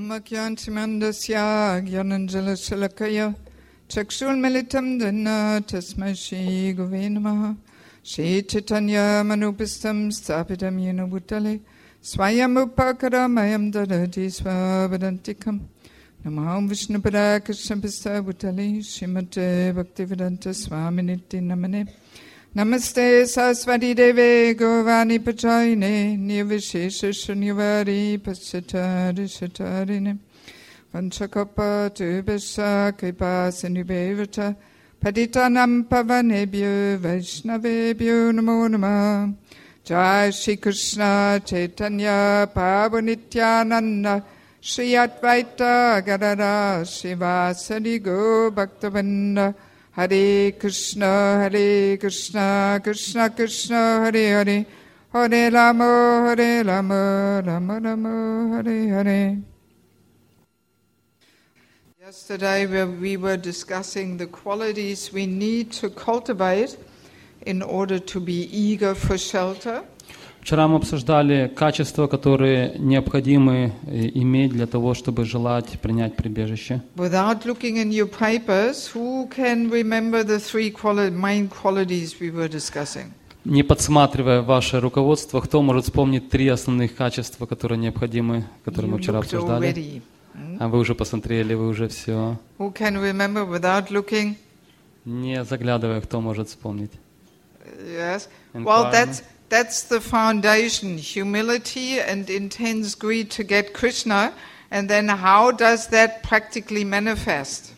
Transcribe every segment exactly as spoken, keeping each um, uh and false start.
Makyantimandasya Gyananjala Shalakaya Chakshul Militam Dana Tasmai Shri Guve Namaha Shri Chaitanya Manupistam Stapitam Yena Bhutale Swayam Upakara Mayam Dadati Swabadantikam Namaham Vishnupada Krishna Pista Bhutale Srimate Bhaktivedanta Swaminiti Namane Namaste Saraswati Deve Govani Pachayine Nirvishesha Shunyavadi Paschatari Shatarine Vanchakapa Tubesha Kripa Sindhubevata Patitanam Pavanebhyo Vaishnavebhyo Namo Namah Jai Shri Krishna Chaitanya Prabhu Nityananda Shri Advaita Gadadhara Srivasadi Gaura Bhaktavinda Hare Krishna, Hare Krishna, Krishna Krishna, Hare Hare, Hare Rama, Hare Rama, Rama Rama, Hare Hare. Yesterday we were discussing the qualities we need to cultivate in order to be eager for shelter. Вчера мы обсуждали качества, которые необходимы иметь для того, чтобы желать принять прибежище. Without looking in your papers, who can remember the three quali- main qualities we were discussing? Не подсматривая ваше руководство, кто может вспомнить три основных качества, которые необходимы, которые You мы вчера looked обсуждали? already. Hmm? А вы уже посмотрели, вы уже все. Who can remember without looking? Не заглядывая, кто может вспомнить? Yes. Well, that's that's the foundation: humility and intense greed to get Krishna. And then, how does that practically manifest?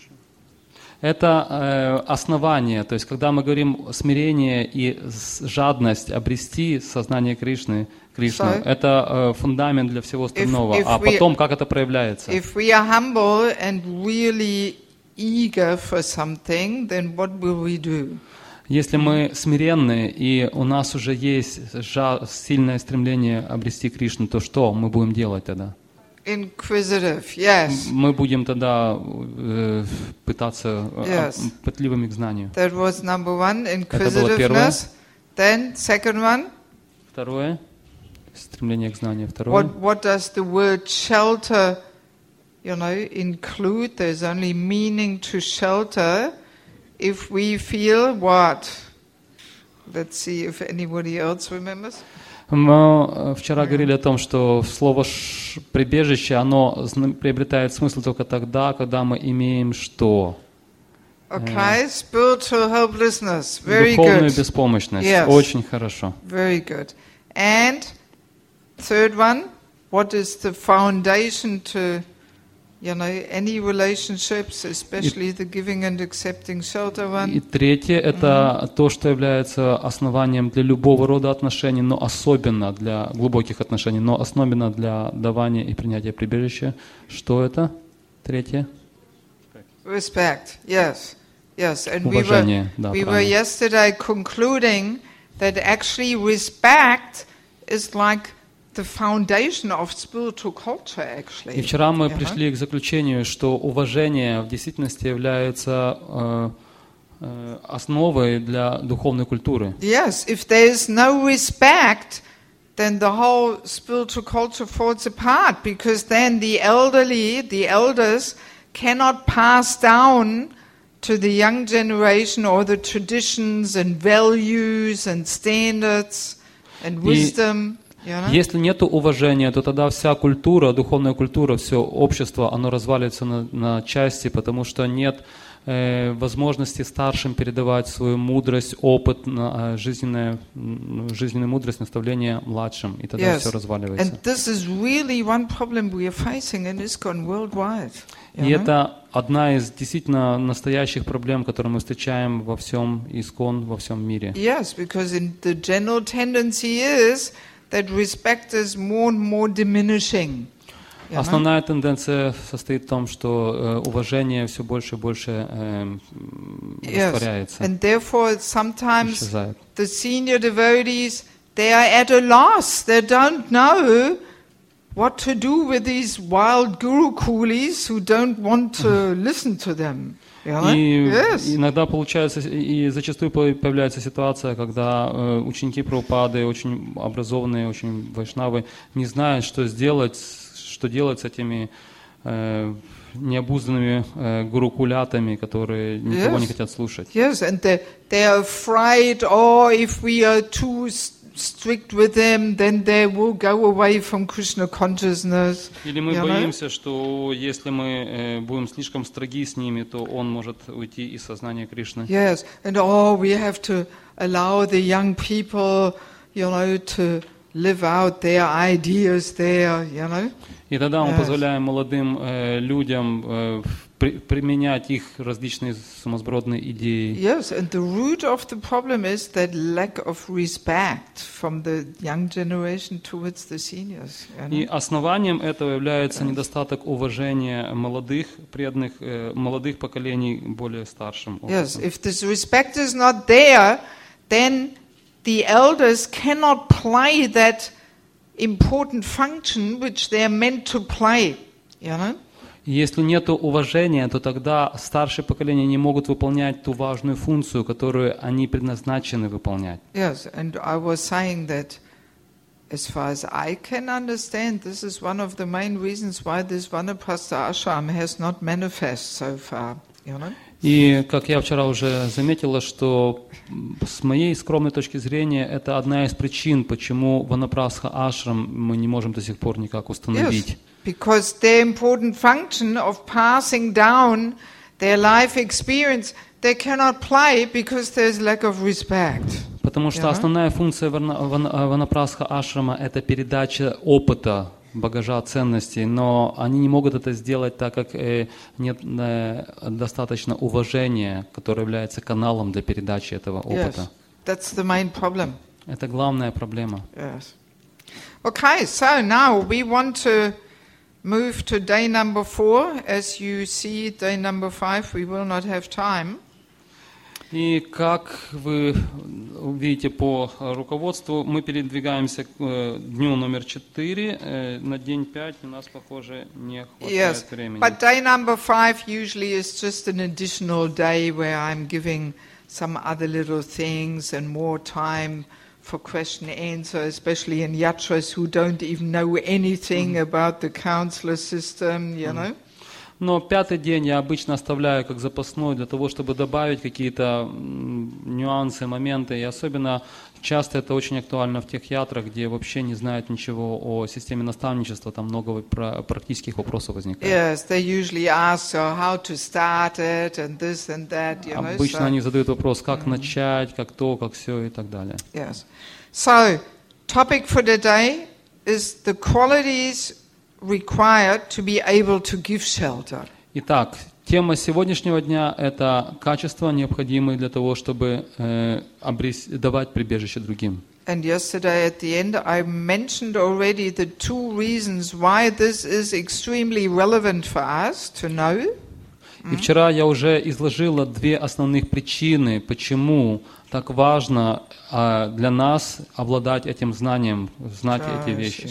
Это э, основание, то есть, когда мы говорим смирение и жадность обрести сознание Кришны, Кришну, So, это э, фундамент для всего остального. if, if а потом, как это проявляется? If we are humble and really eager for something, then what will we do? Если мы смиренны, и у нас уже есть жа- сильное стремление обрести Кришну, то что мы будем делать тогда? Inquisitive, yes. Мы будем тогда э, пытаться Yes. э, пытливыми к знанию. That was number one, было первое. inquisitiveness. Then, second one, Второе, стремление к знанию. Второе, what, what does the word shelter, you know, include? There's only meaning to shelter if we feel what? Let's see if anybody else remembers. мы вчера говорили о том, что слово ш- «прибежище», оно зна- приобретает смысл только тогда, когда мы имеем что? Okay, spiritual helplessness. Very Духовную good. беспомощность. Yes. Очень хорошо. Very good. And third one, what is the foundation to, you know, any relationships, especially the giving and accepting shelter И one? третье – это то, что является основанием для любого рода отношений, но особенно для глубоких отношений, но особенно для давания и принятия прибежища. Что это? Третье? Respect. Yes. Yes. And we were, Уважение. Да, we were правильно. yesterday concluding that actually respect is like the foundation of spiritual culture, actually. И вчера мы You know? пришли к заключению, что уважение в действительности является э, э, основой для духовной культуры. Yes, if there is no respect, then the whole spiritual culture falls apart, because then the elderly, the elders, cannot pass down to the young generation all the traditions and values and standards and wisdom. You know? Если нет уважения, то тогда вся культура, духовная культура, все общество, оно развалится на, на части, потому что нет э, возможности старшим передавать свою мудрость, опыт, на, э, жизненная, м, жизненную мудрость, наставление младшим, и тогда Yes. все разваливается. And this is really one problem we are facing in ISKCON worldwide. you И know? это одна из действительно настоящих проблем, которые мы встречаем во всем ИСККОН, во всем мире. Yes, because in the general tendency is that respect is more and more diminishing. you know? Основная тенденция состоит в том, что э, уважение все больше и больше э, м, Yes. растворяется, And therefore sometimes исчезает. the senior devotees, they are at a loss. They don't know what to do with these wild guru coolies who don't want to listen to them. You know? И Yes. иногда получается, и зачастую появляется ситуация, когда э, ученики Прабхупады, очень образованные, очень вайшнавы, не знают, что сделать, что делать с этими э, необузданными э, гурукулятами, которые никого Yes. не хотят слушать. Yes, and they they are afraid. Oh, if we are too s- strict with them, then they will go away from Krishna consciousness. Или мы You know? боимся, что если мы э, будем слишком строги с ними, то он может уйти из сознания Кришны. Yes, and oh, we have to allow the young people, you know, to live out their ideas there, you know. И тогда мы Yes. позволяем молодым э, людям э, при- применять их различные сумасбродные идеи. Yes, and the root of the problem is that lack of respect from the young generation towards the seniors. You know? И основанием этого является недостаток уважения молодых, преданных, э, молодых поколений более старшим. Yes, опытом. if this respect is not there, then the elders cannot play that important function which they are meant to play. You know? И если нет уважения, то тогда старшие поколения не могут выполнять ту важную функцию, которую они предназначены выполнять. Yes, and I was saying that as far as I can understand, this is one of the main reasons why this Vanaprastha ashram has not manifest so far. You know? И, как я вчера уже заметила, что с моей скромной точки зрения, это одна из причин, почему Ванапрастха ашрам мы не можем до сих пор никак установить. Yes, because their important function of passing down their life experience, they cannot play because there's lack of respect. Потому что Yeah. основная функция Вана- Вана- Ванапрастха ашрама – это передача опыта, багажа ценностей, но они не могут это сделать, так как э, нет э, достаточно уважения, которое является каналом для передачи этого опыта. Yes, that's the main problem. Это главная проблема. Yes. Okay, so now we want to move to day number four. As you see, day number five, we will not have time. И как вы видите по руководству, мы передвигаемся к э, дню номер четыре. Э, на день пять у нас, похоже, не хватает Yes, времени. but day number five usually is just an additional day where I'm giving some other little things and more time for question and answer, especially in yatras who don't even know anything about the counselor system, you know. Но пятый день я обычно оставляю как запасной для того, чтобы добавить какие-то м, нюансы, моменты. И особенно часто это очень актуально в тех ятрах, где вообще не знают ничего о системе наставничества. Там много пра- практических вопросов возникает. Yes, they usually ask so how to start it and this and that, you know. Обычно so- они задают вопрос, как начать, как то, как все и так далее. Yes. So, topic for today is the qualities required to be able to give shelter. Итак, тема сегодняшнего дня – это качества, необходимые для того, чтобы э, обрес- давать прибежище другим. And yesterday at the end I mentioned already the two reasons why this is extremely relevant for us to know. И вчера я уже изложила две основных причины, почему так важно а, для нас обладать этим знанием, знать эти вещи.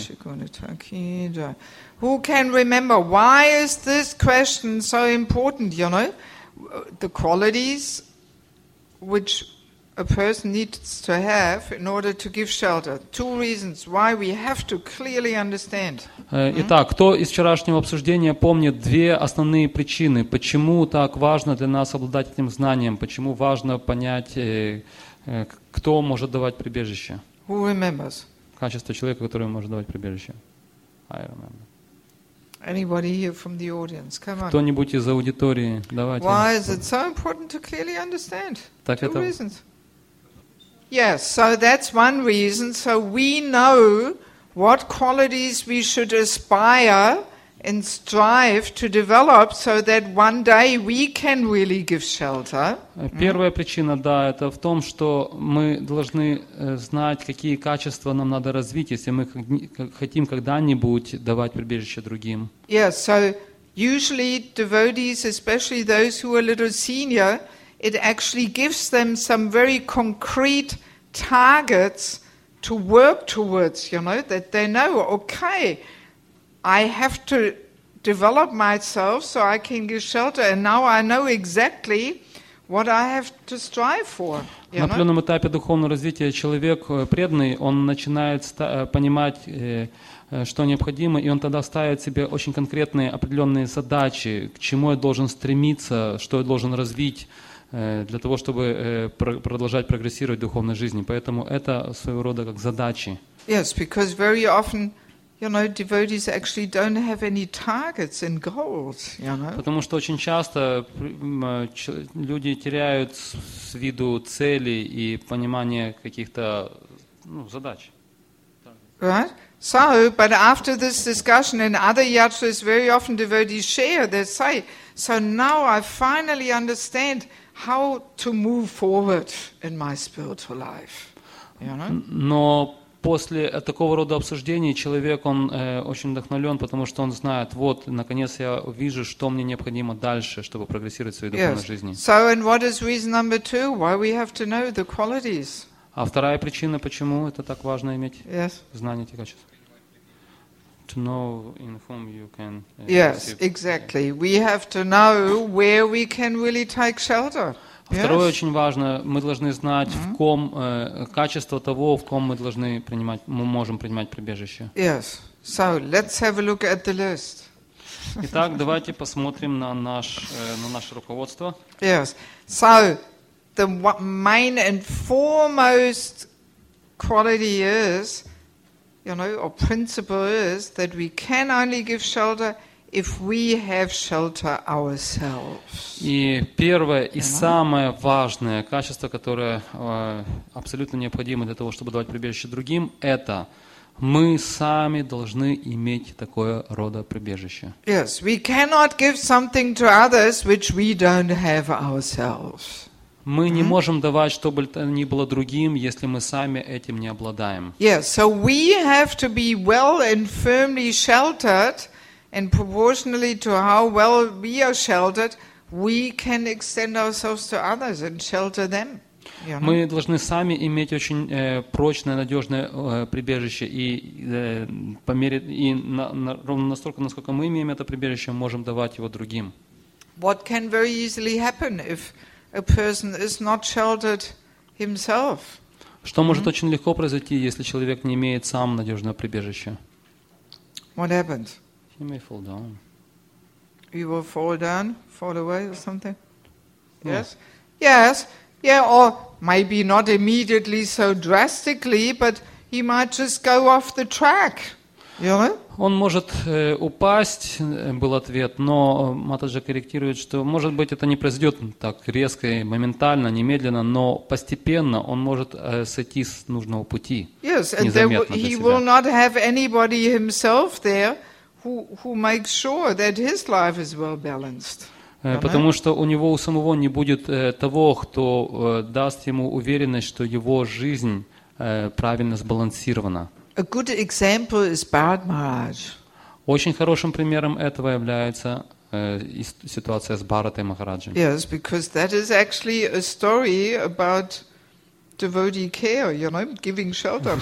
Who can remember why is this question so important, you know? The qualities which a person needs to have in order to give shelter. Two reasons why we have to clearly understand. Э, Итак, кто из вчерашнего обсуждения помнит две основные причины, почему так важно для нас обладать этим знанием, почему важно понять, э, э, кто может давать прибежище, Who remembers? качество человека, который может давать прибежище. I remember. Anybody here from the audience? Come on. Кто-нибудь из аудитории, давайте. Why is it so important to clearly understand? Так Two это- reasons. Yes, so that's one reason. So we know what qualities we should aspire and strive to develop so that one day we can really give shelter. Первая причина, да, это в том, что мы должны э, знать, какие качества нам надо развить, если мы как- как- хотим когда-нибудь давать прибежище другим. Yes, so usually devotees, especially those who are a little senior, it actually gives them some very concrete targets to work towards, you know, that they know, okay, I have to develop myself so I can give shelter, and now I know exactly what I have to strive for. You На know? определенном этапе духовного развития человек э, преданный, он начинает ста- э, понимать, э, э, что необходимо, и он тогда ставит себе очень конкретные определенные задачи, к чему я должен стремиться, что я должен развить, э, для того, чтобы э, про- продолжать прогрессировать в духовной жизни. Поэтому это своего рода как задачи. Yes, because very often, you know, devotees actually don't have any targets and goals, you know. Потому что очень часто м, э, ч- люди теряют с с виду цели и понимание каких-то ну, задач. Right? So, but after this discussion in other yatras, very often devotees share, they say, so now I finally understand how to move forward in my spiritual life. You know? Но после такого рода обсуждений человек, он э, очень вдохновлен, потому что он знает, вот, наконец я вижу, что мне необходимо дальше, чтобы прогрессировать в своей духовной Yes. жизни. So, and what is reason number two? Why we have to know the qualities? А вторая причина, почему это так важно иметь Yes. знание этих качеств. To know in whom you can uh, Yes, receive. exactly. We have to know where we can really take shelter. А Второе Yes. очень важно, мы должны знать, в ком э, качество того, в ком мы должны принимать, мы можем принимать прибежище. Yes. So let's have a look at the list. Итак, давайте посмотрим на, наш, э, на наше руководство. Yes. So the wa- main and foremost quality is, you know, or principle is that we can only give shelter if we have shelter ourselves. И первое и самое важное качество, которое э, абсолютно необходимо для того, чтобы давать прибежище другим, это мы сами должны иметь такое рода прибежище. Yes, we cannot give something to others which we don't have ourselves. Мы не можем давать, что бы то ни было другим, если мы сами этим не обладаем. Yes, so we have to be well and firmly sheltered, and proportionally to how well we are sheltered, we can extend ourselves to others and shelter them. You know? Мы должны сами иметь очень э, прочное, надежное э, прибежище, и, э, по мере, и на, на, ровно настолько, насколько мы имеем это прибежище, можем давать его другим. What can very easily happen if a person is not sheltered himself? Что может очень легко произойти, если человек не имеет сам надежного прибежища? What happens? He may fall down. You will fall down, fall away or something? Yeah. Yes? Yes. Yeah, or maybe not immediately so drastically, but he might just go off the track. You know? Он может э, упасть, э, был ответ, но Матаджи корректирует, что, может быть, это не произойдет так резко и моментально, немедленно, но постепенно он может э, сойти с нужного пути. Yes, and there w- Незаметно для he себя. will not have anybody himself there who, who makes sure that his life is well balanced. Э, Потому что у него у самого не будет э, того, кто э, даст ему уверенность, что его жизнь э, правильно сбалансирована. A good example is Bharat Maharaj. Очень хорошим примером этого является э, ис- ситуация с Бхаратой Махараджем. Yes, because that is actually a story about devotee care, you know, giving shelter.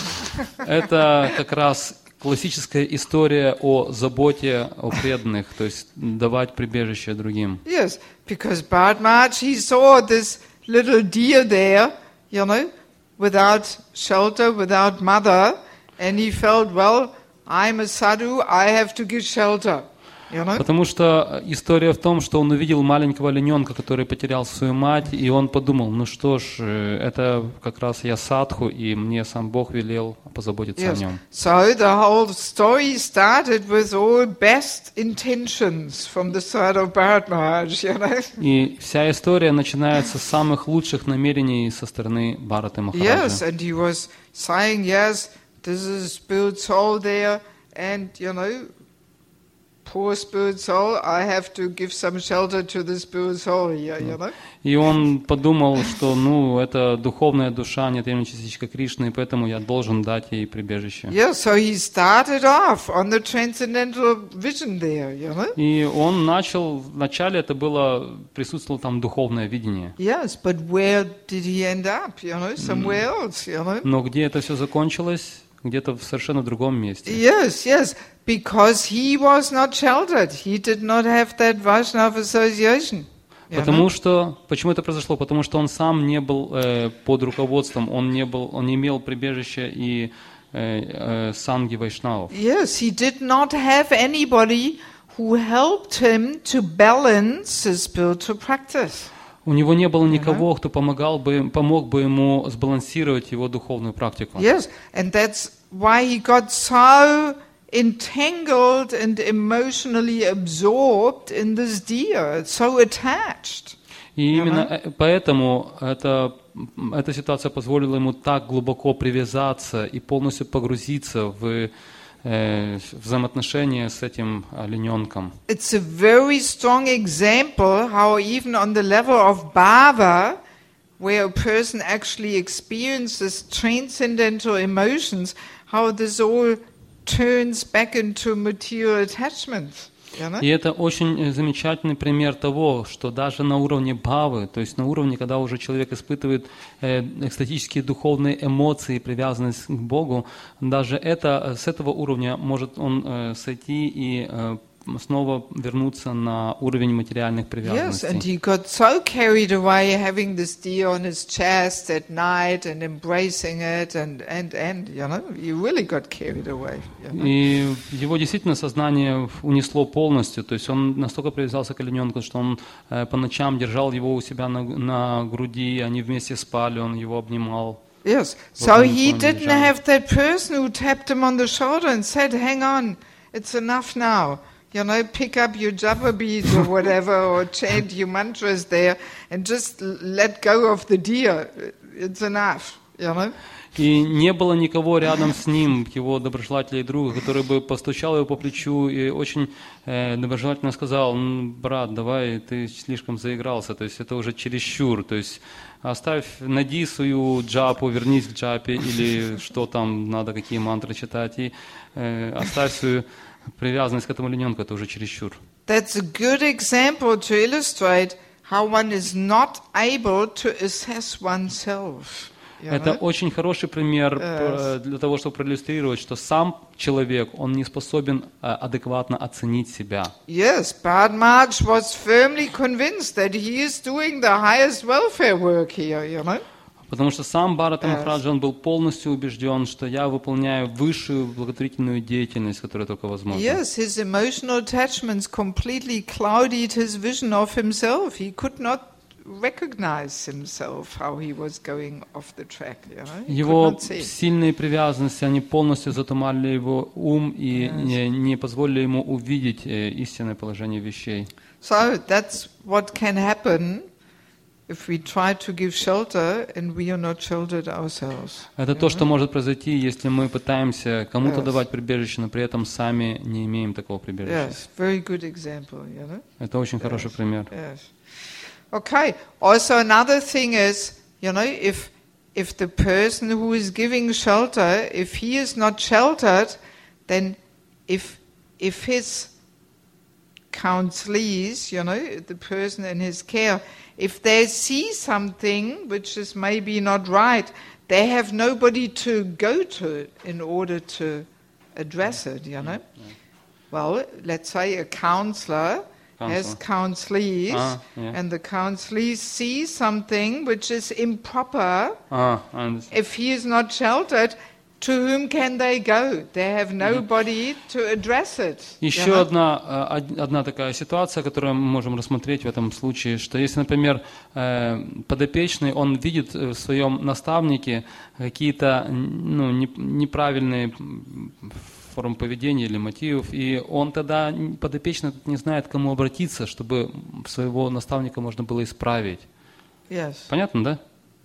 Это как раз классическая история о заботе о преданных, то есть давать прибежище другим. Yes, because Bharat Maharaj, he saw this little deer there, you know, without shelter, without mother, and he felt, well, I'm a sadhu, I have to give shelter, you know. Потому что история в том, что он увидел маленького олененка, который потерял свою мать, и он подумал, ну что ж, э, это как раз я садху, и мне сам Бог велел позаботиться о Yes. нем. So the whole story started with all best intentions from the side of Bharat Maharaj, you know. И вся история начинается с самых лучших намерений со стороны Бхараты Махараджа. Yes, and he was saying, yes, this is a spirit soul there, and, you know, poor spirit soul, I have to give some shelter to the spirit soul here, you know. И он подумал, что ну это духовная душа, неотъемлемая частичка Кришны, и поэтому я должен дать ей прибежище. Yeah, so he started off on the transcendental vision there, you know. И он начал, вначале это было, присутствовало там духовное видение. Yes, but where did he end up, you know, somewhere else, you know. Но где это все закончилось? Где-то в совершенно другом месте. Yes, yes, because he was not sheltered. He did not have that Vaishnava association. you know. Потому что, почему это произошло? Потому что он сам не был э, под руководством, он не был, он не имел прибежища и э, э, санги вайшнавов. Yes, he did not have anybody who helped him to balance his spiritual practice. У него не было никого, кто помогал бы, помог бы ему сбалансировать его духовную практику. Yes, and that's why he got so entangled and emotionally absorbed in this deer, so attached. И именно э- поэтому это, эта ситуация позволила ему так глубоко привязаться и полностью погрузиться в э, взаимоотношения с этим олененком. It's a very strong example how even on the level of bhava, where a person actually experiences transcendental emotions, how this all turns back into material attachments. You know? И это очень замечательный пример того, что даже на уровне бхавы, то есть на уровне, когда уже человек испытывает э, экстатические духовные эмоции, привязанность к Богу, даже это, с этого уровня может он э, сойти и э, снова вернуться на уровень материальных Yes, and привязанностей. he got so carried away having this deer on his chest at night and embracing it and, and, and, you know, he really got carried away. You know? И его действительно сознание унесло полностью, то есть он настолько привязался к олененку, что он э, по ночам держал его у себя на, на груди, они вместе спали, он его обнимал. Yes, Вот so он he с вами didn't лежал. have that person who tapped him on the shoulder and said, hang on, it's enough now. You know, pick up your japa beads or whatever, or chant your mantras there, and just l- let go of the deer. It's enough, you know. И не было никого рядом с ним, его доброжелателя и друга, который бы постучал его по плечу и очень э, доброжелательно сказал: «Ну, брат, давай, ты слишком заигрался, то есть это уже чересчур, то есть оставь, найди свою джапу, вернись к джапе, или что там надо, какие мантры читать, и э, оставь свою привязанность к этому олененку, это уже чересчур». That's a good example to illustrate how one is not able to assess oneself. You Это know? очень хороший пример Yes. э, для того, чтобы проиллюстрировать, что сам человек, он не способен э, адекватно оценить себя. Yes, Bharat Maharaj was firmly convinced that he is doing the highest welfare work here, you know. Потому что сам Бхарата Yes. Махараджа, он был полностью убежден, что я выполняю высшую благотворительную деятельность, которая только возможна. Yes, his emotional attachments completely clouded his vision of himself. He could not recognize himself, how he was going off the track, you know. He could Его not see. сильные привязанности, они полностью затуманили его ум и Yes. не, не позволили ему увидеть э, истинное положение вещей. So that's what can happen if we try to give shelter and we are not sheltered ourselves. Это то, что может произойти, если мы пытаемся кому-то Yes. давать прибежище, но при этом сами не имеем такого прибежища. Yes, very good example, you know. Это очень хороший пример. Yes. Okay. Also, another thing is, you know, if if the person who is giving shelter, if he is not sheltered, then if if his counselees, you know, the person in his care, if they see something which is maybe not right, they have nobody to go to in order to address it, you know. Well, let's say a counselor has counselees, Ah, yeah. and the counselees see something which is improper. А, I understand. If he is not sheltered, to whom can they go? They have nobody to address it. you Еще know? одна, э, од- одна такая ситуация, которую мы можем рассмотреть в этом случае, что если, например, э, подопечный, он видит в своем наставнике какие-то м, ну, не- неправильные м, формы поведения или мотивов, и он тогда, н- подопечный, не знает, к кому обратиться, чтобы своего наставника можно было исправить. Yes. Понятно, да?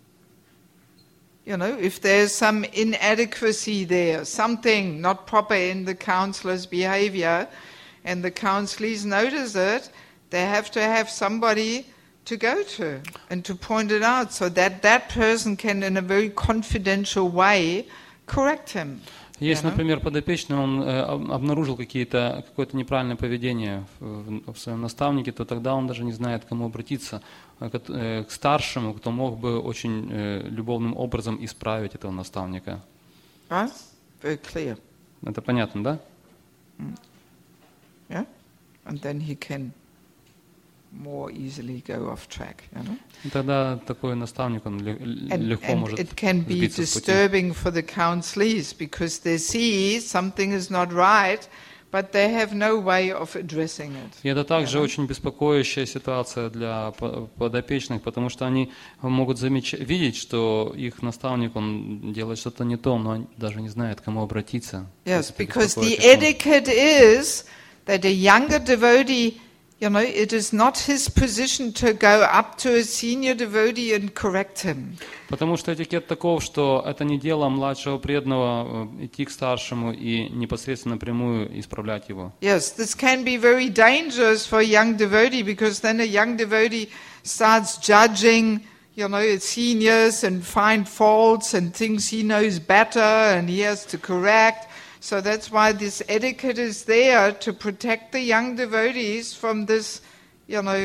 You know, if there's some inadequacy there, something not proper in the counselor's behavior, and the counselees notice it, they have to have somebody to go to and to point it out so that that person can, in a very confidential way, correct him. Если, you know? например, подопечный, он э, об- обнаружил какие-то, какое-то неправильное поведение в, в своем наставнике, то тогда он даже не знает, к кому обратиться, э, к, э, к старшему, кто мог бы очень э, любовным образом исправить этого наставника. Right? Very clear. Это понятно, да? Yeah? And then he can more easily go off track. You know? И тогда такой наставник, он ле- And, легко and может it can be сбиться с пути. disturbing for the counselees because they see something is not right, but they have no way of addressing it. И это также Yeah. очень беспокоящая ситуация для по- подопечных, потому что они могут замечать, видеть, что их наставник, он делает что-то не то, но они даже не знают, к кому обратиться. Yes, Это because the беспокоит их. etiquette is that a younger devotee, you know, it is not his position to go up to a senior devotee and correct him. Потому что этикет таков, что это не дело младшего преданного э, идти к старшему и непосредственно напрямую исправлять его. Yes, this can be very dangerous for a young devotee because then a young devotee starts judging, you know, seniors and find faults and thinks he knows better and he has to correct. So that's why this etiquette is there to protect the young devotees from this, you know,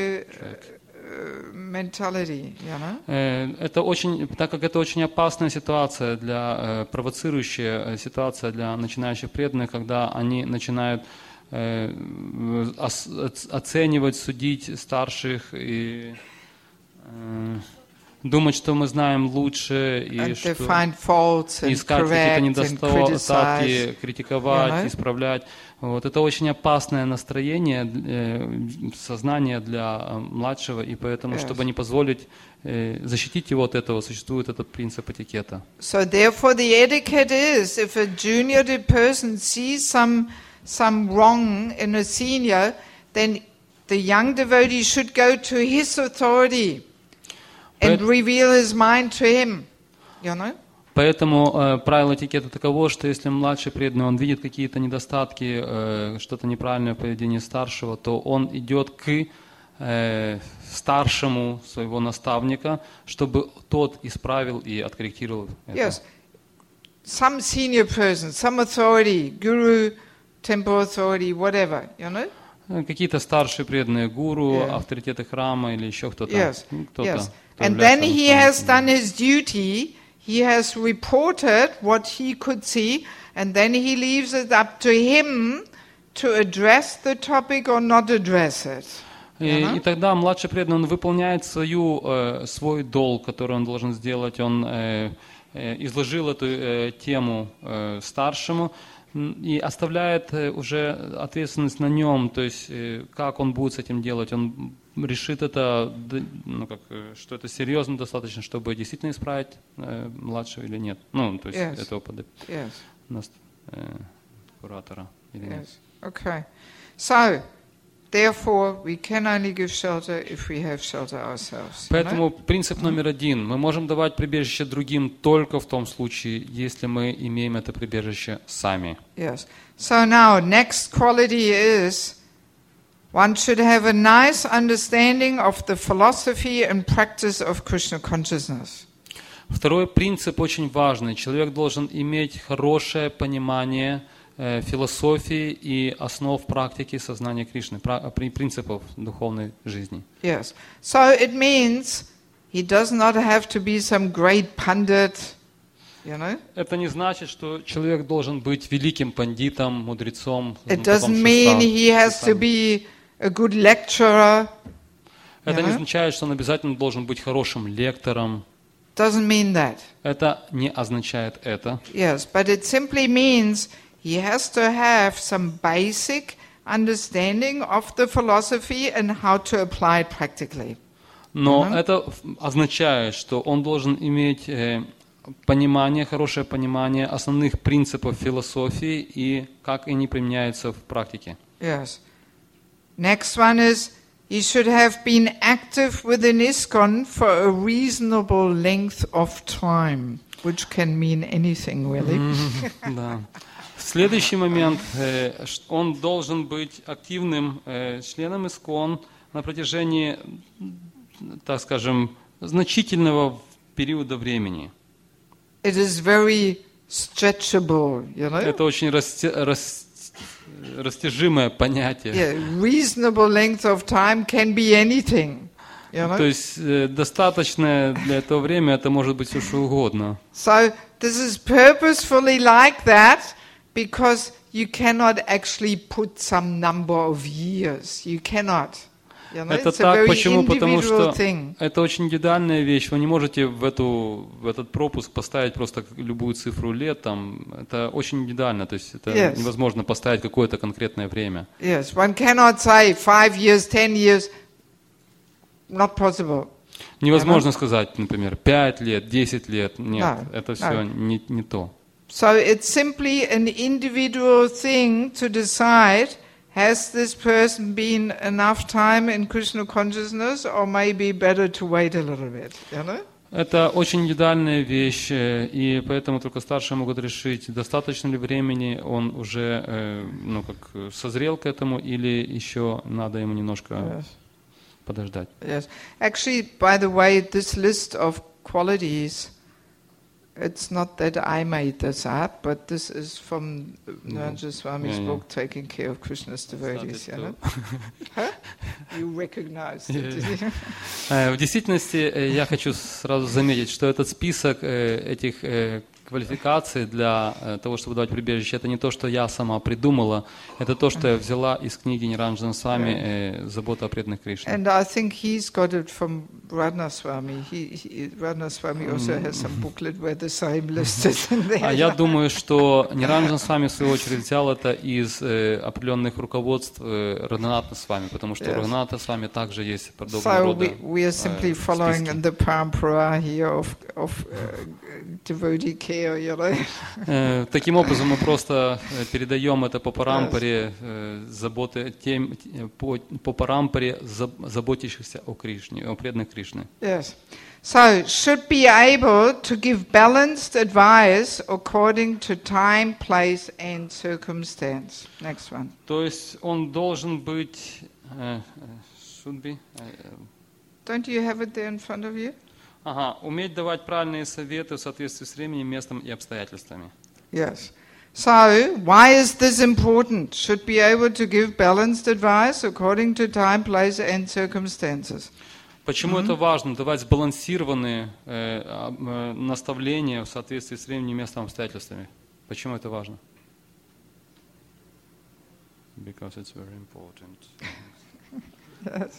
uh, mentality, you know. Э, Это очень, так как это очень опасная ситуация для э, провоцирующая э, ситуация для начинающих преданных, когда они начинают э, ос- оц- оценивать, судить старших и э, думать, что мы знаем лучше и And что to find faults and искать какие-то correct and criticize. недостатки, критиковать, You know? исправлять. Вот. Это очень опасное настроение, э, сознание для э, младшего, и поэтому, Yes. чтобы не позволить э, защитить его от этого, существует этот принцип этикета. So therefore the etiquette is, if a junior de- person sees some some wrong in a senior, then the young devotee should go to his authority and Поэт- reveal his mind to him. You know? Поэтому э, правило этикета таково, что если младший преданный, он видит какие-то недостатки, э, что-то неправильное в поведении старшего, то он идет к э, старшему своего наставника, чтобы тот исправил и откорректировал это. Yes. Some senior person, some authority, guru, temple authority, whatever, you know? Э, Какие-то старшие преданные гуру, Yeah. авторитеты храма или еще кто-то. Yes, Ну, кто-то, yes. кто And является then he has наставником. done his duty, he has reported what he could see, and then he leaves it up to him to address the topic or not address it. И, Ага. и тогда младший преданный, он выполняет свою, э, свой долг, который он должен сделать. Он э, э, изложил эту э, тему э, старшему м, и оставляет э, уже ответственность на нем, то есть э, как он будет с этим делать. Он решит это, д- ну, как, э, что это серьезно достаточно, чтобы действительно исправить э, младшего или нет. Ну, то есть Yes. этого подо- Yes, нас- э, куратора или нет. yes. Okay. So, therefore, we can only give shelter if we have shelter ourselves. you know? Поэтому принцип номер один. Мы можем давать прибежище другим только в том случае, если мы имеем это прибежище сами. Yes. So now, next quality is one should have a nice understanding of the philosophy and practice of Krishna consciousness. Второй принцип очень важный. Человек должен иметь хорошее понимание э, философии и основ практики сознания Кришны, пра- при- принципов духовной жизни. Yes. So it means he does not have to be some great pundit, you know. Это не значит, что человек должен быть великим пандитом, мудрецом. It ну, потом doesn't mean шестам, he has to шестам. be a good lecturer. Это не Yeah. означает, что он обязательно должен быть хорошим лектором. Doesn't mean that. Это не означает это. Yes, but it simply means he has to have some basic understanding of the philosophy and how to apply it practically. Но Мгм. это ф- означает, что он должен иметь э, понимание, хорошее понимание основных принципов философии и как они применяются в практике. Yes. Next one is he should have been active within ISKCON for a reasonable length of time, which can mean anything really. Да. Следующий момент. э, ш- Он должен быть активным э, членом ИСККОН на протяжении, так скажем, значительного периода времени. It is very stretchable, you know. Это очень расте- рас- растяжимое понятие. Yeah, reasonable length of time can be anything, you know. То есть э, достаточное для этого время это может быть все что угодно. So this is purposefully like that because you cannot actually put some number of years. You cannot. You know, Это it's a так, very почему? Потому individual что thing. это очень индивидуальная вещь. Вы не можете в, эту, в этот пропуск поставить просто любую цифру лет. Там. Это очень индивидуально. То есть это Yes. невозможно поставить какое-то конкретное время. Yes, one cannot say five years, ten years. Not possible. Невозможно сказать, например, пять лет, десять лет. Нет, No, это no. все не, не то. So it's simply an individual thing to decide, has this person been enough time in Krishna consciousness, or maybe better to wait a little bit, you know? Это очень индивидуальная вещь, э, и поэтому только старшие могут решить, достаточно ли времени он уже э, ну, как, созрел к этому, или еще надо ему немножко Yes. подождать. Yes. Actually, by the way, this list of qualities, it's not that I made this up, but this is from Naranja Swami's Yeah, yeah. book, Taking Care of Krishna's Devotees. You know? Huh? You recognized it, did you? Э, В действительности э, я хочу сразу заметить, что этот список э, этих э, квалификаций для э, того, чтобы давать прибежище, это не то, что я сама придумала, это то, что я взяла из книги Ниранджана Свами э, «Забота о преданных Кришне». And I think he's got it from Radha Swami. He, he, Radha Swami also has some booklet where the same list is in there. А я думаю, что Ниранджан Свами в свою очередь взял это из э, определенных руководств э, Рагханата Свами, потому что Yes. у Рагханата Свами также есть подобного So рода we, we are simply э, following списки. in the parampara here of, of uh, devotee care, you know. Э, Таким образом, мы просто э, передаем это по парампаре э, заботы тем, э, по, по парампаре за- заботящихся о Кришне, о преданных Кришны. Yes. So, should be able to give balanced advice according to time, place and circumstance. Next one. То есть он должен быть, э, э, should be, э, Don't you have it there in front of you? ага, уметь давать правильные советы в соответствии с временем, местом и обстоятельствами. Yes. So, why is this important? Should be able to give balanced advice according to time, place and circumstances. Почему это важно? Давать сбалансированные э, а, э, наставления в соответствии с временем, местом и обстоятельствами. Почему это важно? Because it's very important. Yes.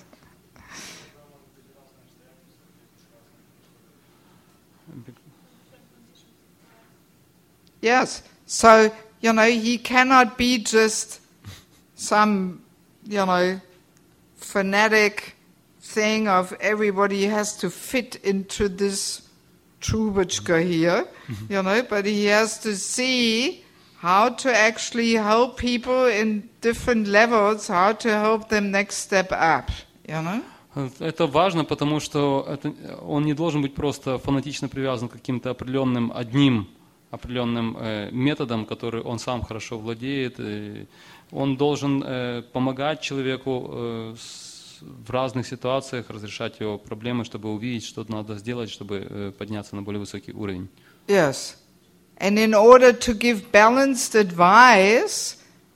Yes. So, you know, he cannot be just some, you know, fanatic thing of everybody has to fit into this trubachka here, you know, but he has to see how to actually help people in different levels, how to help them next step up, you know. Это важно, потому что это, он не должен быть просто фанатично привязан к каким-то определенным одним определенным э, методом, который он сам хорошо владеет. И он должен э, помогать человеку э, с, в разных ситуациях, разрешать его проблемы, чтобы увидеть, что надо сделать, чтобы э, подняться на более высокий уровень. Yes. And in order to give balanced advice,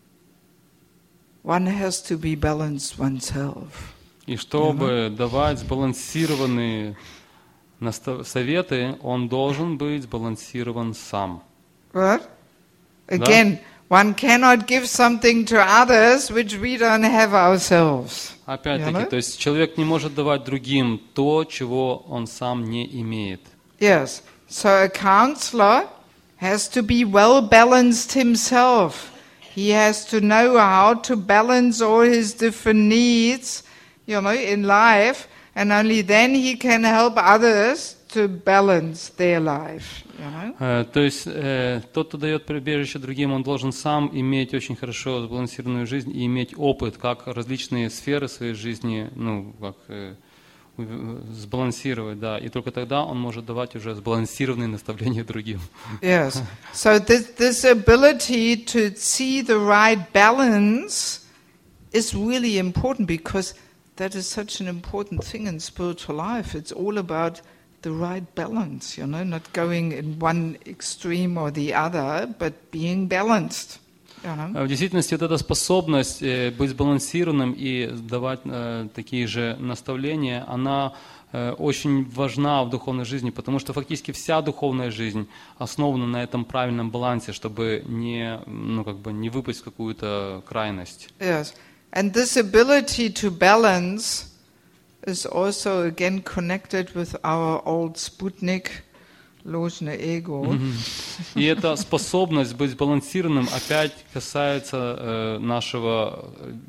one has to be balanced oneself. И чтобы давать сбалансированные настав- советы, он должен быть сбалансирован сам. Right? Again, one cannot give something to others which we don't have ourselves. Опять-таки, Яна? то есть человек не может давать другим то, чего он сам не имеет. Yes. So a counselor has to be well balanced himself. He has to know how to balance all his different needs, you know, in life, and only then he can help others to balance their life, you know. Э, То есть э, тот, кто дает прибежище другим, он должен сам иметь очень хорошо сбалансированную жизнь и иметь опыт, как различные сферы своей жизни, ну, как э, у- сбалансировать, да, и только тогда он может давать уже сбалансированные наставления другим. Yes. So this, this ability to see the right balance is really important because that is such an important thing in spiritual life. It's all about the right balance, you know, not going in one extreme or the other, but being balanced, you know. А В действительности вот эта способность э, быть сбалансированным и давать э, такие же наставления, она э, очень важна в духовной жизни, потому что фактически вся духовная жизнь основана на этом правильном балансе, чтобы не, ну, как бы не выпасть в какую-то крайность. Yes. And this ability to balance is also again connected with our old Sputnik, ложное эго. И эта способность быть сбалансированным опять касается э, нашего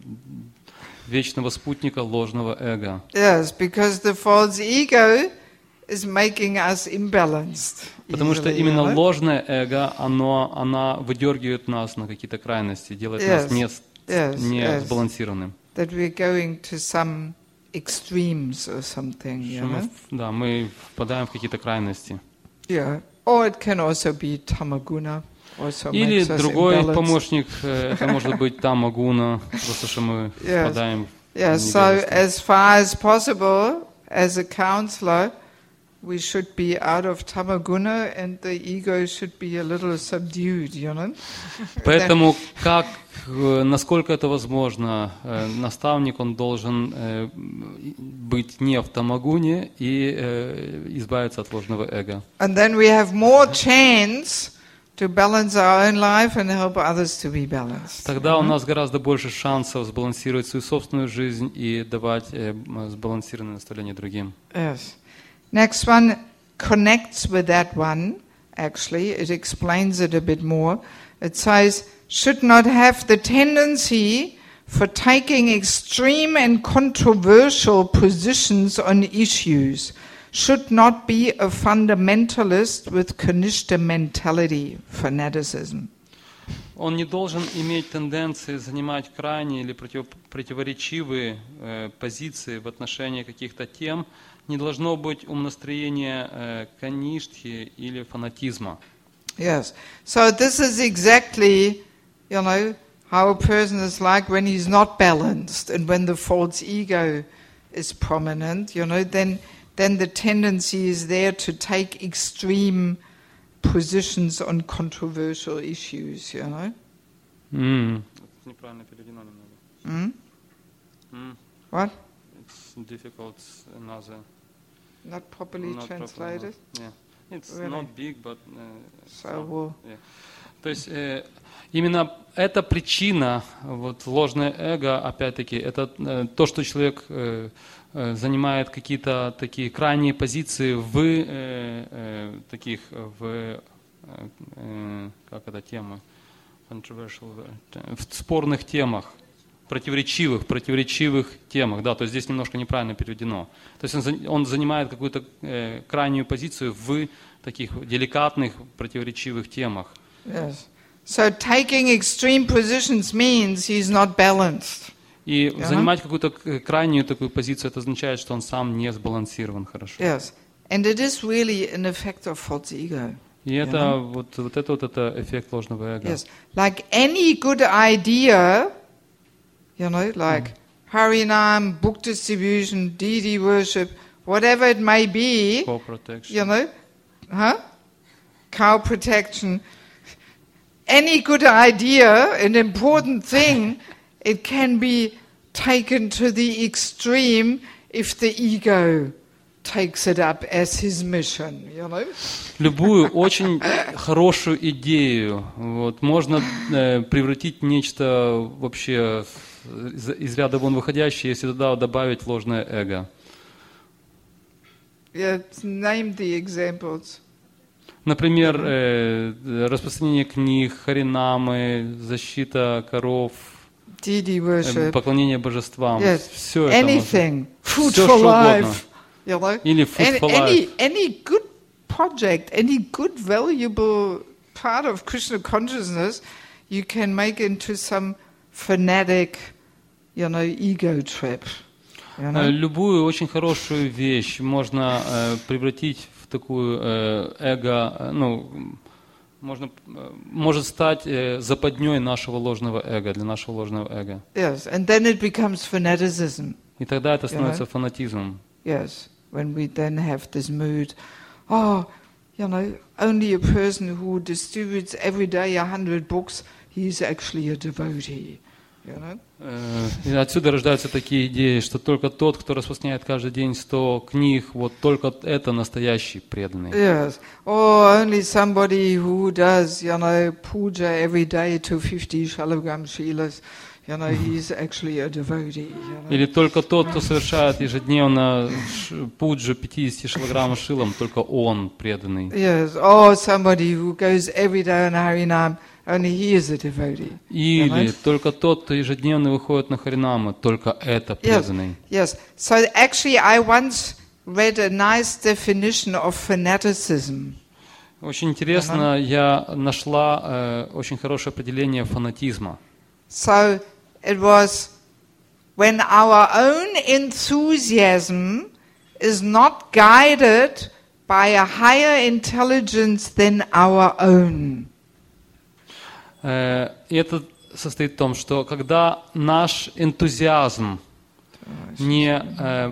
вечного спутника ложного эго. Yes, because the false ego is making us imbalanced. Потому что easily, именно you know? ложное эго, оно, она выдергивает нас на какие-то крайности, делает Yes, нас не, yes, не yes. сбалансированным. That we're going to some extremes or something, you Что мы, know? да, мы впадаем в какие-то крайности. Yeah. Or it can also be tamaguna. Also Или makes us другой imbalanced. помощник, э, это может быть тамагуна, просто что мы Yes. впадаем в Yeah, so невежество. as far as possible, as a counselor, we should be out of tamaguna and the ego should be a little subdued, you know? Поэтому, как, э, насколько это возможно, э, наставник, он должен э, быть не в тамагуне и э, избавиться от ложного эго. And then we have more chance to balance our own life and help others to be balanced. Тогда у нас гораздо больше шансов сбалансировать свою собственную жизнь и давать э, сбалансированное наставление другим. Yes. Next one connects with that one, actually. It explains it a bit more. It says, should not have the tendency for taking extreme and controversial positions on issues. Should not be a fundamentalist with Kanishta mentality, fanaticism. Он не должен иметь тенденции занимать крайние или против, противоречивые э, позиции в отношении каких-то тем. Не должно быть умонастроения э, каништхи или фанатизма. Yes. So this is exactly, you know, how a person is like when he's not balanced and when the false ego is prominent, you know, then then the tendency is there to take extreme positions on controversial issues, you know. Mm. Это неправильно переведено немного. Mm? Mm. What? It's difficult another. Not properly Not translated? properly, yeah. It's Really? not big, but uh, So some, we'll- yeah. То есть э, именно эта причина, вот ложное эго, опять-таки, это э, то, что человек э, э, занимает какие-то такие крайние позиции в э, э, таких в э, э, как это тема, controversial, э, в спорных темах. Противоречивых, противоречивых темах, да, то есть здесь немножко неправильно переведено. То есть он, за- он занимает какую-то э, крайнюю позицию в таких деликатных, противоречивых темах. Yes. So taking extreme positions means he's not balanced. И Ага. занимать какую-то к- крайнюю такую позицию, это означает, что он сам не сбалансирован хорошо. Yes. And it is really an effect of false ego. И это вот, вот это вот это эффект ложного эго. Yes. Like any good idea, you know, like Harinam, book distribution, deity worship, whatever it may be, Co-protection. you know, huh? Cow protection. Any good idea, an important thing, it can be taken to the extreme if the ego takes it up as his mission, you know. Любую очень хорошую идею вот, можно э, превратить в нечто вообще из, из ряда вон выходящее, если туда добавить ложное эго. Yeah, name the examples. Например, э, распространение книг, харинамы, защита коров, Deity э, worship. поклонение божествам. Yes. Все это можно. Anything. Food Всё, for что угодно. life. You know? Или food Any, for any, life. any good project, any good valuable part of Krishna consciousness, you can make into some fanatic, you know, ego trip. You Э, know? Любую очень хорошую вещь можно э, превратить в такую э, эго, э, ну, можно, э, может стать э, западней нашего ложного эго, для нашего ложного эго. Yes, and then it becomes fanaticism. И тогда это становится Yeah. фанатизмом. Yes, when we then have this mood, oh, you know, only a person who distributes every day a hundred books, he's actually a devotee. You know? Э, И отсюда рождаются такие идеи, что только тот, кто распространяет каждый день сто книг, вот только это настоящий преданный. Yes, or only somebody who does, you know, puja every day to fifty shalagram shilas, you know, he's actually a devotee. You know? Или только тот, кто совершает ежедневно ш- пуджу пятьдесят килограммов шилом, только он преданный. Yes. Oh, somebody who goes every day on Harinam, only he is a devotee. You Или know? только тот, кто ежедневно выходит на Харинаму, только это Yes. преданный. Yes. So actually, I once read a nice definition of fanaticism. Очень интересно, я нашла э, очень хорошее определение фанатизма. So it was when our own enthusiasm is not guided by a higher intelligence than our own. Э, и это состоит в том, что когда наш энтузиазм не э,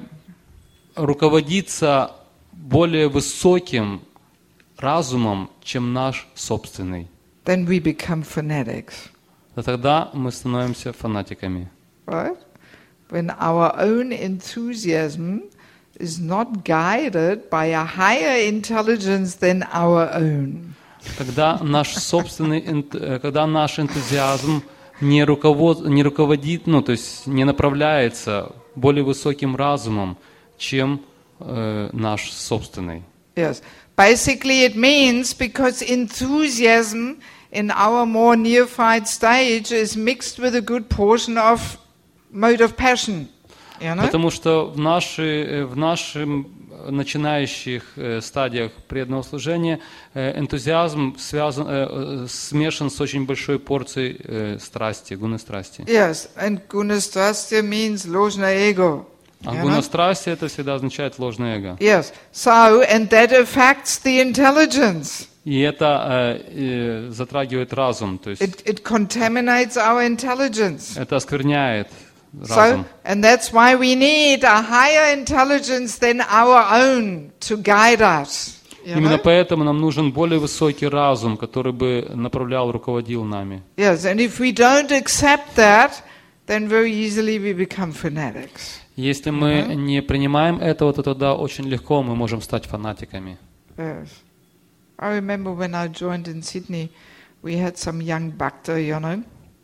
руководится более высоким разумом, чем наш собственный, Then we become fanatics, то тогда мы становимся фанатиками. right? When our own enthusiasm is not guided by a higher intelligence than our own. Когда наш собственный, энт- э, когда наш энтузиазм не, руковод, не руководит, ну, то есть не направляется более высоким разумом, чем э, наш собственный. Yes. Basically, it means because enthusiasm in our more neophyte stage is mixed with a good portion of motive passion. You know? Потому что в, наши, в наших начинающих э, стадиях преданного служения э, энтузиазм связан, э, э, смешан с очень большой порцией э, страсти, гуны страсти. Yes, and gunastrastya means ложное эго. А You know? гуна страсти это всегда означает ложное эго. Yes. So, and that affects the intelligence. И это э, э, затрагивает разум, то есть It, it contaminates our intelligence. это оскверняет So, разум. and that's why we need a higher intelligence than our own to guide us. You Именно know? поэтому нам нужен более высокий разум, который бы направлял, руководил нами. Yes, and if we don't accept that, then very easily we become fanatics. Если мы не принимаем этого, то тогда очень легко мы можем стать фанатиками. Yes. I remember when I joined in Sydney, we had some young bhakta, you know.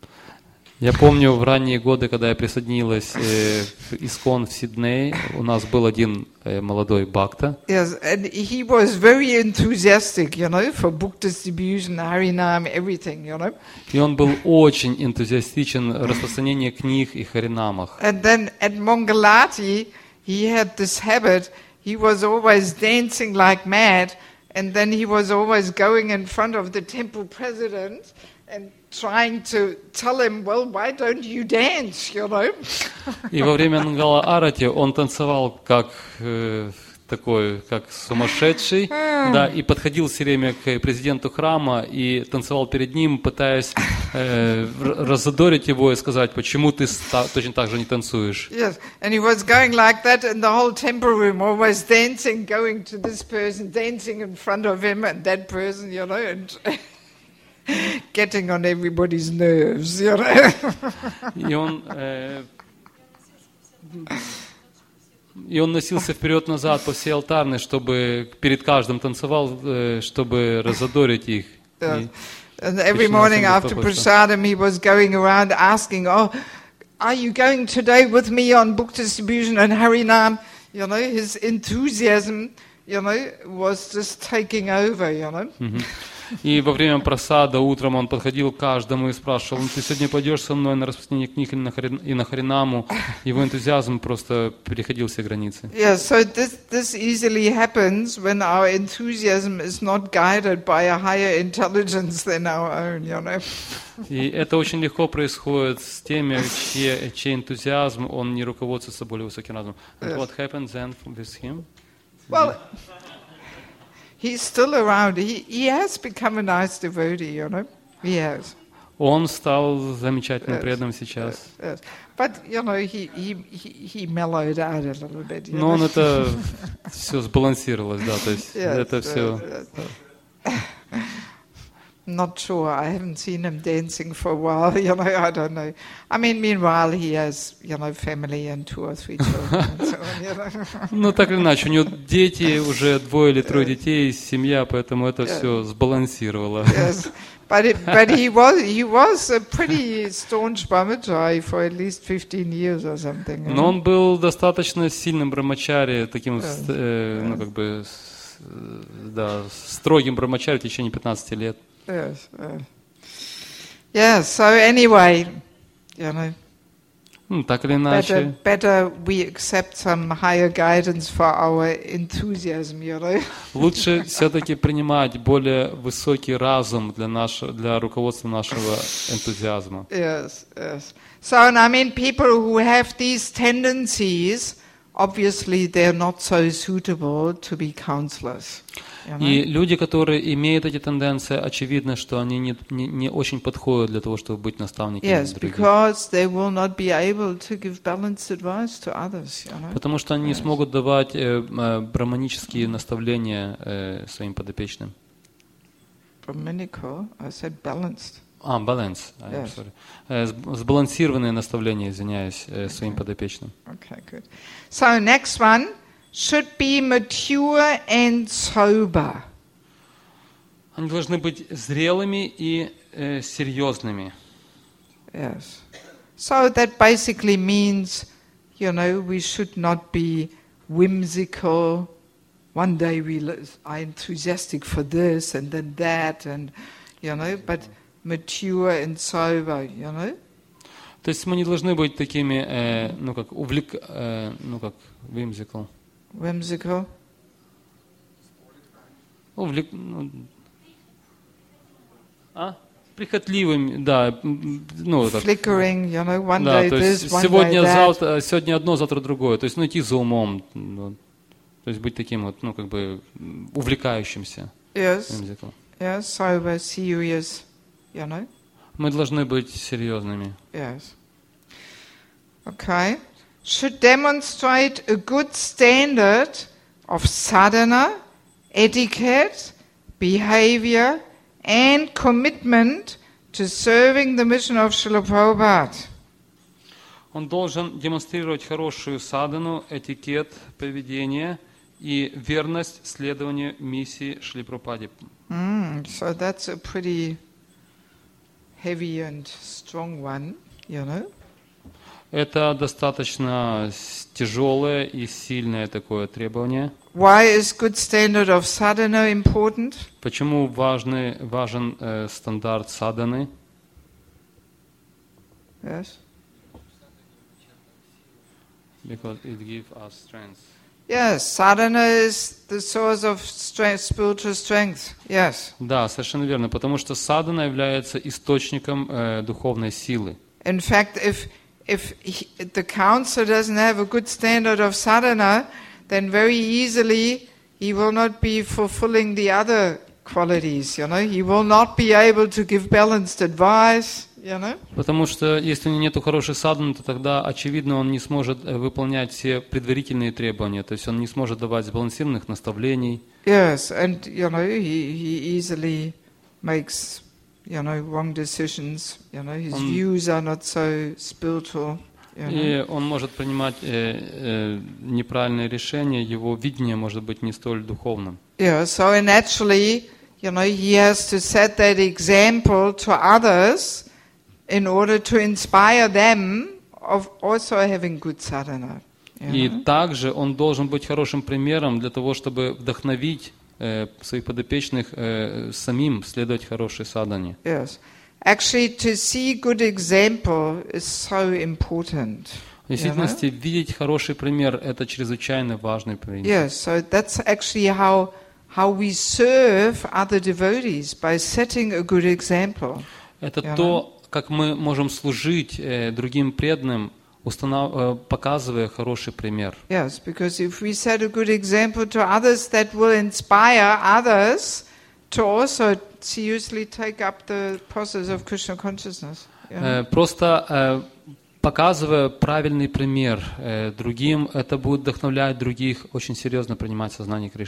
Я помню в ранние годы, когда я присоединилась э, в Искон в Сиднее, у нас был один э, молодой бхакта. Yes, and he was very enthusiastic, you know, for book distribution, Harinam, everything, you know. И он был очень энтузиастичен в распространении книг и харинамах. And then at Mongalati, he had this habit, he was always dancing like mad, and then he was always going in front of the temple president and trying to tell him, well, why don't you dance, you know? И во время Нгала Арати он танцевал как э, такой, как сумасшедший, да, и подходил все время к президенту храма и танцевал перед ним, пытаясь э, раззадорить его и сказать, почему ты ста- точно так же не танцуешь. Yes, and he was going like that in the whole temple room, always dancing, going to this person, dancing in front of him and that person, you know, and getting on everybody's nerves, you know. И он, э, и он носился вперед-назад по всей алтарной, чтобы перед каждым танцевал, э, чтобы разодорить их. Yeah. И And every Krishna morning Sangha after Prabhu. prasadam, he was going around asking, oh, are you going today with me on book distribution and Harinam? You know, his enthusiasm, you know, was just taking over, you know. Мгм. И во время просада утром он подходил к каждому и спрашивал, ну, ты сегодня пойдешь со мной на распространение книг или на Хари- и на Харинаму? Его энтузиазм просто переходил все границы. Yeah, so this, this easily happens when our enthusiasm is not guided by a higher intelligence than our own, you know. И это очень легко происходит с теми, чьи, чей энтузиазм, он не руководствуется более высоким разумом. And what happened then with him? Well, he's still around. He, he has become a nice devotee, you know. He has. Он стал замечательным Yes, преданным сейчас. Yes. But, you know, he, he, he, he mellowed out a little bit, you Но know. он это все сбалансировалось, да, то есть Yes, это yes, все. yes. Not sure. I haven't seen him dancing for a while. You know, I don't know. I mean, meanwhile, he has, you know, family and two or three children and so on, you know. Ну, так или иначе, у него дети, уже двое или трое детей, семья, поэтому это все сбалансировало. Yes. But, it, but he was he was a pretty staunch brahmachari for at least fifteen years or something. Но он был достаточно сильным брамачари, таким, э, ну, как бы, с, да, строгим брамачари в течение пятнадцати лет. Yes. Uh, yeah, so anyway, you know, Ну, так или иначе. better, better we accept some higher guidance for our enthusiasm, you know. Лучше все-таки принимать более высокий разум для, нашего, для руководства нашего энтузиазма. Yes, yes. So, and I mean, people who have these tendencies, obviously they're not so suitable to be counselors. You know? И люди, которые имеют эти тенденции, очевидно, что они не, не, не очень подходят для того, чтобы быть наставниками Yes, других. because they will not be able to give balanced advice to others, you know. Потому что они не смогут давать э, э, брахманические наставления э, своим подопечным. Brahminical, I said balanced. А, баланс. Yes. Э, сбалансированные наставления, извиняюсь, э, своим подопечным. Okay, good. So next one, should be mature and sober. Они должны быть зрелыми и э, серьезными. Yes. So that basically means, you know, we should not be whimsical. One day we are enthusiastic for this and then that, and you know, but mature and sober, you know. То есть мы не должны быть такими, э, ну как увлек, э, ну как whimsical. Whimsical. Увлек, ну, а? Прихотливыми, да, ну так. Flickering, you know, one Да, day то есть this, one сегодня, day that. завтра, сегодня одно, завтра другое. То есть ну идти за умом, ну, то есть быть таким вот, ну как бы увлекающимся. Yes. Whimsical. Yes, sober, serious, you know. Мы должны быть серьезными. Yes. Okay. Should demonstrate a good standard of sadhana, etiquette, behavior, and commitment to serving the mission of Srila Prabhupada. Он должен демонстрировать хорошую садану, этикет, поведение и верность следованию миссии Шрила Прабхупады. Mm, so that's a pretty heavy and strong one, you know. Это достаточно тяжелое и сильное такое требование. Why is good standard of sadhana important? Почему важный, важен э, стандарт саданы? Yes. Because it gives us strength. Yes, sadhana is the source of strength, spiritual strength. Yes. Да, совершенно верно, потому что садана является источником э, духовной силы. In fact, if if he, the counselor doesn't have a good standard of sadhana, then very easily he will not be fulfilling the other qualities, you know. He will not be able to give balanced advice, you know. Потому что если у него нет хорошей садханы, то тогда, очевидно, он не сможет выполнять все предварительные требования, то есть он не сможет давать сбалансированных наставлений. Yes, and you know, he, he easily makes, you know, wrong decisions, you know, his Он- views are not so spiritual, you know. И он может принимать э, э, неправильные решения, его видение может быть не столь духовным. Yeah, so naturally, you know, he has to set that example to others in order to inspire them of also having good sadhana. you И know. также он должен быть хорошим примером для того, чтобы вдохновить э, своих подопечных э, самим следовать хорошей садхане. Yes. Actually, to see good example is so important. В действительности, видеть хороший пример – это чрезвычайно важный принцип. Yes, so that's actually how how we serve other devotees, by setting a good example. Это Yeah. то, как мы можем служить э, другим преданным, установ... э, показывая хороший пример. Yes, because if we set a good example to others, that will inspire others to also seriously take up the process of Krishna consciousness. you know. Э, Просто э, показывая правильный пример э, другим, это будет вдохновлять других очень серьезно принимать сознание Кришны.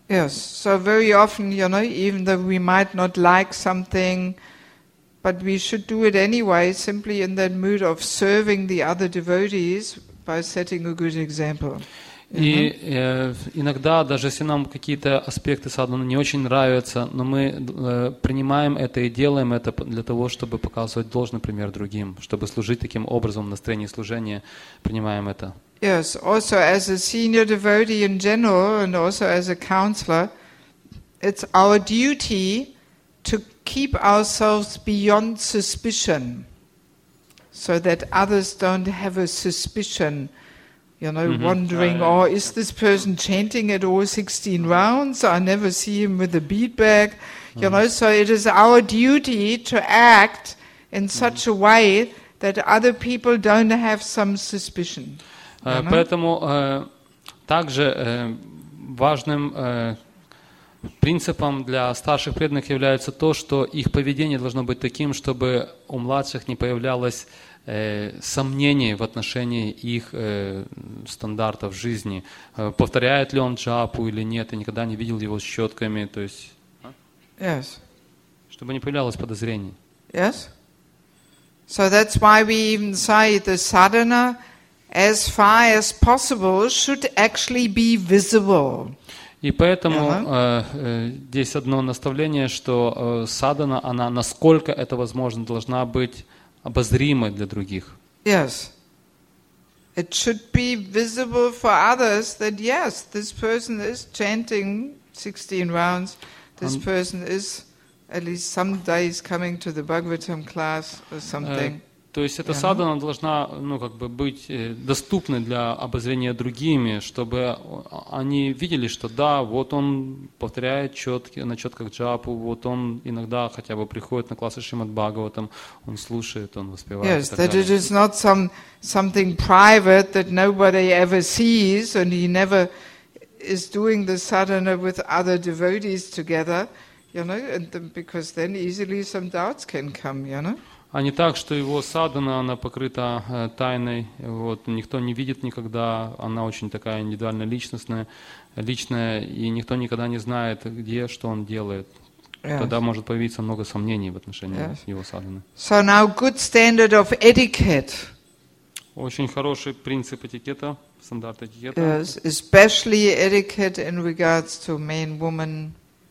Yes, so very often, you know, even though we might not like something, but we should do it anyway, simply in that mood of serving the other devotees by setting a good example. И э, иногда, даже если нам какие-то аспекты садханы не очень нравятся, но мы э, принимаем это и делаем это для того, чтобы показывать должный пример другим, чтобы служить таким образом в настроении служения, принимаем это. Yes, also as a senior devotee in general and also as a counselor, it's our duty to keep ourselves beyond suspicion so that others don't have a suspicion. You know, mm-hmm. wondering, uh, oh, is this person chanting at all sixteen rounds? I never see him with a bead bag. Mm-hmm. You know, so it is our duty to act in such mm-hmm. a way that other people don't have some suspicion. Uh, you know? Поэтому uh, также uh, важным uh, принципом для старших преданных является то, что их поведение должно быть таким, чтобы у младших не появлялось Э, сомнений в отношении их э, стандартов жизни. Э, повторяет ли он джапу или нет, я никогда не видел его с щетками, то есть, а? Yes. Чтобы не появлялось подозрений. Yes. So that's why we even say the sadhana, as far as possible, should actually be visible. И поэтому uh-huh. э, э, здесь одно наставление, что э, садхана, она, насколько это возможно, должна быть обозримой для других. Yes. It should be visible for others that yes, this person is chanting sixteen rounds, this um, person is at least some days coming to the Bhagavatam class or something. Uh, То есть эта садхана должна, ну, как бы быть доступной для обозрения другими, чтобы они видели, что да, вот он повторяет четки, на четках джапу, вот он иногда хотя бы приходит на классы Шримад Бхагаватам, он слушает, он воспевает. Yes, that it is not some something private that nobody ever sees, and he never is doing the sadhana with other devotees together, you know, and the, because then easily some doubts can come, you know. А не так, что его садхана, она покрыта э, тайной, вот, никто не видит никогда, она очень такая индивидуально личностная, личная, и никто никогда не знает, где, что он делает. Yes. Тогда может появиться много сомнений в отношении yes. его садханы. So now good standard of etiquette. Очень хороший принцип этикета, стандарт этикета. Yes, especially etiquette in regards to man-woman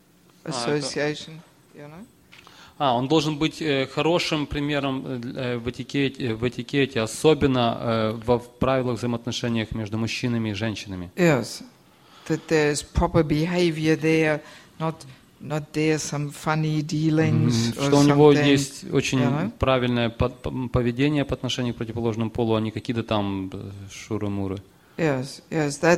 association, ah, you know. А, он должен быть э, хорошим примером э, в этикете, в этикете, особенно э, в правилах взаимоотношениях между мужчинами и женщинами. Yes, that there's proper behavior there, not not there some funny dealings. Mm-hmm. Что у него есть очень yeah. правильное поведение по отношению к противоположному полу, а не какие-то там шуры-муры. Yes, yes, that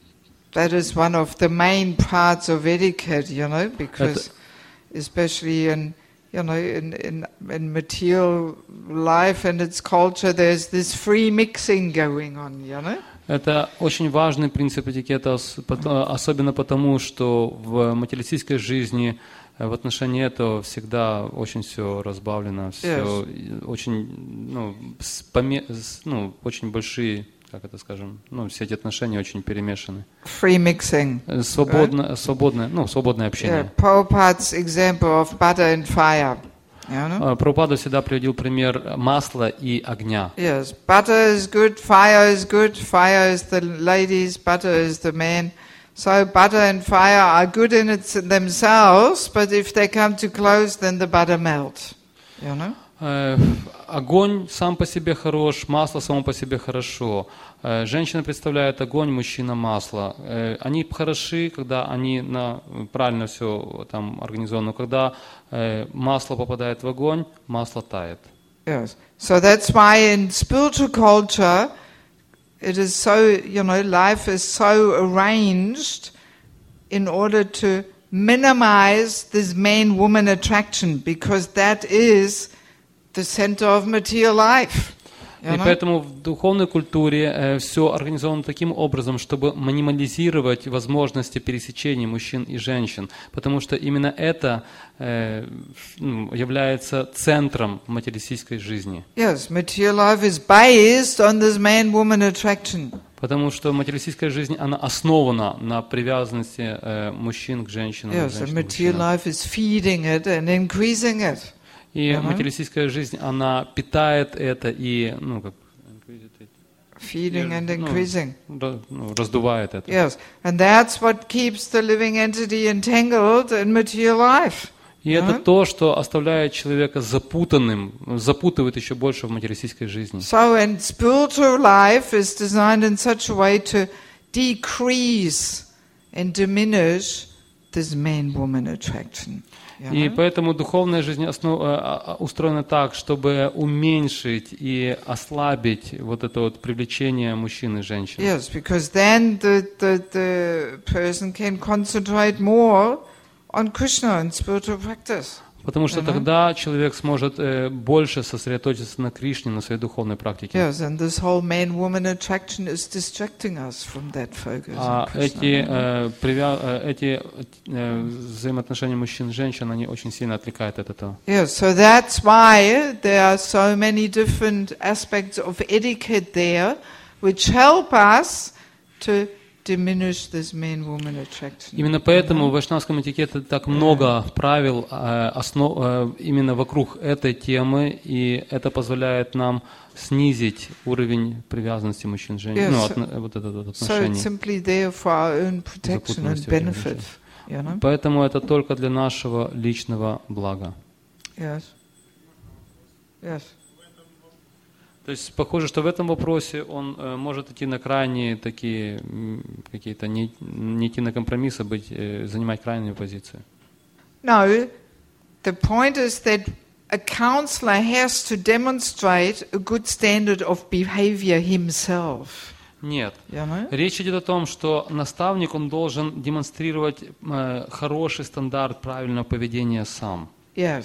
that is one of the main parts of etiquette, you know, because Это... especially in You know, in, in in material life and its culture, there's this free mixing going on, you know. Это очень важный принцип этикета, особенно потому, что в материалистической жизни в отношении этого всегда очень все разбавлено, все yes. очень, ну, споме, ну, очень большие, как это скажем, ну, все эти отношения очень перемешаны. Free mixing. Свободно, right? свободное, ну, свободное общение. Yeah, Prabhupada's example of butter and fire. You know? Прабхупада всегда приводил пример масла и огня. Yes, butter is good, fire is good, fire is the ladies, butter is the men. So butter and fire are good in it themselves, but if they come too close, then the butter melts. You know? Огонь сам по себе хорош, масло само по себе хорошо. Женщина представляет огонь, мужчина масло. Они хороши, когда они на, правильно все там организовано. Когда масло попадает в огонь, масло тает. Yes. So that's why in spiritual culture it is so, you know, life is so arranged in order to minimize this man-woman attraction, because that is the center of material life. You know? И поэтому в духовной культуре э, все организовано таким образом, чтобы минимализировать возможности пересечения мужчин и женщин, потому что именно это э, ну, является центром материалистической жизни. Yes, material life is based on this man-woman attraction. Потому что материалистическая жизнь, она основана на привязанности э, мужчин к женщинам. Yes, женщин the к material мужчинам. life is feeding it and increasing it. И Uh-huh. материалистическая жизнь, она питает это и, ну, как, Feeding and ну, increasing. ра- ну, раздувает это. Yes, and that's what keeps the living entity entangled in material life. И это Uh-huh. то, что оставляет человека запутанным, запутывает еще больше в материалистической жизни. So, and spiritual life is designed in such a way to decrease and diminish this man-woman attraction. You И know? поэтому духовная жизнь основ- а- а- устроена так, чтобы уменьшить и ослабить вот это вот привлечение мужчин и женщин. Yes, because then the, the, the person can concentrate more on Krishna and spiritual practice. Потому что Ага. тогда человек сможет э, больше сосредоточиться на Кришне, на своей духовной практике. Yes, and this whole man-woman attraction is distracting us from that focus А on Krishna. эти, э, привя- э, эти э, взаимоотношения мужчин и женщин, они очень сильно отвлекают от этого. Yes, so that's why there are so many different aspects of etiquette there, which help us to diminish this man-woman attraction. Именно поэтому в вайшнавском этикете так много правил э, основ, э, именно вокруг этой темы, и это позволяет нам снизить уровень привязанности мужчин и женщин, Yes. ну, отно- вот это вот So it's отношение. simply there for our own protection and Запутанности очень benefit. You know? Поэтому это только для нашего личного блага. Yes. Yes. То есть похоже, что в этом вопросе он э, может идти на крайние такие м, какие-то не, не идти на компромиссы, быть, э, занимать крайнюю позицию. No, the point is that a counselor has to demonstrate a good standard of behavior himself. Нет. You know? Речь идет о том, что наставник он должен демонстрировать э, хороший стандарт правильного поведения сам. Yes.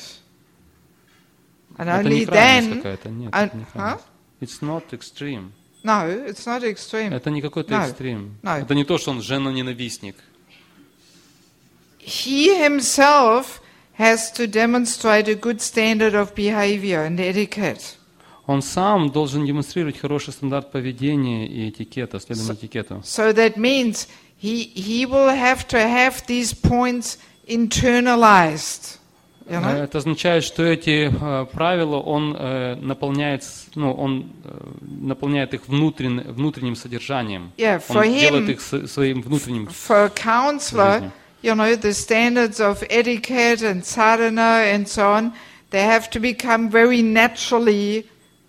And Это не only крайность then. какая-то, нет. and- это не huh? крайность. It's not extreme. No, it's not extreme. Это не какой-то No. экстрим. No. Это не то, что он женоненавистник. He himself has to demonstrate a good standard of behavior and etiquette. Он сам должен демонстрировать хороший стандарт поведения и этикета, следования этикету. So that means he he will have to have these points internalized. You know? Это означает, что эти э, правила он э, наполняет, с- ну, он э, наполняет их внутрен, внутренним содержанием. Yeah, Он for делает him, их со- своим внутренним. for a counselor, жизнью. you know, the standards of etiquette and sadhana and so on, they have to become very naturally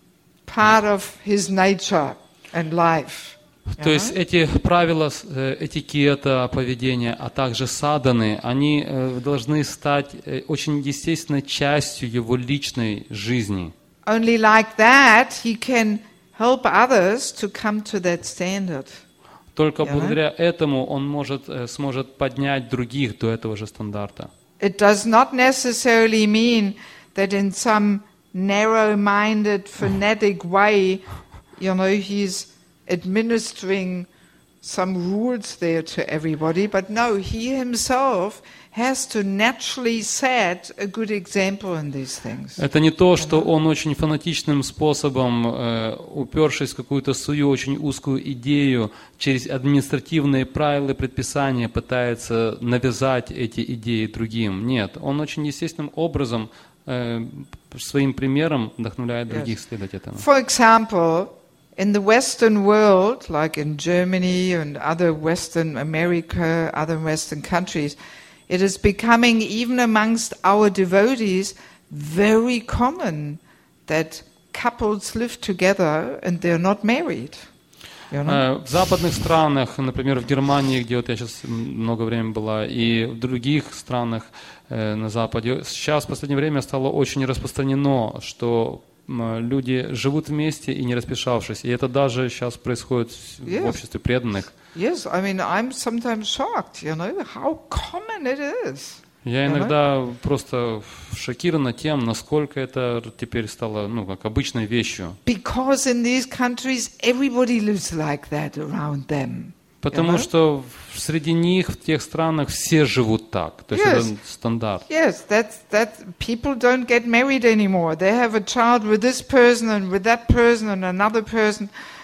part of his nature and life. То есть эти правила э, этикета, поведения, а также садханы, они э, должны стать э, очень естественной частью его личной жизни. Only like that he can help others to come to that standard. Только Yeah. благодаря этому он может, э, сможет поднять других до этого же стандарта. It does not necessarily mean that in some narrow-minded, fanatic way, you know, he's administering some rules there to everybody, but no, he himself has to naturally set a good example in these things. Это не то, что он очень фанатичным способом, э, упершись в какую-то свою очень узкую идею, через административные правила и предписания пытается навязать эти идеи другим. Нет, он очень естественным образом, э, своим примером вдохновляет других следовать этому. For example, in the Western world, like in Germany and other Western America, other Western countries, it is becoming, even amongst our devotees, very common that couples live together and they're not married. You know? Э, В западных странах, например, в Германии, где вот я сейчас много времени была, и в других странах э, на Западе, сейчас в последнее время стало очень распространено, что м, люди живут вместе и не расписавшись. И это даже сейчас происходит в Yes. обществе преданных. Yes, I mean, I'm sometimes shocked, you know, how common it is. Я Ага. иногда просто шокирована тем, насколько это теперь стало, ну, как обычной вещью. Because in these countries, everybody lives like that around them. Потому Ага. что в- среди них, в тех странах, все живут так. То есть Yes. это стандарт. Yes, that's that. People don't get married anymore. They have a child with this person and with that person and another person,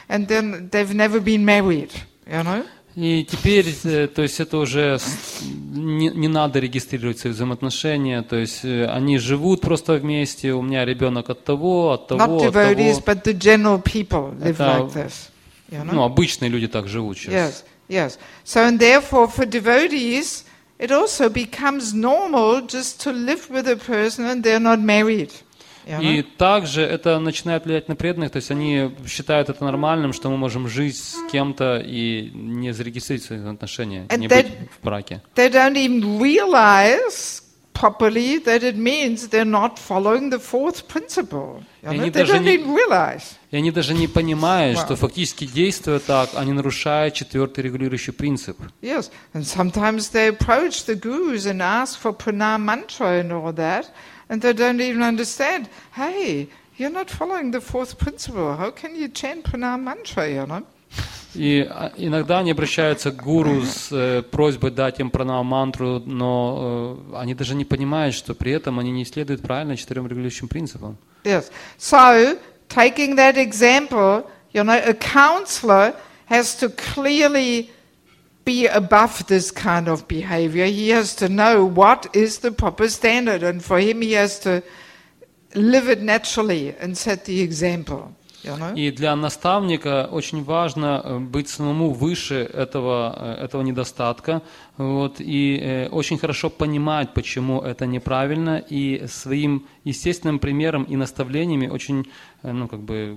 and then they've never been married, you know? И теперь, э, то есть это уже с- не, не надо регистрировать свои взаимоотношения, то есть э, они живут просто вместе, у меня ребенок от того, от того, Not от devotees, того. but the general people live Это, like this, you know? Ну, обычные люди так живут сейчас. Yes, yes. So, and therefore, for devotees, it also becomes normal just to live with a person and they're not married. You know? И также это начинает влиять на преданных, то есть они считают это нормальным, что мы можем жить с кем-то и не зарегистрировать свои отношения, And не that- быть в браке. They don't even realize properly that it means they're not following the fourth principle. You И know? они They даже don't не- even realize. И они даже не понимают, Wow. что фактически действуя так, они нарушают четвертый регулирующий принцип. Yes, and sometimes they approach the gurus and ask for pranam mantra and all that, and they don't even understand, hey, you're not following the fourth principle. How can you chant pranam mantra, you know? И а, иногда они обращаются к гуру с э, просьбой дать им пранама-мантру, но э, они даже не понимают, что при этом они не следуют правильно четырем регулирующим принципам. Yes. So, taking that example, you know, a counselor has to clearly be above this kind of behavior. He has to know what is the proper standard, and for him, he has to live it naturally and set the example. You know? И для наставника очень важно э, быть самому выше этого, э, этого недостатка, вот, и э, очень хорошо понимать, почему это неправильно, и своим естественным примером и наставлениями очень, э, ну, как бы,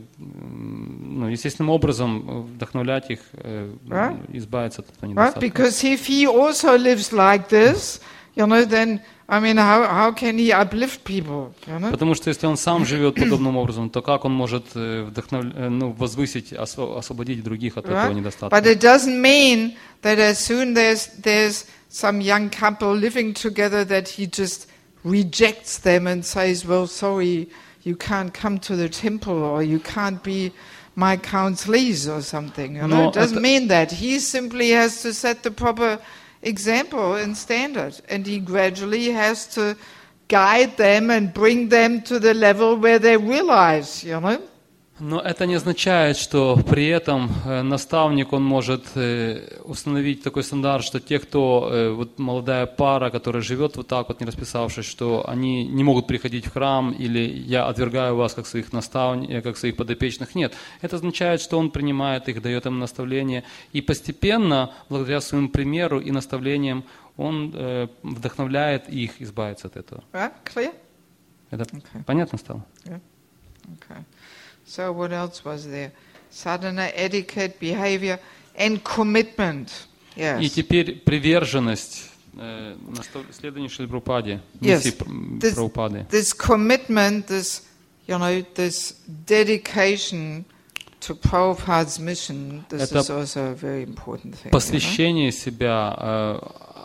м, ну, естественным образом вдохновлять их, э, Right. избавиться от этого Right? недостатка. Because if he also lives like this, you know, then, I mean, how, how can he uplift people? You know? Потому что если он сам живет подобным образом, то как он может э, вдохнов... э, ну, возвысить, осво- освободить других от этого Right? недостатка? But it doesn't mean that as soon there's there's some young couple living together that he just rejects them and says, "Well, sorry, you can't come to the temple, or you can't be my counselees or something." You know, No, it doesn't это- mean that. He simply has to set the proper example and standard, and he gradually has to guide them and bring them to the level where they realize, you know. Но это не означает, что при этом э, наставник, он может э, установить такой стандарт, что те, кто, э, вот молодая пара, которая живет вот так вот, не расписавшись, что они не могут приходить в храм, или я отвергаю вас как своих наставников, как своих подопечных. Нет, это означает, что он принимает их, дает им наставления, и постепенно, благодаря своему примеру и наставлениям, он э, вдохновляет их избавиться от этого. Right? Clear? Это Okay. понятно стало? Okay. So what else was there? Sadhana, etiquette, behavior, and commitment. И Yes. теперь приверженность э, настав- следованию Шрилы Прабхупаде, Yes. миссии Пр- This- Прабхупады. This commitment, this, you know, this dedication to Prabhupada's mission, this Это is also a very important thing. you know? Посвящение себя, э,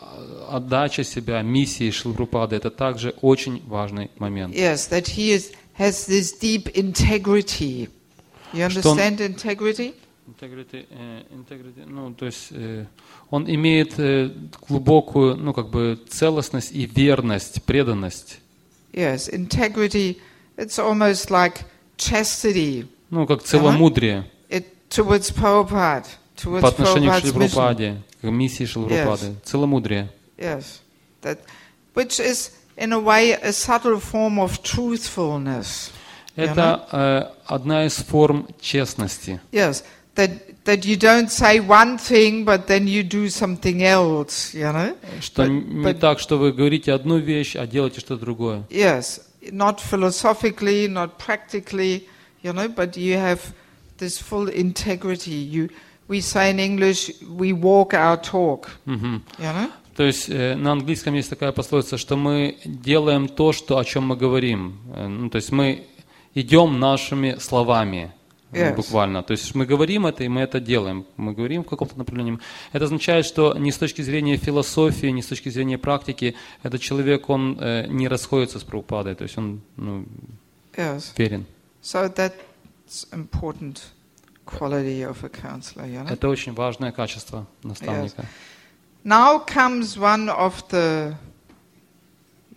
отдача себя миссии Шрилы Прабхупады, это также очень важный момент. Yes, that he is, has this deep integrity. You Что он- understand integrity? Integrity, э, integrity, ну, то есть э, он имеет э, глубокую, ну, как бы целостность и верность, преданность. Yes, integrity, it's almost like chastity. Ну, как целомудрие It, towards Prabhupada, towards по отношению к Prabhupada's Шриле mission. Прабхупаде, к миссии Шрилы Yes. Прабхупады. Целомудрие. Yes, that, which is in a way a subtle form of truthfulness. you know? Это э, одна из форм честности. Yes, that that you don't say one thing but then you do something else. You know. Что But- не but- так, что вы говорите одну вещь, а делаете что-то другое. Yes, not philosophically, not practically, you know, but you have this full integrity. You, we say in English, we walk our talk. Мгм. You know. То есть э, на английском есть такая пословица, что мы делаем то, что, о чем мы говорим. Э, ну, то есть мы идем нашими словами, э, Yes. буквально. То есть мы говорим это, и мы это делаем. Мы говорим в каком-то направлении. Это означает, что ни с точки зрения философии, ни с точки зрения практики, этот человек, он э, не расходится с Прабхупадой. То есть он ну, Yes. верен. So that's important quality of a counselor. You know. Это очень важное качество наставника. Now comes one of the,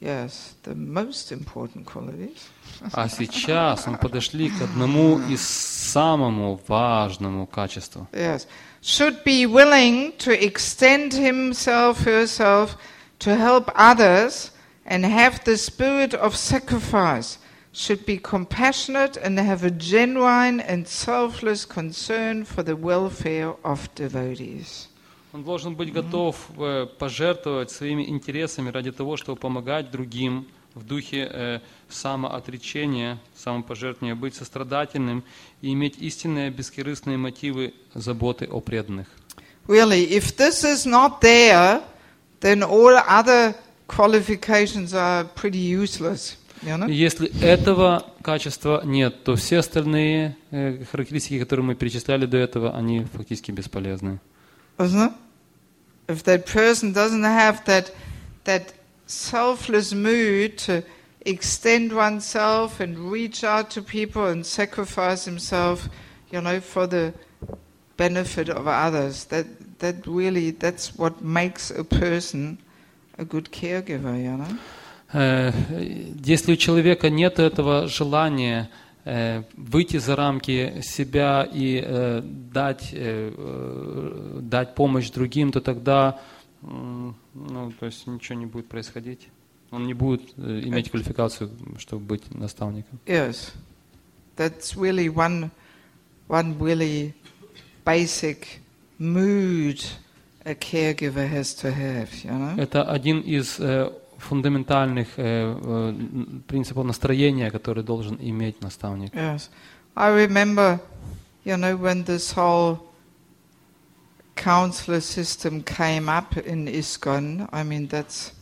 yes, the most important qualities. А сейчас мы подошли к одному из самому важному качеству. Yes, should be willing to extend himself, herself, to help others, and have the spirit of sacrifice. Should be compassionate and have a genuine and selfless concern for the welfare of devotees. Он должен быть готов э, пожертвовать своими интересами ради того, чтобы помогать другим в духе э, самоотречения, самопожертвования, быть сострадательным и иметь истинные бескорыстные мотивы заботы о преданных. Really, if this is not there, then all other qualifications are pretty useless. You know? И если этого качества нет, то все остальные э, характеристики, которые мы перечисляли до этого, они фактически бесполезны. Isn't it? If that person doesn't have that that selfless mood to extend oneself and reach out to people and sacrifice himself, you know, for the benefit of others, that that really that's what makes a person a good caregiver, you know. Э, Если у человека нет этого желания э, выйти за рамки себя и э, дать, э, э, дать помощь другим, то тогда м, ну, то есть ничего не будет происходить. Он не будет э, иметь квалификацию, чтобы быть наставником. Yes, that's really one one really basic mood a caregiver has to have, you know. Это один из э, фундаментальных э, э, принципов настроения, который должен иметь наставник. Yes, I remember, you know, when this whole counselor system came up in ISKCON. I mean, that's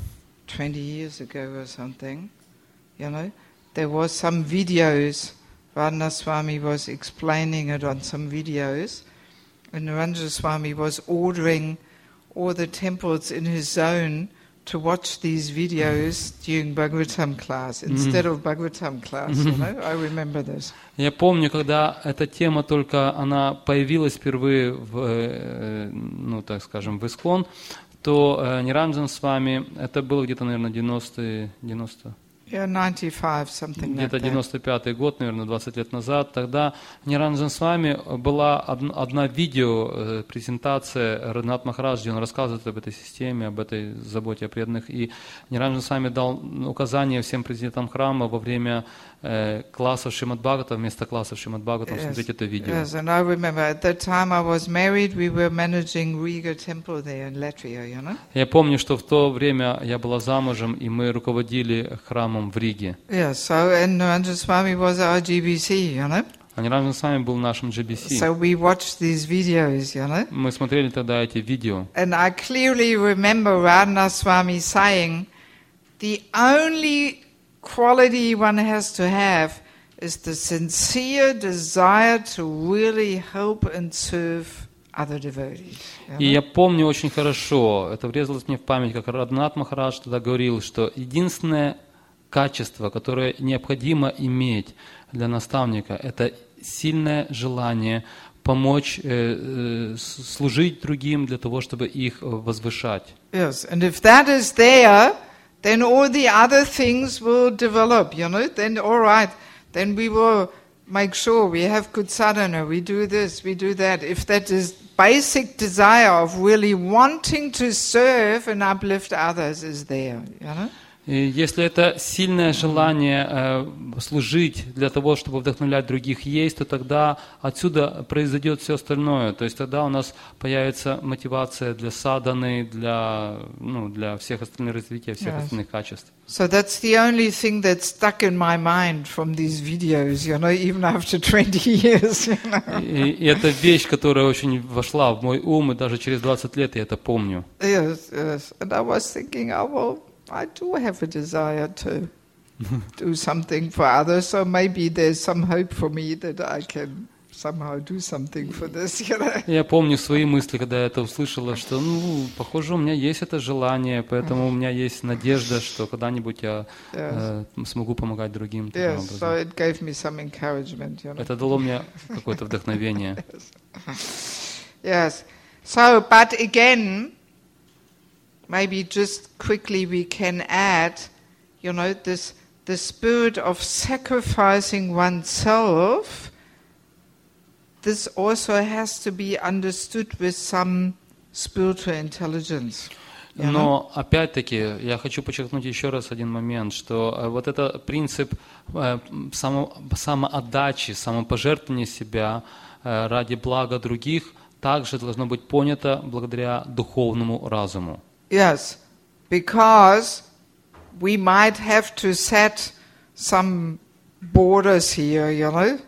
twenty years ago or something. You know, there was some videos. Radhanath Swami was explaining it on some videos, and Narendra Swami was ordering all the temples in his zone to watch these videos during Bhagavatam class instead of Bhagavatam class. You know, I remember this. Я помню, когда эта тема только она появилась впервые в, э, ну так скажем, в ISKCON, то э, Ниранджан Свами, это было где-то, наверное, девяностые, девяносто. Yeah, ninety-five, something like Где-то that. девяносто пятый год, наверное, двадцать лет назад. Тогда Ниранджан Свами была одна, одна видео э, презентация Радханат Махарадж, где он рассказывает об этой системе, об этой заботе о преданных. И Ниранджан Свами дал указание всем президентам храма во время э, классов Шримад Бхагаватам, вместо классов Шримад Бхагаватам смотреть это видео. Yes, and I remember at that time I was married. We were managing Riga Temple there in Latvia, you know. Я помню, что в то время я была замужем, и мы руководили храмом в Риге. Yes, so and Narendra Swami was our G B C, you know. А Ниранджан Свами был нашим джи би си. So we watched these videos, you know. Мы смотрели тогда эти видео. And I clearly remember Radhanath Swami saying, the only quality one has to have is the sincere desire to really help and serve other devotees. И я помню очень хорошо, это врезалось мне в память, как Радханат Махарадж тогда говорил, что единственное качество, которое необходимо иметь для наставника, это сильное желание помочь э, э, служить другим для того, чтобы их возвышать. Yes, and if that is there, then all the other things will develop, you know. Then all right, then we will make sure we have good sadhana, we do this, we do that. If that is basic desire of really wanting to serve and uplift others is there, you know. И если это сильное желание э, служить для того, чтобы вдохновлять других есть, то тогда отсюда произойдет все остальное. То есть тогда у нас появится мотивация для садханы, для, ну, для всех остальных развития, всех Yes. остальных качеств. So that's the only thing that's stuck in my mind from these videos, you know, even after twenty years, you know. И, и это вещь, которая очень вошла в мой ум, и даже через двадцать лет я это помню. Yes, yes. And I was thinking, oh, well, I do have a desire to do something for others, so maybe there's some hope for me that I can somehow do something for this, you know. Я помню свои мысли, когда я это услышала, что, ну, похоже, у меня есть это желание, поэтому у меня есть надежда, что когда-нибудь я э, смогу помогать другим таким Yes, so образом. it gave me some encouragement, you know. Это дало мне какое-то вдохновение. Yes. So, but again, maybe just quickly we can add, you know, this the spirit of sacrificing oneself. This also has to be understood with some spiritual intelligence. Но опять-таки я хочу подчеркнуть еще раз один момент, что э, вот это принцип э, само, самоотдачи, самопожертвования себя э, ради блага других также должно быть понято благодаря духовному разуму. Yes, because we might have to set some borders here, you know.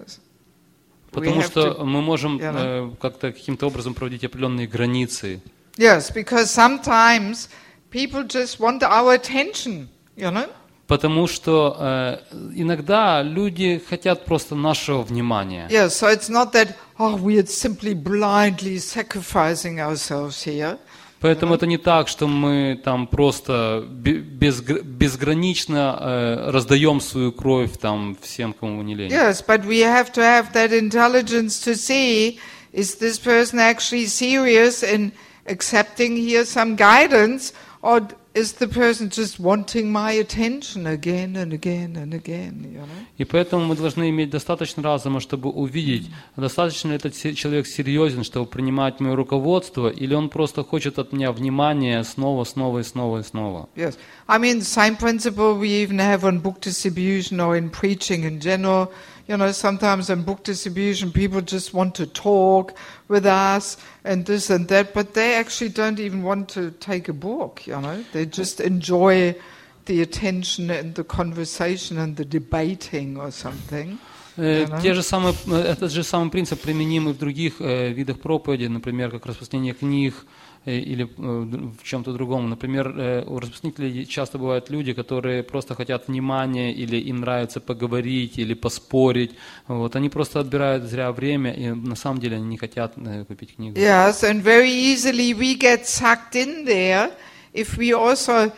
Потому что мы можем э, как-то каким-то образом проводить определенные границы. Yes, because sometimes people just want our attention, you know. Потому что э, иногда люди хотят просто нашего внимания. Yes, so it's not that oh we are simply blindly sacrificing ourselves here. Поэтому это не так, что мы там просто без, безгранично э, раздаем свою кровь там всем, кому не лень. Yes, but we have to have that intelligence to see, is this person actually serious in accepting here some guidance, or is the person just wanting my attention again and again and again, you know? И поэтому мы должны иметь достаточно разума, чтобы увидеть, достаточно ли этот человек серьезен, чтобы принимать мое руководство, или он просто хочет от меня внимания снова, снова и снова и снова. Yes, I mean the same principle we even have on book distribution or in preaching in general. You know, sometimes in book distribution people just want to talk with us and this and that, but they actually don't even want to take a book, you know. They just enjoy the attention and the conversation and the debating or something. You know? Те же самые, этот же самый принцип применим и в других э, видах проповеди, например, как распространение книг, или в чем-то другом. Например, у распространителей часто бывают люди, которые просто хотят внимания, или им нравится поговорить, или поспорить. Вот. Они просто отбирают зря время, и на самом деле они не хотят купить книгу. Yes, and very easily we get sucked in there if we also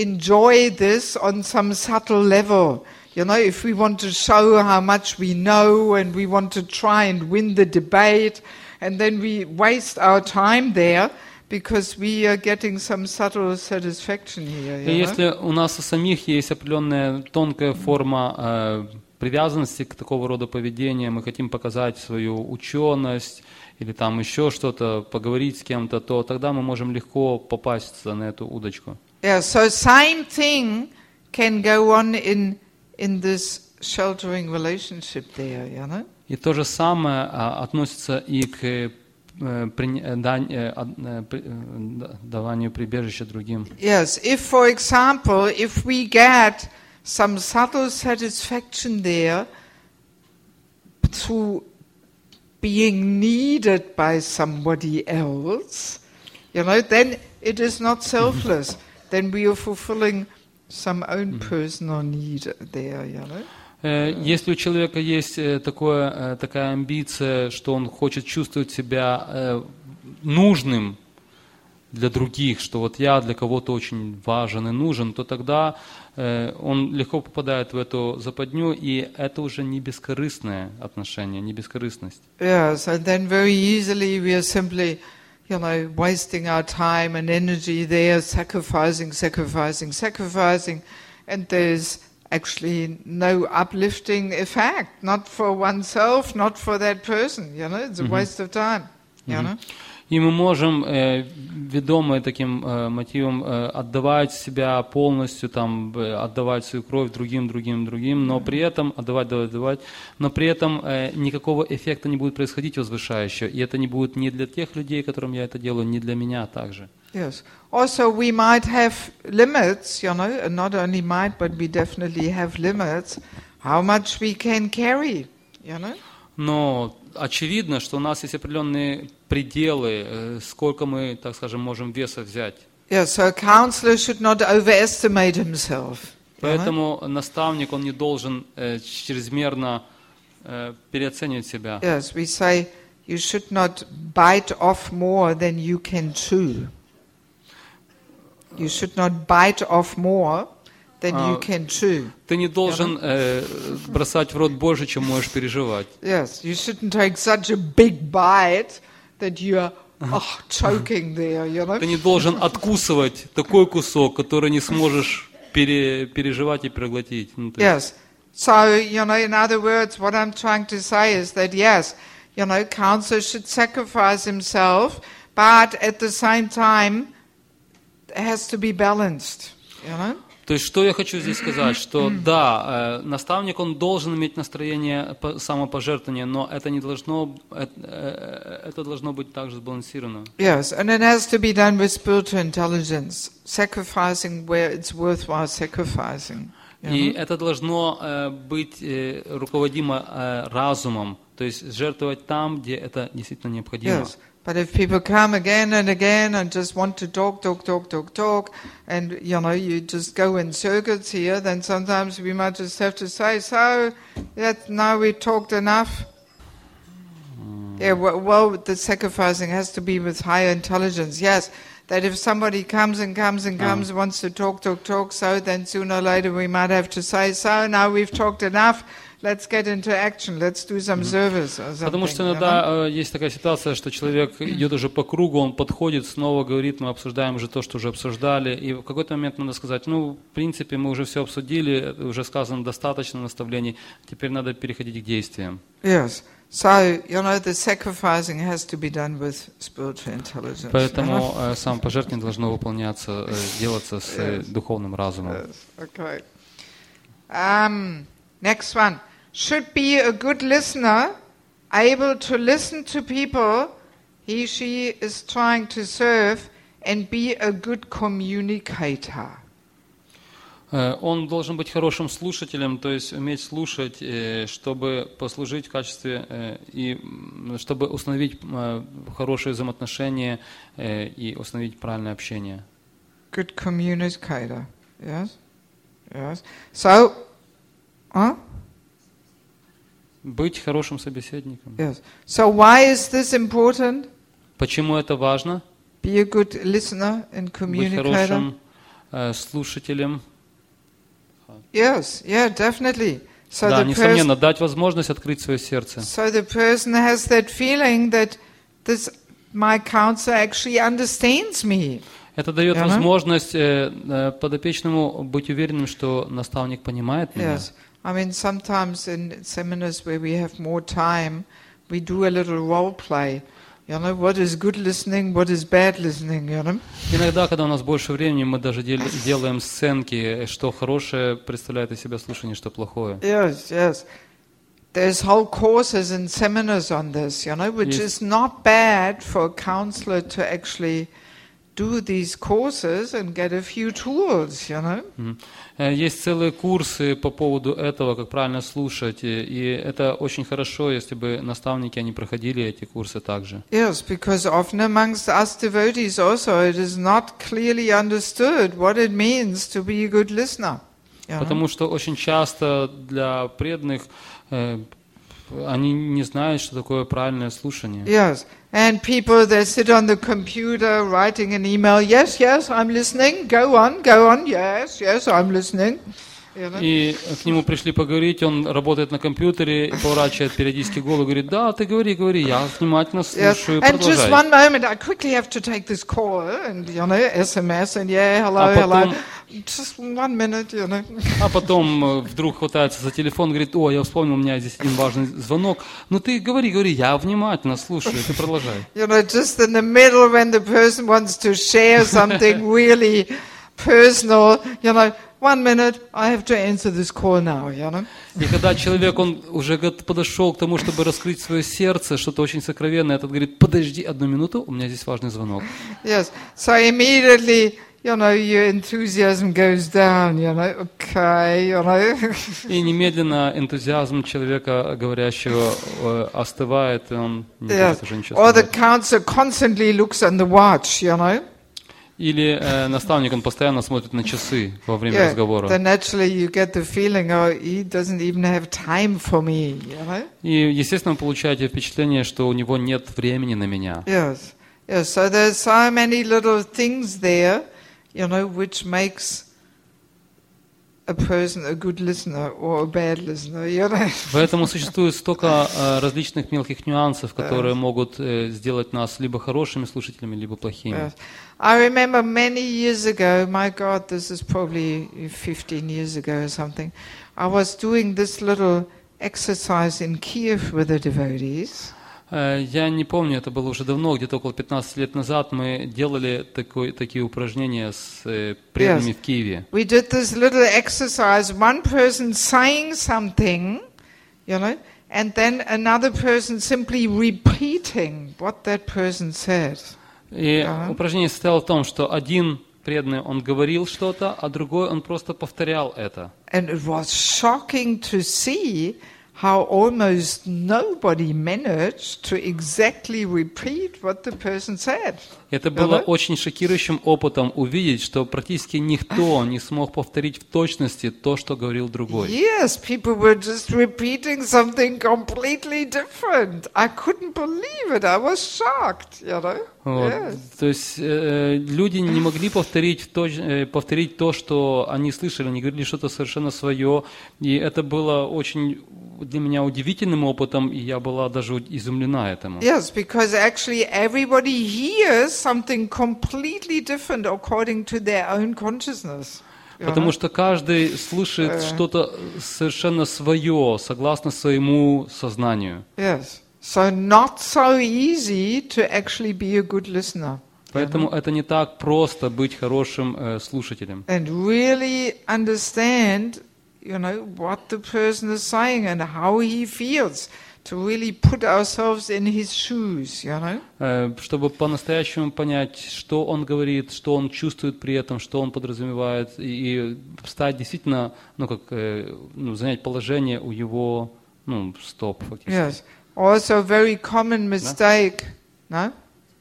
enjoy this on some subtle level. You know, if we want to show how much we know and we want to try and win the debate, and then we waste our time there, because we are getting some subtle satisfaction here. И если у нас у самих есть определенная тонкая форма э, привязанности к такого рода поведению, мы хотим показать свою ученость или там еще что-то, поговорить с кем-то, то тогда мы можем легко попасть на эту удочку. Yeah, so same thing can go on in in this sheltering relationship there, you know? И то же самое а, относится и к даванию прибежища другим. Yes, if, for example, if we get some subtle satisfaction there through being needed by somebody else, you know, then it is not selfless. Then we are fulfilling some own personal need there, you know. Если у человека есть такое, такая амбиция, что он хочет чувствовать себя нужным для других, что вот я для кого-то очень важен и нужен, то тогда он легко попадает в эту западню, и это уже не бескорыстное отношение, не бескорыстность. Yes, and then very easily we are simply, you know, wasting our time and energy there, sacrificing, sacrificing, sacrificing, and there's actually no uplifting effect, not for oneself, not for that person, you know, it's a waste of time, you know. И мы можем, э, ведомые таким э, мотивом, э, отдавать себя полностью, там, э, отдавать свою кровь другим, другим, другим, но при этом, отдавать, давать, давать, но при этом э, никакого эффекта не будет происходить возвышающего, и это не будет ни для тех людей, которым я это делаю, ни для меня также. Yes. Also we might have limits, you know, and not only might, but we definitely have limits, how much we can carry, you know. Но очевидно, что у нас есть определенные пределы, сколько мы, так скажем, можем веса взять. Yeah, so a counselor should not overestimate himself. Поэтому наставник, он не должен э, чрезмерно э, переоценивать себя. Yes, we say you should not bite off more than you can chew. You should not bite off more than you can chew. Ты не должен э, бросать в рот больше, чем можешь переживать. Yes, you shouldn't take such a big bite that you are oh, choking there, you know. Ты не должен откусывать такой кусок, который не сможешь пере, переживать и проглотить. Ну, то есть- Yes. So, you know, in other words, what I'm trying to say is that, yes, you know, counselor should sacrifice himself, but at the same time, it has to be balanced, you know. То есть, что я хочу здесь сказать, что да, э, наставник, он должен иметь настроение по- самопожертвования, но это не должно, э, э, это должно быть также сбалансировано. Yes, and it has to be done with spiritual intelligence, sacrificing where it's worthwhile sacrificing. you И know. это должно э, быть э, руководимо э, разумом, то есть жертвовать там, где это действительно необходимо. Yes, but if people come again and again and just want to talk, talk, talk, talk, talk, and you know you just go in circuits here, then sometimes we might just have to say, so that now we talked enough. Yeah, well, well, the sacrificing has to be with higher intelligence. Yes, that if somebody comes and comes and comes, wants to talk, talk, talk, so then sooner or later we might have to say, so now we've talked enough. Let's get into action. Let's do some service or something. Потому что you know? иногда э, есть такая ситуация, что человек идет уже по кругу, он подходит, снова говорит, мы обсуждаем уже то, что уже обсуждали, и в какой-то момент надо сказать, ну, в принципе, мы уже все обсудили, уже сказано достаточно наставлений, теперь надо переходить к действиям. Yes. So, you know, the sacrificing has to be done with spiritual intelligence. you know? Поэтому э, самопожертвование должно выполняться, э, делаться с э, духовным разумом. Yes. Okay. Um, next one. Should be a good listener, able to listen to people he, she is trying to serve, and be a good communicator. Э, Он должен быть хорошим слушателем, то есть уметь слушать, э, чтобы послужить в качестве э, и м, чтобы установить э, хорошие взаимоотношения э, и установить правильное общение. Good communicator. Yes? Yes. So, huh? Быть хорошим собеседником. Yes. So why is this important? Почему это важно? Be a good listener and Быть communicator. хорошим э, слушателем. Yes, yeah, definitely. So Да, the несомненно, person, дать возможность открыть свое сердце. so the person has that feeling that this my counselor actually understands me. Это дает Ага. возможность э, э, подопечному быть уверенным, что наставник понимает меня. Yes, I mean sometimes in seminars where we have more time, we do a little role play. You know, what is good listening, what is bad listening, you know? Иногда, когда у нас больше времени, мы даже дел- делаем сценки, что хорошее представляет из себя слушание, что плохое. Yes, yes. There's whole courses and seminars on this, you know, which Yes. is not bad for a counselor to actually do these courses and get a few tools, you know. Мгм. Э, Есть целые курсы по поводу этого, как правильно слушать, и и это очень хорошо, если бы наставники, они проходили эти курсы также. Yes, because often amongst us devotees also it is not clearly understood what it means to be a good listener. you know. Потому что очень часто для преданных э, они не знают, что такое правильное слушание. Yes, and people they sit on the computer writing an email. Yes, yes, I'm listening. Go on, go on. Yes, yes, I'm listening. You know? И к нему пришли поговорить, он работает на компьютере, и поворачивает периодически голову, говорит, да, ты говори, говори, я внимательно Yes. слушаю, And just продолжай. one moment, I quickly have to take this call and you know S M S and yeah, hello, А потом- hello. Just one minute, you know. А потом э, вдруг хватается за телефон, говорит, о, я вспомнил, у меня здесь один важный звонок. Ну ты говори, говори, я внимательно слушаю, ты продолжай. You know, just in the middle when the person wants to share something really personal, you know, one minute, I have to answer this call now, you know. И когда человек, он уже гот- подошел к тому, чтобы раскрыть свое сердце, что-то очень сокровенное, этот говорит, подожди одну минуту, у меня здесь важный звонок. Yes. So immediately, you know, your enthusiasm goes down, you know, okay, you know. И немедленно энтузиазм человека, говорящего, э, остывает, и он не Yes. может уже ничего Or the сказать. counselor constantly looks on the watch, you know. Или э, наставник, он постоянно смотрит на часы во время Yeah. разговора. Then naturally you get the feeling, oh, he doesn't even have time for me, you know. И, естественно, вы получаете впечатление, что у него нет времени на меня. Yes. Yes. So there's so many little things there, you know, which makes a person a good listener or a bad listener, you know. Поэтому существует столько э, различных мелких нюансов, которые могут э, сделать нас либо хорошими слушателями, либо плохими. Yes. I remember many years ago, my God, this is probably fifteen years ago or something, I was doing this little exercise in Kiev with the devotees. Я не помню, это было уже давно, где-то около пятнадцати лет назад мы делали такой, такие упражнения с преданными Yes. в Киеве. We did this little exercise, one person saying something, you know, and then another person simply repeating what that person said. И Ага. упражнение состояло в том, что один преданный, он говорил что-то, а другой, он просто повторял это. And it was shocking to see how almost nobody managed to exactly repeat what the person said. Это было Ага. очень шокирующим опытом увидеть, что практически никто не смог повторить в точности то, что говорил другой. Yes, people were just repeating something completely different. I couldn't believe it. I was shocked, you know. Вот. Yes. То есть э, люди не могли повторить, в точ- э, повторить то, что они слышали, они говорили что-то совершенно свое, и это было очень для меня удивительным опытом, и я была даже изумлена этому. Yes, because actually everybody hears something completely different according to their own consciousness. you Потому know. что каждый слышит Э. что-то совершенно свое, согласно своему сознанию. Yes. So not so easy to actually be a good listener. Поэтому это не так просто быть хорошим э, слушателем. And really understand, you know, what the person is saying and how he feels. To really put ourselves in his shoes, you know. Э, чтобы по-настоящему понять, что он говорит, что он чувствует при этом, что он подразумевает, и, и стать действительно, ну как, э, ну, занять положение у его, ну, стоп фактически. Yes. Also a very common mistake, no?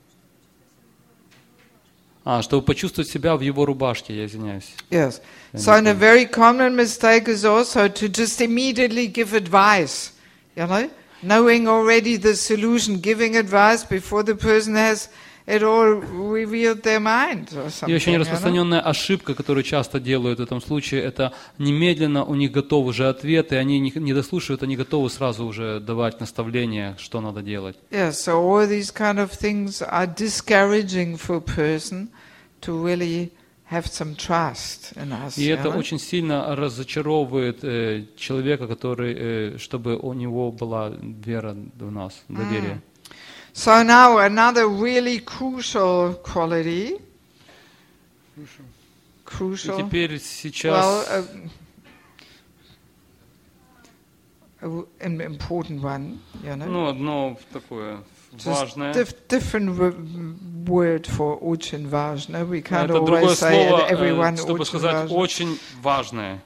А, чтобы почувствовать себя в его рубашке, я извиняюсь. Yes. So and a very common mistake is also to just immediately give advice, you know, knowing already the solution, giving advice before the person has it all revealed their mind or something. И очень you know? распространенная ошибка, которую часто делают в этом случае, это немедленно у них готов уже ответ, и они не, не дослушивают, они готовы сразу уже давать наставления, что надо делать. Yes, so all these kind of things are discouraging for a person to really have some trust in us. И you это know? очень сильно разочаровывает э, человека, который, э, чтобы у него была вера в нас, доверие. So now another really crucial quality. И Crucial. теперь сейчас Well, a, a, an important one, you know. ну, одно такое Just важное. dif- different w- word for очень важно. We can't Это другое always say слово, it, everyone э, чтобы очень сказать важно. очень важное.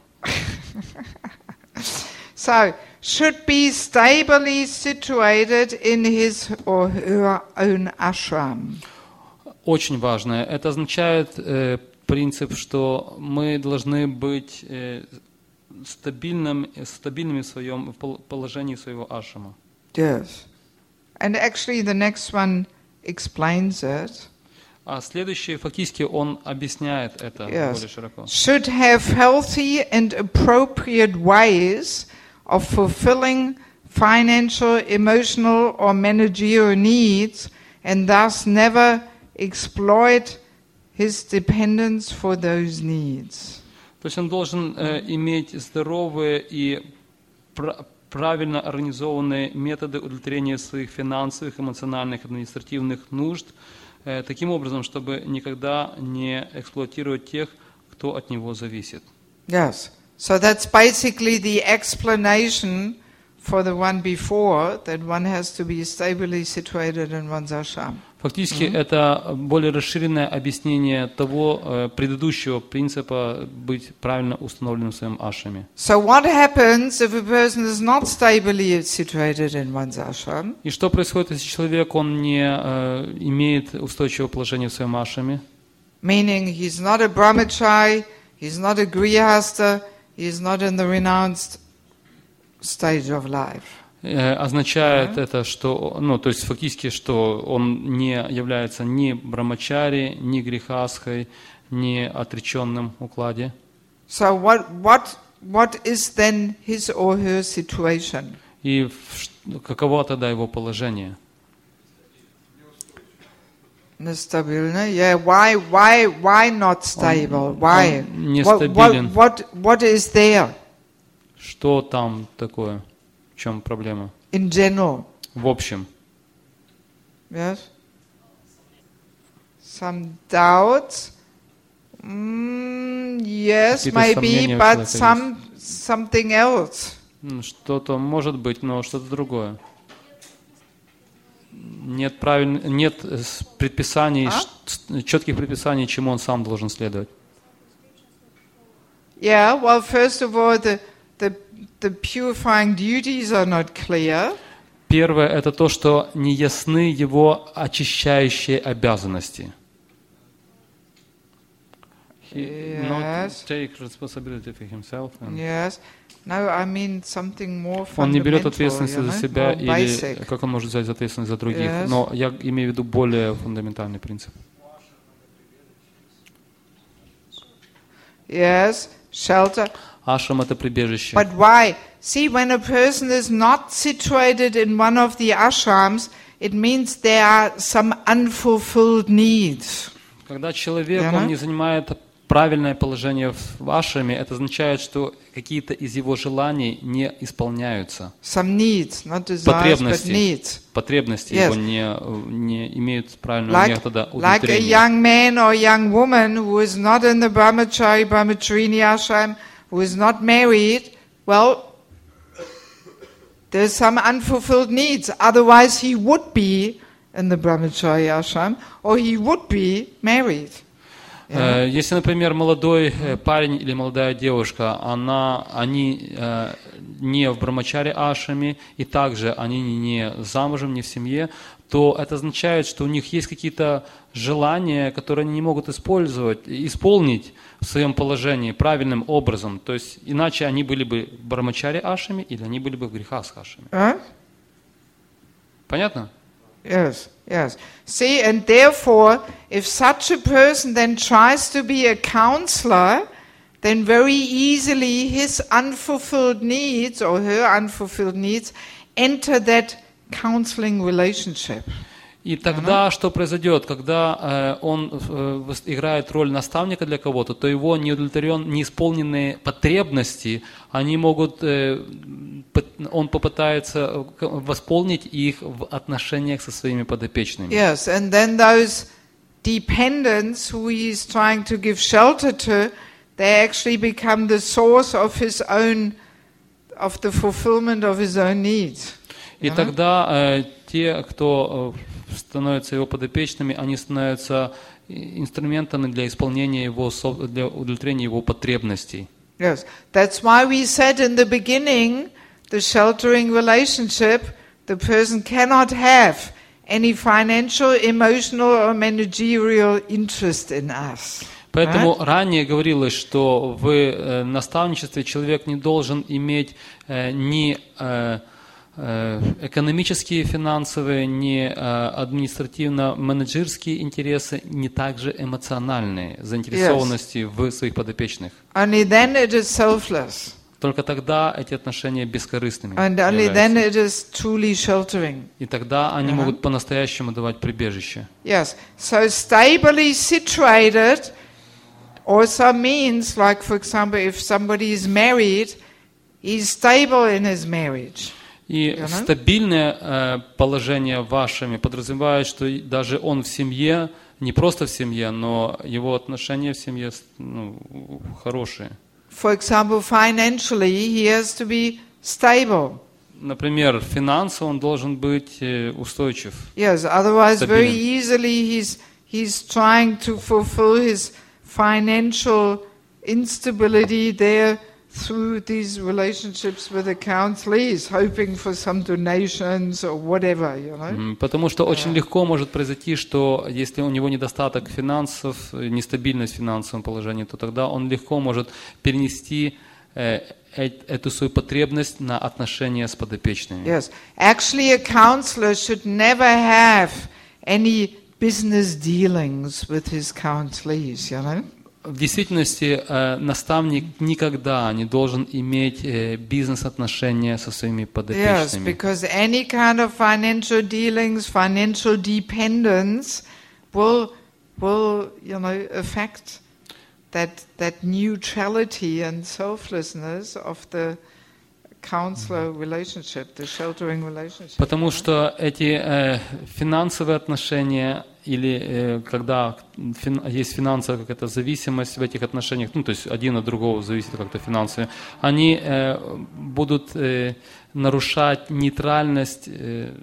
So, should be stably situated in his or her own ashram. Очень важное. Это означает э, принцип, что мы должны быть э, стабильным, стабильными в своем в пол- положении своего ашрама. Yes. And actually the next one explains it. А следующий, фактически, он объясняет это Yes. более широко. Should have healthy and appropriate ways of fulfilling financial, emotional or managerial needs and thus never exploit his dependence for those needs. То есть он должен э, иметь здоровые и пра- правильно организованные методы удовлетворения своих финансовых, эмоциональных, административных нужд, э, таким образом, чтобы никогда не эксплуатировать тех, кто от него зависит. Yes. So that's basically the explanation for the one before, that one has to be stably situated in one's ashram. Фактически это более расширенное объяснение того э, предыдущего принципа быть правильно установленным в своем ашраме. So what happens if a person is not stably situated in one's ashram? И что происходит, если человек он не э, имеет устойчивого положения в своем ашраме? Meaning he's not a brahmachari, he's not a grihasta, he's not in the renounced stage of life. Э, означает это, что, ну, то есть фактически, что он не является ни брамачари, ни грихасхой, ни отреченным укладе. So what, what, what is then his or her situation? И в- каково тогда его положение? Нестабильно. Yeah. Why? Why? Why not stable? Why? он What, нестабилен. what, what, what is there Что там такое? В чем проблема? in general? В общем, Yes. Some doubts. Mm, yes, Какие-то maybe, сомнения у but человека some something else. м, что-то может быть, но что-то другое. Нет правильно, нет э, с- предписаний, А? ш- с- четких предписаний, чему он сам должен следовать. Yeah. Well, first of all, the the the purifying duties are not clear. Первое – это то, что не ясны его очищающие обязанности. He not Yes. take responsibility for himself and- Yes. No, I mean something more Он не берет fundamental, ответственности you за know, себя, more или basic. как он может взять ответственность за других. Yes. Но я имею в виду более фундаментальный принцип. Yes, shelter. Ашрам – это прибежище. But why? See, when a person is not situated in one of the ashrams, it means there are some unfulfilled needs. Когда человек, Верно? он не занимает правильное положение в ашраме, это означает, что какие-то из его желаний не исполняются. Some needs, not desires, but Потребности. needs. Потребности Yes. его не, не имеют правильного Like, метода like a удовлетворения. young man or young woman who is not in the brahmachari, brahmacharini ashram, who is not married, well, there's some unfulfilled needs. Otherwise, he would be in the brahmachari ashram, or he would be married. Э, Если, например, молодой э, парень или молодая девушка, она, они э, не в брамачаре ашраме, и также они не замужем, не в семье, то это означает, что у них есть какие-то желания, которые они не могут использовать, исполнить в своем положении правильным образом. То есть иначе они были бы в брамачаре ашраме или они были бы в грехах ашраме. Right? Понятно? Yes, yes. See, and therefore, if such a person then tries to be a counselor, then very easily his unfulfilled needs or her unfulfilled needs enter that counseling relationship. И тогда что произойдет, когда э, он э, выс- играет роль наставника для кого-то, то его неудовлетворен, неисполненные потребности, они могут, э, пот- он попытается э, к- восполнить их в отношениях со своими подопечными. Yes, and then those dependents who he is trying to give shelter to, they actually become the source of his own, of the fulfillment of his own needs. И Ага. тогда э, те, кто э, становятся его подопечными, они становятся и- инструментами для исполнения его, со- для удовлетворения его потребностей. Yes, that's why we said in the beginning, the sheltering relationship, the person cannot have any financial, emotional or managerial interest in us. Поэтому Right? ранее говорилось, что в э, наставничестве человек не должен иметь э, ни э, э, экономические, финансовые, ни э, административно-менеджерские интересы, ни также эмоциональные заинтересованности в своих подопечных. Only then it is selfless, Только тогда эти отношения бескорыстными and only then являются. it is truly sheltering. И тогда они Ага. могут по-настоящему давать прибежище. Yes, so stably situated also means, like for example, if somebody is married, he's stable in his marriage. И Ага. стабильное э, положение вашими подразумевает, что и даже он в семье, не просто в семье, но его отношения в семье ну, хорошие. For example, financially, he has to be stable. Например, финансово он должен быть э, устойчив. Yes, otherwise very Стабилен. easily he's, he's trying to fulfill his financial instability there through these relationships with the counselees, hoping for some donations or whatever, you know. М, Потому что очень легко может произойти, что если у него недостаток финансов, э, нестабильность в финансовом положении, то тогда он легко может перенести э, э- эту свою потребность на отношения с подопечными. Yes, actually a counselor should never have any business dealings with his counselees, you know. В действительности э, наставник никогда не должен иметь э, бизнес-отношения со своими Yes, подопечными. because any kind of financial dealings, financial dependence will, will, you know, affect that that neutrality and selflessness of the counselor relationship, the sheltering relationship. Потому что эти э, финансовые отношения или э, когда фин, есть финансовая какая-то зависимость в этих отношениях, ну то есть один от другого зависит как-то финансово, они э, будут э, нарушать нейтральность, э,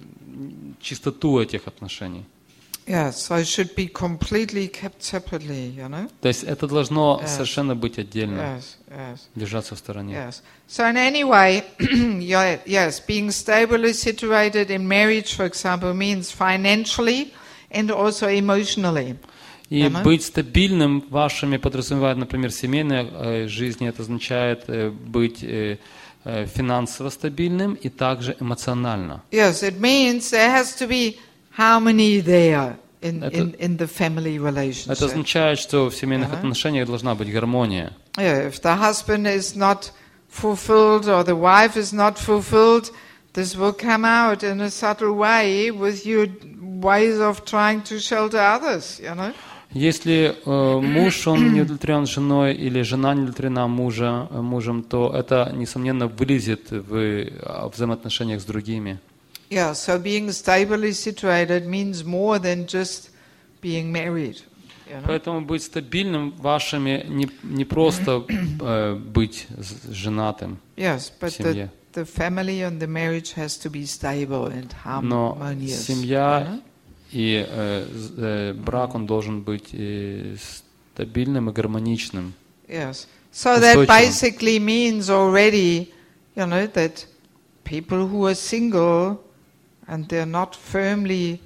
чистоту этих отношений. Yes, so it should be completely kept separately, you know. То есть это должно Yes. совершенно быть отдельно, Yes, yes. держаться в стороне. Yes. So in any way, yeah, yes, being stably situated in marriage, for example, means financially and also emotionally. И Ага. быть стабильным вашими подразумевает, например, семейной э, жизни, это означает э, быть э, э, финансово стабильным и также эмоционально. Yes, it means there has to be harmony there in, Это- in, in the family Это relationship. означает, что в семейных Ага. отношениях должна быть гармония. Yeah, if the husband is not fulfilled or the wife is not fulfilled, this will come out in a subtle way with your ways of trying to shelter others, you know. Если э, муж, он не удовлетворен женой, или жена не удовлетворена мужа, э, мужем, то это, несомненно, вылезет в э, взаимоотношениях с другими. Yeah, so being stably situated means more than just being married, you know. Поэтому быть стабильным вашими не, не просто э, быть с- женатым, Yes, but the, семье. the family and the marriage has to be stable and Но harmonious. семья you know? и э, з- э, брак, он должен быть э, стабильным и гармоничным. Yes. So that Устойчивым. basically means already, you know, that people who are single and they're not firmly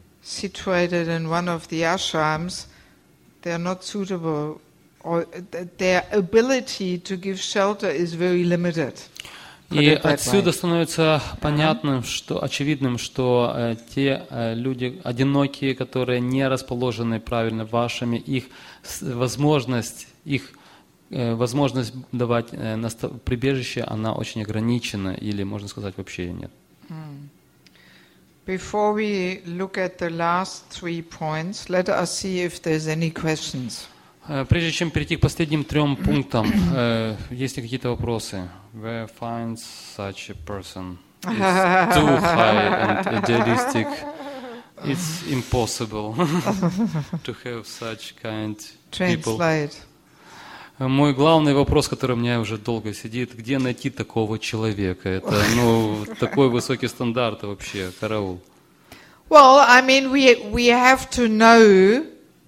situated in one of the ashrams, they're not suitable, or th- their ability to give shelter is very limited. Put И it that отсюда way. становится понятным, что очевидным, что э, те э, люди одинокие, которые не расположены правильно вашими, их с- возможность, их э, возможность давать э, наста- прибежище, она очень ограничена, или можно сказать вообще ее нет. Before we look at the last three points, let us see if there's any questions. Э, Прежде чем перейти к последним трем пунктам, э, есть ли какие-то вопросы? Where finds such a person? It's too high and idealistic. It's impossible to have such kind people. Translate. Мой главный вопрос, который у меня уже долго сидит, где найти такого человека? Это, ну, такой высокий стандарт вообще, караул. Well, I mean, we we have to know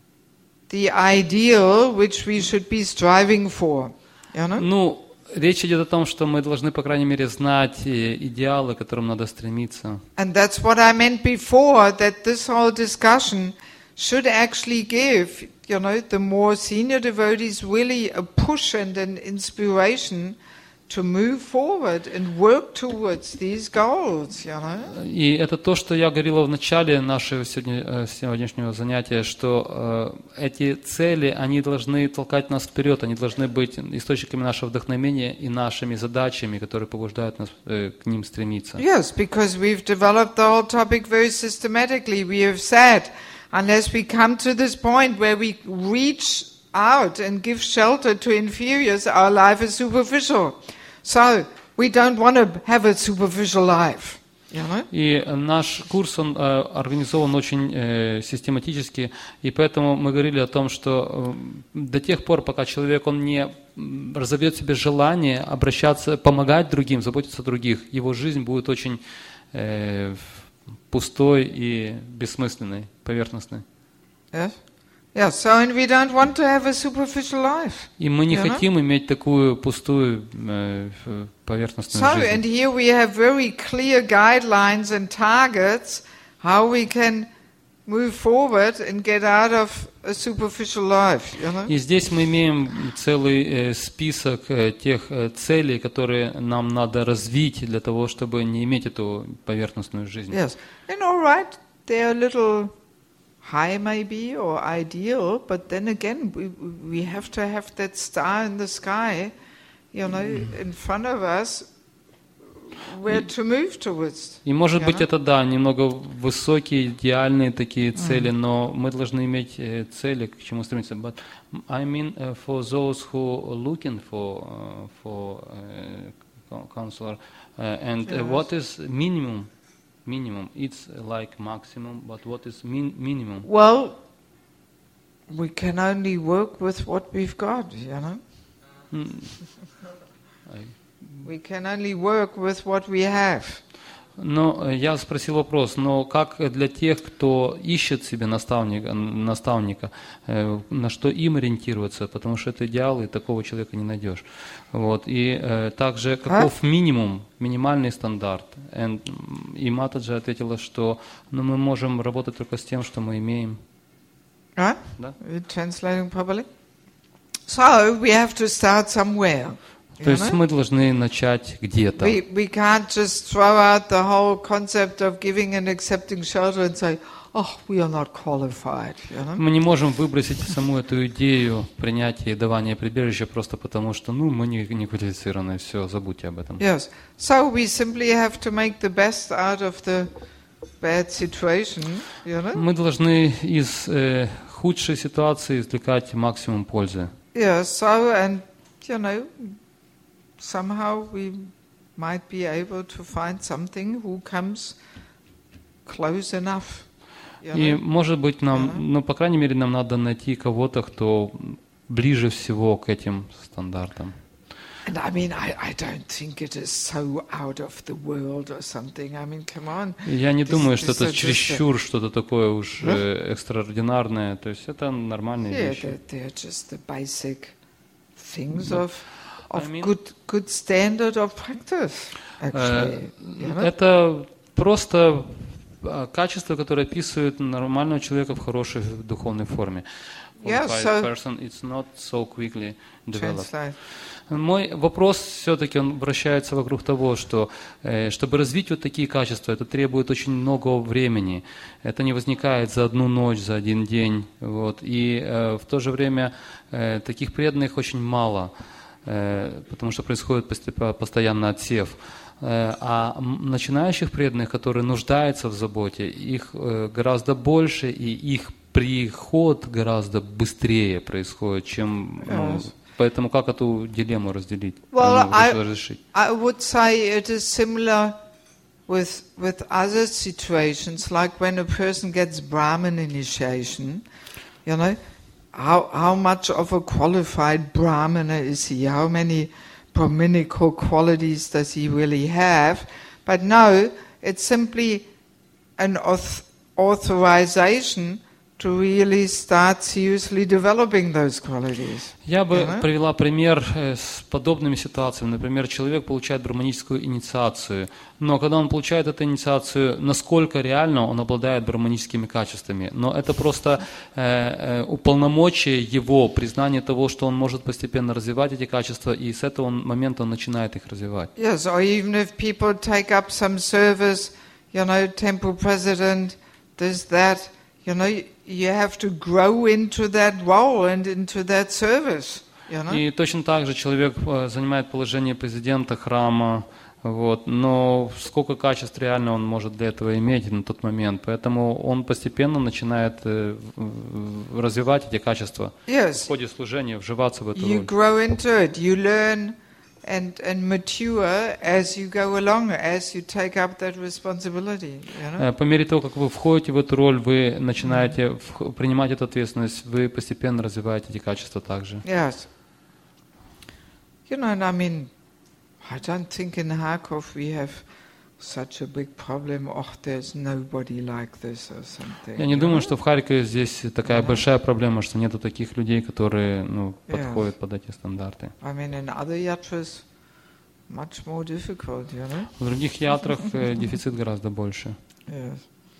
the ideal which we should be striving for. You know? Ну, речь идет о том, что мы должны, по крайней мере, знать э, идеалы, к которым надо стремиться. And that's what I meant before, that this whole discussion should actually give, you know, the more senior devotees really a push and an inspiration to move forward and work towards these goals, you know. И это то, что я говорила в начале нашего сегодня, э, сегодняшнего занятия, что э, эти цели, они должны толкать нас вперед, они должны быть источниками нашего вдохновения и нашими задачами, которые побуждают нас э, к ним стремиться. Yes, because we've developed the whole topic very systematically. We have said, unless we come to this point where we reach out and give shelter to inferiors, our life is superficial. So, we don't want to have a superficial life, you know? И наш курс, он э, организован очень э, систематически, и поэтому мы говорили о том, что э, до тех пор, пока человек он не м, разовьет в себе желание обращаться, помогать другим, заботиться о других, его жизнь будет очень э, пустой и бессмысленной, поверхностной. Yes? Yeah, so and we don't want to have a superficial life. И мы не You know? хотим иметь такую пустую э, ф- поверхностную So, and жизнь. here we have very clear guidelines and targets how we can move forward and get out of a superficial life, you know? И здесь мы имеем целый э, список э, тех э, целей, которые нам надо развить для того, чтобы не иметь эту поверхностную жизнь. Yes. And all right, there are little high maybe or ideal, but then again we we have to have that star in the sky, you know, in front of us, where to move towards. И может you быть know? это да, немного высокие, идеальные такие цели, но мы должны иметь э, цели, к чему стремиться. But I mean uh, for those who are looking for uh, for uh, counselor, uh, and uh, what is minimum? Minimum. It's like maximum, but what is min- minimum? Well, we can only work with what we've got, you know. Mm. I- We can only work with what we have. Но я спросил вопрос, но как для тех, кто ищет себе наставника, наставника, э, на что им ориентироваться, потому что это идеал, и такого человека не найдешь. Вот. И э, также каков минимум, минимальный стандарт. And, и Матаджи ответила, что ну, мы можем работать только с тем, что мы имеем. Right? Да? Are you translating properly? So we have to start somewhere. То you есть know? мы должны начать где-то. We, we can't just throw out the whole concept of giving and accepting shelter and say, oh, we are not qualified. You know? Мы не можем выбросить саму эту идею принятия и давания прибежища просто потому, что ну, мы не, не квалифицированы, все, забудьте об этом. Yes. So we simply have to make the best out of the bad situation, you know? Мы должны из э, худшей ситуации извлекать максимум пользы. Yeah, so, and, you know, somehow we might be able to find something who comes close enough. You И, know? может быть, нам, Ага. ну, по крайней мере, нам надо найти кого-то, кто ближе всего к этим стандартам. And I mean, I, I don't think it is so out of the world or something. I mean, come on. И Я не This- думаю, this что это is just a- чересчур что-то такое уж Да? э, экстраординарное. То есть это нормальные Yeah, вещи. they're, they're just the basic things of of I mean- good good standard of practice. Actually, you know? Это просто а, качество, которое описывает нормального человека в хорошей духовной форме. Yeah, Qualified so- person, it's not so quickly developed. Translate. Мой вопрос все-таки он вращается вокруг того, что э, чтобы развить вот такие качества, это требует очень много времени. Это не возникает за одну ночь, за один день. Вот. И э, в то же время э, таких преданных очень мало, э, потому что происходит постепенно, постоянно отсев. Э, а м- начинающих преданных, которые нуждаются в заботе, их э, гораздо больше, и их приход гораздо быстрее происходит, чем... ну, Yes. Поэтому как эту дилемму разделить? Well, Ну, I- разрешить? I would say it is similar with with other situations, like when a person gets Brahmin initiation. You know, how how much of a qualified Brahmana is he? How many Brahminical qualities does he really have? But no, it's simply an auth- authorization to really start seriously developing those qualities. Я бы Ага. привела пример э, с подобными ситуациями. Например, человек получает браманическую инициацию, но когда он получает эту инициацию, насколько реально он обладает браманическими качествами. Но это просто э, э, уполномочие его, признание того, что он может постепенно развивать эти качества, и с этого он- момента он начинает их развивать. Yes, or even if people take up some service, you know, temple president, this, that, you know, you have to grow into that role and into that service, you know. И точно так же человек э, занимает положение президента храма, вот, но сколько качеств реально он может для этого иметь на тот момент. Поэтому он постепенно начинает э, в- в- развивать эти качества в Yes, ходе служения, вживаться в эту you роль. grow into it, you learn and, and mature as you go along, as you take up that responsibility, you know. Э, По мере того, как вы входите в эту роль, вы начинаете в- принимать эту ответственность, вы постепенно развиваете эти качества также. Yes. You know, and I mean, I don't think in Harkov we have such a big problem. Oh, there's nobody like this or something. Я не you думаю, know? что в Харькове здесь такая Ага. большая проблема, что нету таких людей, которые ну, Yes. подходят под эти стандарты. I mean, in other yatras, much more difficult, you know. В других ятрах э, дефицит гораздо больше. Yes.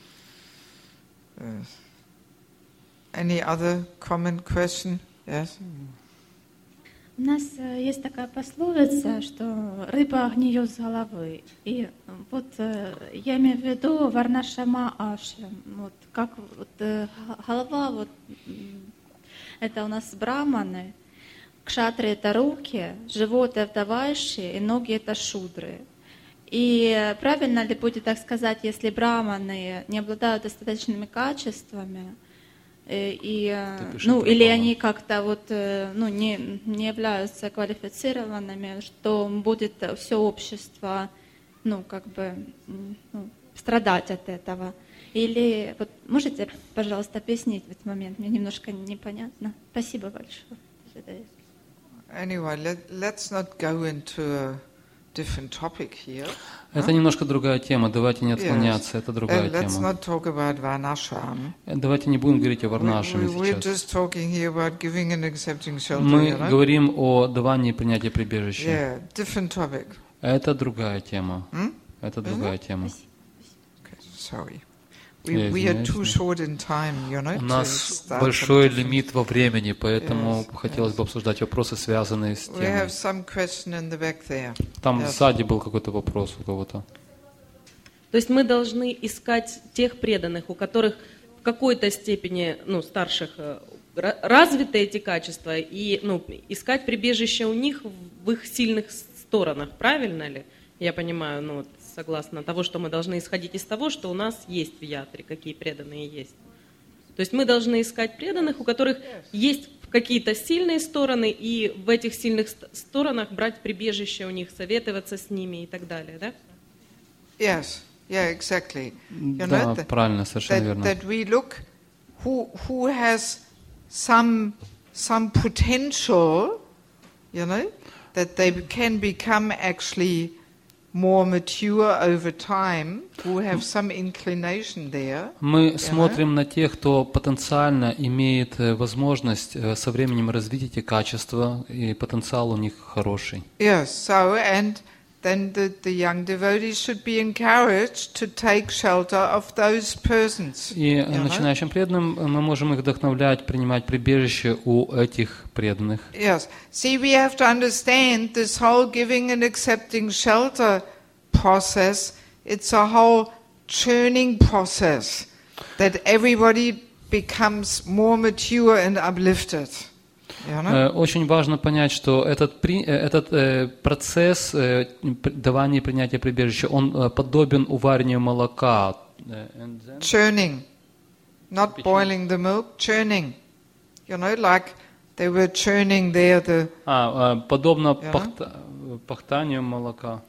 Yes. Any other common question? Yes. У нас э, есть такая пословица, что рыба гниет с головы. И вот э, я имею в виду варнашама ашрам. Вот как вот, э, голова, вот, это у нас браманы, кшатры это руки, живот это вайши, и ноги это шудры. И правильно ли будет так сказать, если браманы не обладают достаточными качествами, и, ну, или они как-то вот, ну, не, не являются квалифицированными, что будет все общество, ну, как бы, ну, страдать от этого? Или вот можете, пожалуйста, объяснить в этот момент? Мне немножко непонятно. Спасибо большое. Anyway, let, let's not go into a different topic here. Это немножко другая тема, давайте не отклоняться, Yes. это другая Uh, let's тема. not talk about varnashram. Давайте не будем говорить о варнашаме We, we, we're сейчас. just talking here about giving and accepting shelter. Мы You know? говорим о давании и принятии прибежища. Yeah, different topic. Это другая тема. Hmm? Это другая тема. Okay, sorry. We, Я we are извиняюсь, too но- short in time, you know, У to нас start большой some different- лимит во времени, поэтому Yes, хотелось бы обсуждать вопросы, связанные с We have темой. some question in the back there. Там Yes. сзади был какой-то вопрос у кого-то. То есть мы должны искать тех преданных, у которых в какой-то степени, ну, старших, э, ра- развиты эти качества, и, ну, искать прибежище у них в их сильных сторонах, правильно ли? Я понимаю, ну, вот, согласно того, что мы должны исходить из того, что у нас есть в ятре, какие преданные есть. То есть мы должны искать преданных, у которых есть какие-то сильные стороны, и в этих сильных ст- сторонах брать прибежище у них, советоваться с ними и так далее, да? Yes, yeah, exactly. You Да, know, that, правильно, совершенно that, верно. that we look who who has some some potential, you know, that they can become actually more mature over time, who have some inclination there. Мы Yeah. смотрим на тех, кто потенциально имеет э, возможность э, со временем развить эти качества, и потенциал у них хороший. Yes, so and then the, the young devotees should be encouraged to take shelter of those persons. И you know? начинающим преданным э, мы можем их вдохновлять, принимать прибежище у этих преданных. Yes. See, we have to understand this whole giving and accepting shelter process. It's a whole churning process that everybody becomes more mature and uplifted. You know? Э, Очень важно понять, что этот, при- э, этот э, процесс э, п- давания и принятия прибежища, он э, подобен уварению молока. Э, and then- Churning. Not Печень. boiling the milk, churning. You know, like they were churning there the... А, э, подобно Yeah. пахта- э, пахтанию молока.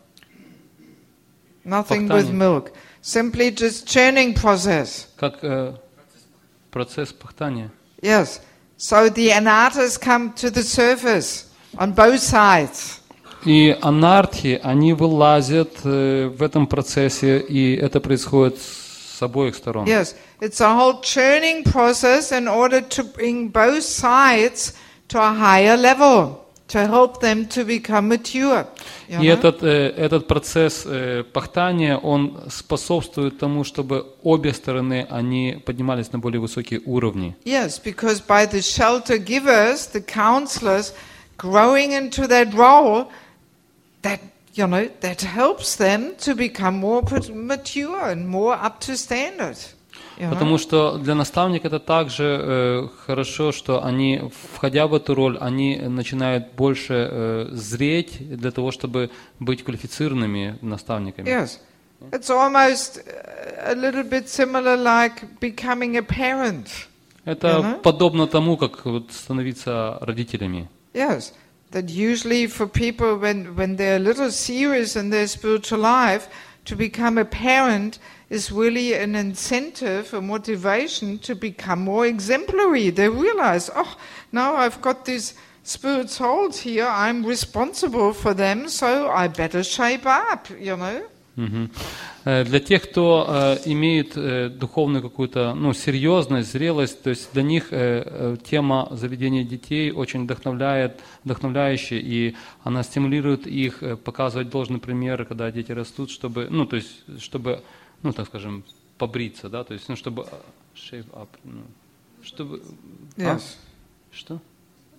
Nothing with Пахтание. milk. Simply just churning process. Как э, процесс пахтания. Yes. So the anatas come to the surface on both sides. И анархи, они вылазят э, в этом процессе, и это происходит с обоих сторон. Yes. It's a whole churning process in order to bring both sides to a higher level, to help them to become mature. You И know? этот, э, этот процесс э, пахтания, он способствует тому, чтобы обе стороны, они поднимались на более высокие уровни. Yes, because by the shelter givers, the counselors, growing into that role, that, you know, that helps them to become more put- mature and more up to standard. You know? Потому что для наставника это также э, хорошо, что они, входя в эту роль, они начинают больше э, зреть для того, чтобы быть квалифицированными наставниками. Yes. It's almost uh, a little bit similar like becoming a parent. Это You know? подобно тому, как вот становиться родителями. Yes. That usually for people when, when they're a little serious in their spiritual life, to become a parent is really an incentive, a motivation to become more exemplary. They realize, oh, now I've got these spirit souls here, I'm responsible for them, so I better shape up, you know. Мгм. Э, Для тех, кто э, имеет э, духовную какую-то, ну, серьезность, зрелость, то есть для них э, э, тема заведения детей очень вдохновляет, вдохновляющая, и она стимулирует их э, показывать должный пример, когда дети растут, чтобы, ну, то есть, чтобы, ну, так скажем, побриться, да, то есть, ну, чтобы э, shave up, ну, чтобы, а? Yes. Что?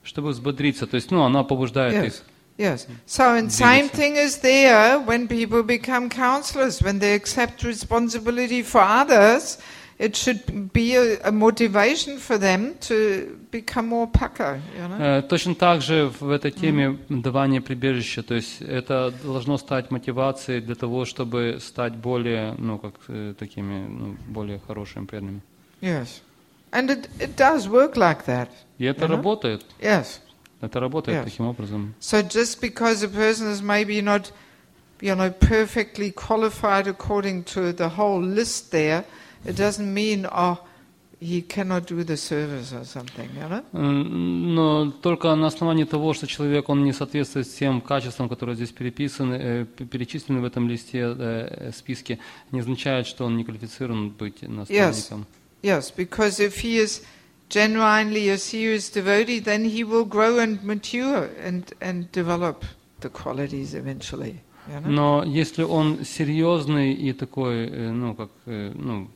Чтобы взбодриться, то есть, ну, она побуждает Yes. их. Yes. So, and same Двигаться. thing is there when people become counselors, when they accept responsibility for others. It should be a, a motivation for them to become more paka, you know? Э, Точно так же в этой теме давания прибежища, то есть это должно стать мотивацией для того, чтобы стать более, ну, как э, такими, ну, более хорошими, преданными. Yes. And it, it does work like that. И это you know? работает, Yes. это работает Yes. таким образом. So just because a person is maybe not, you know, perfectly qualified according to the whole list there, it doesn't mean, oh, he cannot do the service or something, you know? М, Но только на основании того, что человек, он не соответствует тем качествам, которые здесь переписаны, э, п- перечислены в этом листе, э, списке, не означает, что он не квалифицирован быть наставником. Yes, because if he is genuinely a serious devotee, then he will grow and mature and, and develop the qualities eventually, you know? Но если он серьезный и такой, э, ну, как, э, ну,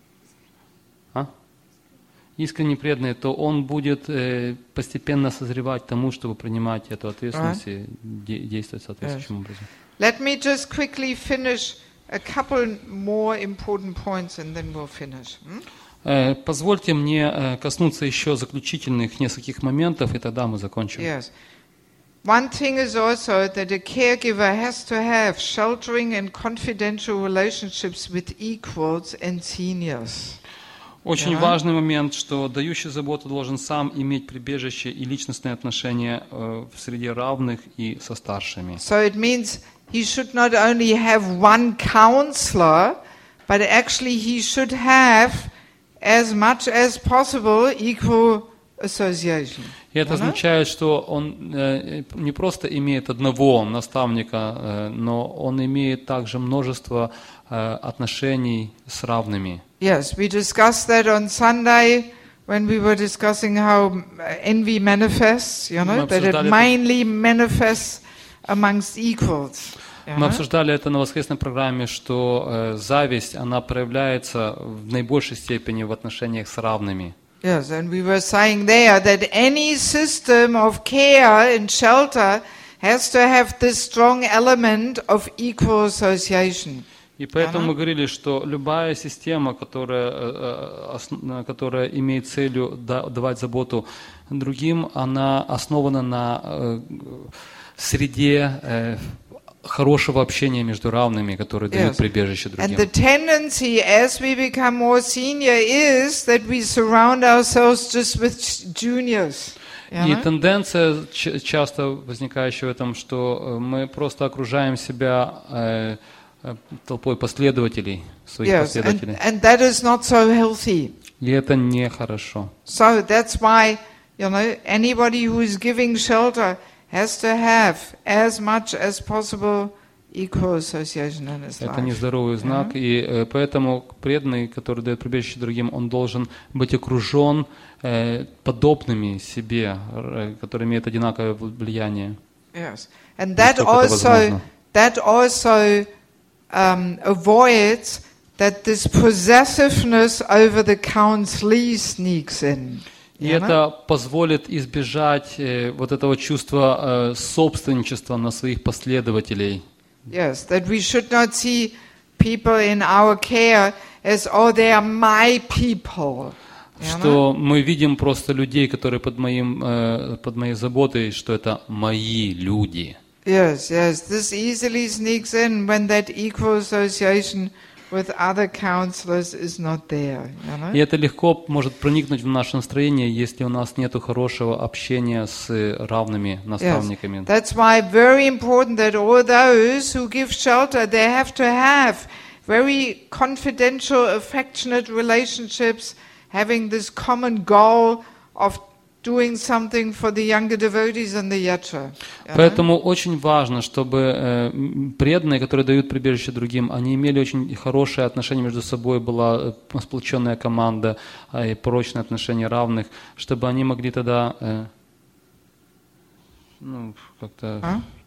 а? искренне преданный, то он будет э, постепенно созревать тому, чтобы принимать эту ответственность и де- действовать соответствующим образом. Let me just quickly finish a couple more important points and then we'll finish. hmm? Э, Позвольте мне э, коснуться еще заключительных нескольких моментов, и тогда мы закончим. Yes. One thing is also that a caregiver has to have sheltering and confidential relationships with equals and seniors. Очень Да. важный момент, что дающий заботу должен сам иметь прибежище и личностные отношения э, в среде равных и со старшими. So it means he should not only have one counselor, but actually he should have, as much as possible, equal association. И это Ага. означает, что он э, не просто имеет одного наставника, э, но он имеет также множество э, отношений с равными. Yes, we discussed that on Sunday when we were discussing how envy manifests, you know, Мы that it обсуждали это. mainly manifests amongst equals. Мы Yeah. обсуждали это на воскресной программе, что э, зависть, она проявляется в наибольшей степени в отношениях с равными. Yes, and we were saying there that any system of care and shelter has to have this strong element of equal association. И поэтому Ага. мы говорили, что любая система, которая, э, э, ос- которая имеет целью да- давать заботу другим, она основана на э, среде э, хорошего общения между равными, которые дают Yes. прибежище And другим. the tendency as we become more senior is that we surround ourselves just with juniors. you И know? тенденция, ч- часто возникающая в этом, что э, мы просто окружаем себя э, э, толпой последователей, своих Yes, and, последователей. and that is not so healthy. И это нехорошо. So that's why, you know, anybody who is giving shelter has to have as much as possible equal association in his Это life. нездоровый знак, и э, поэтому преданный, который дает прибежище другим, он должен быть окружен э, подобными себе, э, которые имеют одинаковое влияние. Yes, and that Насколько это also возможно. that also um, avoids that this possessiveness over the counselee sneaks in. И you know? это позволит избежать э, вот этого чувства э, собственничества на своих последователей. Yes, that we should not see people in our care as, oh, they are my people. you know? Что мы видим просто людей, которые под, моим, э, под моей заботой, что это мои люди. Yes, yes, this easily sneaks in when that equal association with other counselors is not there. You know? И это легко может проникнуть в наше настроение, если у нас нет хорошего общения с равными Yes. наставниками. That's why very important that all those who give shelter, they have to have very confidential, affectionate relationships, having this common goal of doing something for the younger devotees and the yacha. you know? Поэтому очень важно, чтобы э, м, преданные, которые дают прибежище другим, они имели очень хорошие отношения между собой, была э, сплоченная команда э, и прочные отношения равных, чтобы они могли тогда э, ну, как-то А?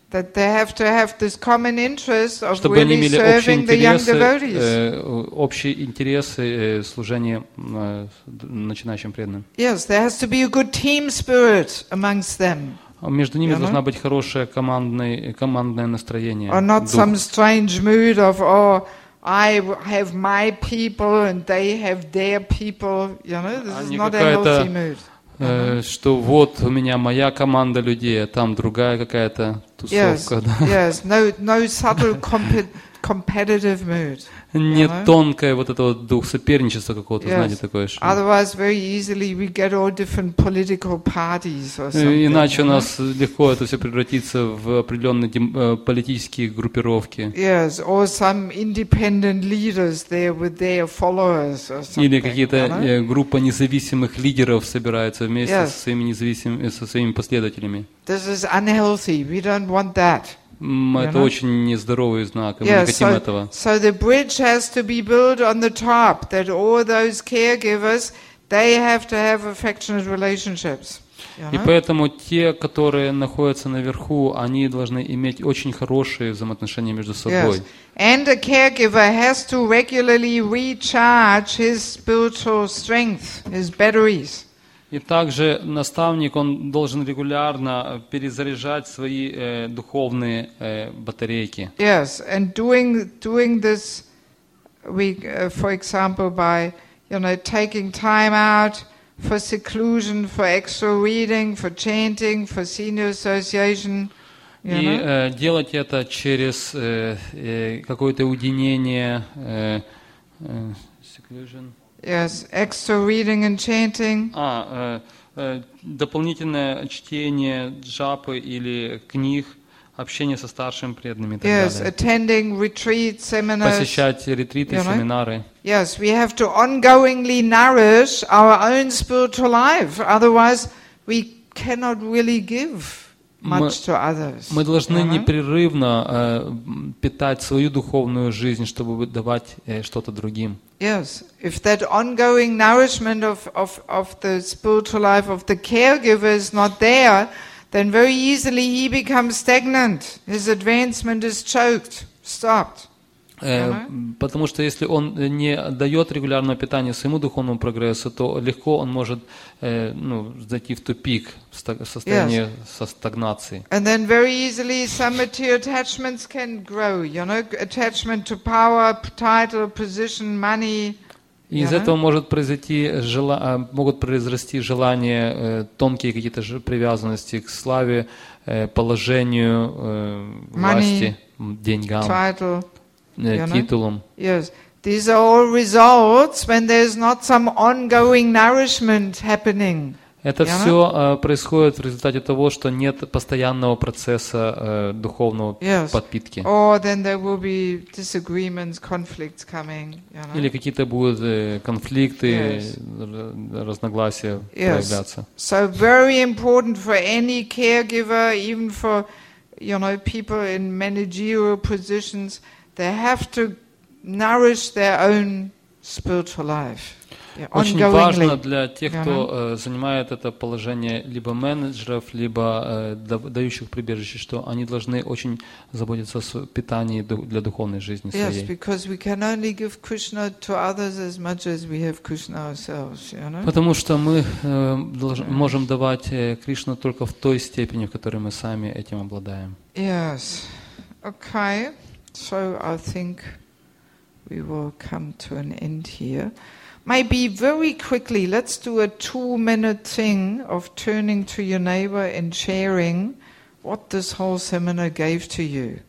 that they have to have this common interest of чтобы они really имели общие serving the young интересы, devotees. э, общие интересы э, служения э, начинающим преданным. Yes, there has to be a good team spirit amongst them. Между ними You know? должна быть хорошее командное, командное настроение. Or not дух. some strange mood of, oh, I have my people and they have their people. You know, this А is не not a какая-то, healthy mood. э, что вот у меня моя команда людей, а там другая какая-то Yes, тусовка. Да. yes, no, no subtle compe- competitive mood. Не Ага. тонкое вот это вот дух соперничества какого-то, Yes. знаете, такое. Что... Otherwise, very easily we get all different political parties or Э, something. Иначе у you know? нас легко это все превратится в определенные дем- э, политические группировки. Yes, or some independent leaders there with their followers or something. Или какие-то you know? э, группа независимых лидеров собираются вместе Yes. со своими независимыми, со своими последователями. This is unhealthy. We don't want that. М, You Это know? очень нездоровый знак, и мы Yes, не хотим so, этого. so the bridge has to be built on the top, that all those caregivers, they have to have affectionate relationships. you И know? поэтому те, которые находятся наверху, они должны иметь очень хорошие взаимоотношения между собой. Yes. And a caregiver has to regularly recharge his spiritual strength, his batteries. И также наставник, он должен регулярно перезаряжать свои э, духовные э, батарейки. Yes, and doing doing this, we, uh, for example, by you know taking time out for seclusion, for extra reading, for chanting, for senior association. You И know? э, делать это через э, э, какое-то уединение, э, э, seclusion. Yes, extra reading and chanting. А, э, э, дополнительное чтение джапы или книг, общение со старшими преданными и так Yes, далее. attending retreat seminars. Посещать ретриты, You know? семинары. Yes, we have to ongoingly nourish our own spiritual life. Otherwise, we cannot really give much to others. Мы должны you know? непрерывно э, питать свою духовную жизнь, чтобы давать э, что-то другим. Yes, if that ongoing nourishment of, of, of the spiritual life of the caregiver is not there, then very easily he becomes stagnant. His advancement is choked, stopped. Э, Ага. Потому что если он не дает регулярного питания своему духовному прогрессу, то легко он может э, ну, зайти в тупик, в ста- состояние со стагнации. And then very easily some material attachments can grow, you know, attachment to power, title, position, money. И из Ага. этого может произойти, жела- а, могут произрасти желания, э, тонкие какие-то же привязанности к славе, э, положению, э, власти, м, деньгам, Title, э, you know? титулам. yes. These are all results when there's not some ongoing nourishment happening. Это Яна? все происходит в результате того, что нет постоянного процесса э, духовного Yes. подпитки. Or then there will be disagreements, conflicts coming, you know. Или какие-то будут э, конфликты, Yes. р- разногласия Yes. проявляться. So very important for any caregiver, even for, you know, people in managerial positions, they have to nourish their own spiritual life. Yeah, Очень важно ongoingly. для тех, Яна? кто э, занимает это положение либо менеджеров, либо э, да- дающих прибежище, что они должны очень заботиться о св- питании ду- для духовной жизни Yes, своей. because we can only give Krishna to others as much as we have Krishna ourselves, you know. Потому что мы э, долж- можем давать э, Кришну только в той степени, в которой мы сами этим обладаем. Yes. Okay. So I think we will come to an end here. Maybe very quickly, let's do a two-minute thing of turning to your neighbor and sharing what this whole seminar gave to you.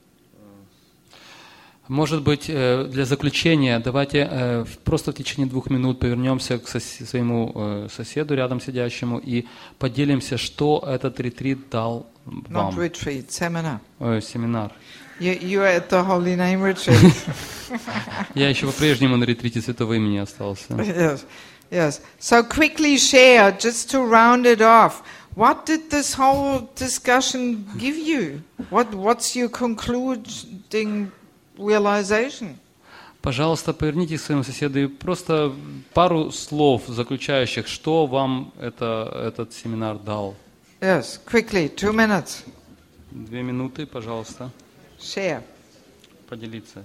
Может быть, э, для заключения давайте э, в- просто в течение двух минут повернемся к сос- своему э, соседу, рядом сидящему, и поделимся, что этот ретрит дал Not вам, retreat, seminar. э, семинар. You, you're at the Holy Name retreat. Я еще по-прежнему на ретрите Святого Имени остался. Yes, yes. So quickly share, just to round it off. What did this whole discussion give you? What What's your concluding realization? Пожалуйста, повернитесь к своему соседу и просто пару слов заключающих, что вам это, этот семинар дал. Yes, quickly, two minutes. Две минуты, пожалуйста, Share. поделиться.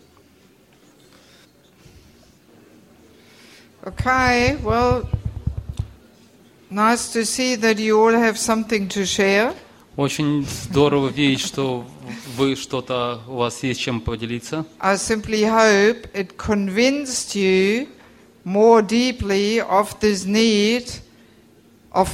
Okay, well, nice to see that you all have something to share. Очень здорово видеть, что вы что-то, у вас есть чем поделиться. I simply hope it convinced you more deeply of this need of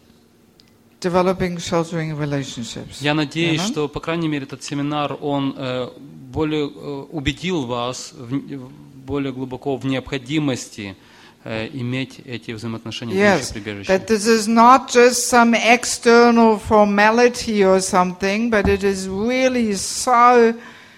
developing sheltering relationships. Я надеюсь, You know? что, по крайней мере, этот семинар, он э, более э, убедил вас в, в- более глубоко в необходимости э, иметь эти взаимоотношения Yes, с прибежищем. that this is not just some external formality or something, but it is really so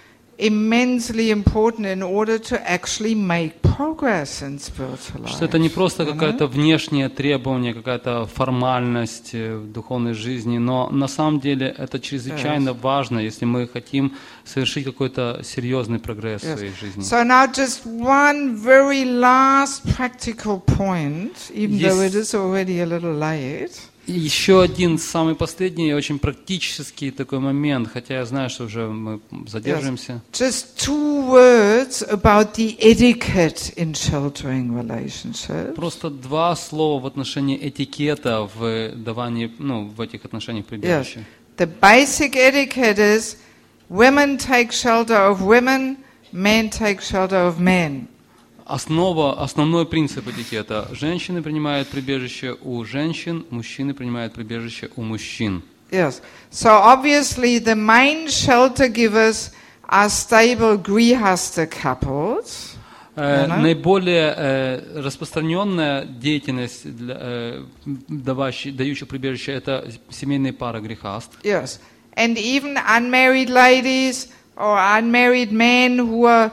immensely important in order to actually make progress in spiritual life. Что это не просто you know? какое-то внешнее требование, какая-то формальность э, в духовной жизни, но на самом деле это чрезвычайно важно, если мы хотим совершить какой-то серьезный прогресс в Yes. своей жизни. So now just one very last practical point, even Yes. though it is already a little late. И еще один самый последний, очень практический такой момент, хотя я знаю, что уже мы задерживаемся. Just two words about the etiquette in sheltering relationships. Просто два слова в отношении этикета в давании, ну, в этих отношениях Yes. прибежища. The basic etiquette is women take shelter of women, men take shelter of men. Основа, основной принцип этикета. Женщины принимают прибежище у женщин, мужчины принимают прибежище у мужчин. Yes. So obviously the main shelter givers are stable grihasta couples. Э, Ага. Наиболее э, распространенная деятельность, для, э, даващий- дающих прибежище, это семейные пары грехаст. Yes. And even unmarried ladies or unmarried men who are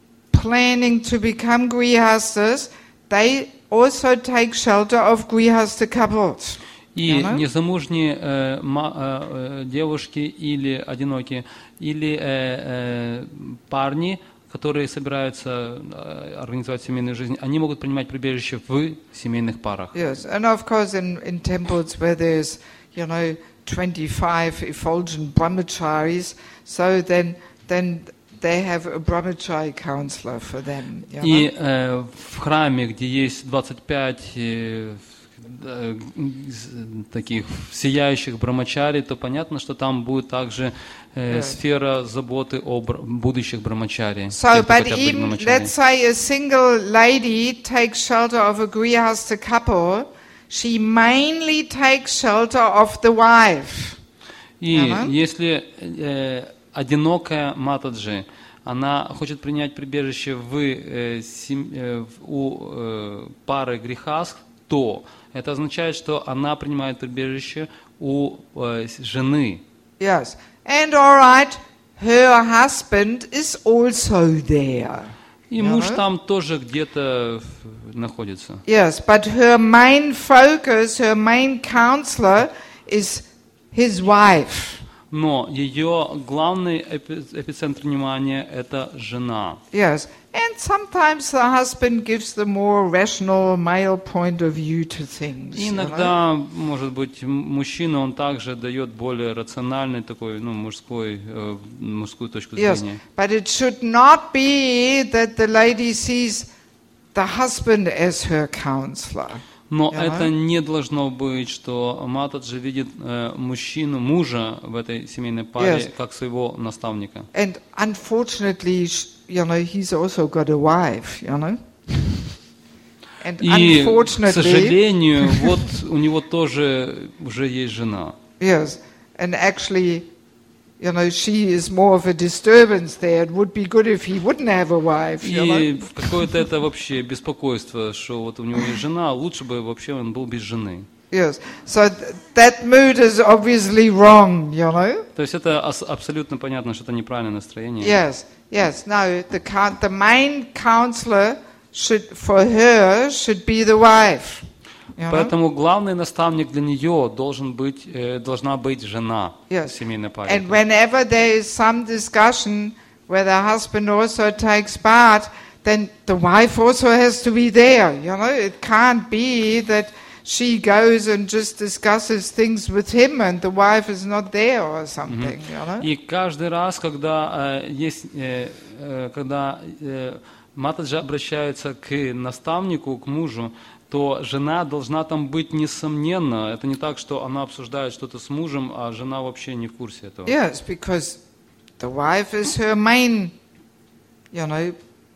planning to become grihastas, they also take shelter of grihasta couples. И Ага. незамужние э, ма- э, э, девушки или одинокие, или э, э, парни, которые собираются э, организовать семейную жизнь, они могут принимать прибежище в семейных парах. Yes. And of course in, in temples where there's, you know, twenty-five effulgent brahmacharis, so then then they have a brahmachari counselor for them. You know? И э, в храме, где есть двадцать пять э, э, з- таких сияющих брамачари, то понятно, что там будет также э, Yeah. сфера заботы о бр- будущих брамачари. So, тех, кто but хотят быть even, брамачари. let's say a single lady takes shelter of a grihasta couple, she mainly takes shelter of the wife. И Ага. если э, одинокая матаджи, она хочет принять прибежище в, э, сем- э, в- у э, пары грехаст, то это означает, что она принимает прибежище у э, с- жены. Yes. And all right, her husband is also there. И муж Ага. там тоже где-то в- находится. Yes, but her main focus, her main counselor is his wife. Но ее главный эпи- эпицентр внимания – это жена. Yes. And sometimes the husband gives the more rational male point of view to things. И you know? иногда, может быть, м- мужчина, он также дает более рациональный такой, ну, мужской, э, мужскую точку Yes, зрения. but it should not be that the lady sees the husband as her counselor. Но Ага. это не должно быть, что матаджи видит э, мужчину, мужа в этой семейной паре Yes. как своего наставника. And unfortunately, sh- you know, he's also got a wife, you know. And И, к unfortunately, сожалению, вот у него тоже уже есть жена. yes, and actually, you know, she is more of a disturbance there. It would be good if he wouldn't have a wife, you know. И какое-то это вообще беспокойство, что вот у него есть жена, а лучше бы вообще он был без жены. Yes, so th- that mood is obviously wrong, you know. То есть это ас- абсолютно понятно, что это неправильное настроение. Yes, yes. No, the coun- the main counselor should for her should be the wife. You know? Поэтому главный наставник для нее должен быть, э, должна быть жена Yes. в семейной паре. And whenever there is some discussion where the husband also takes part, then the wife also has to be there. You know, it can't be that she goes and just discusses things with him and the wife is not there or something, you know? И каждый раз, когда э, есть, э, э, когда э, Матаджи обращается к наставнику, к мужу, то жена должна там быть несомненно. Это не так, что она обсуждает что-то с мужем, а жена вообще не в курсе этого. Yes, because the wife is her main, you know,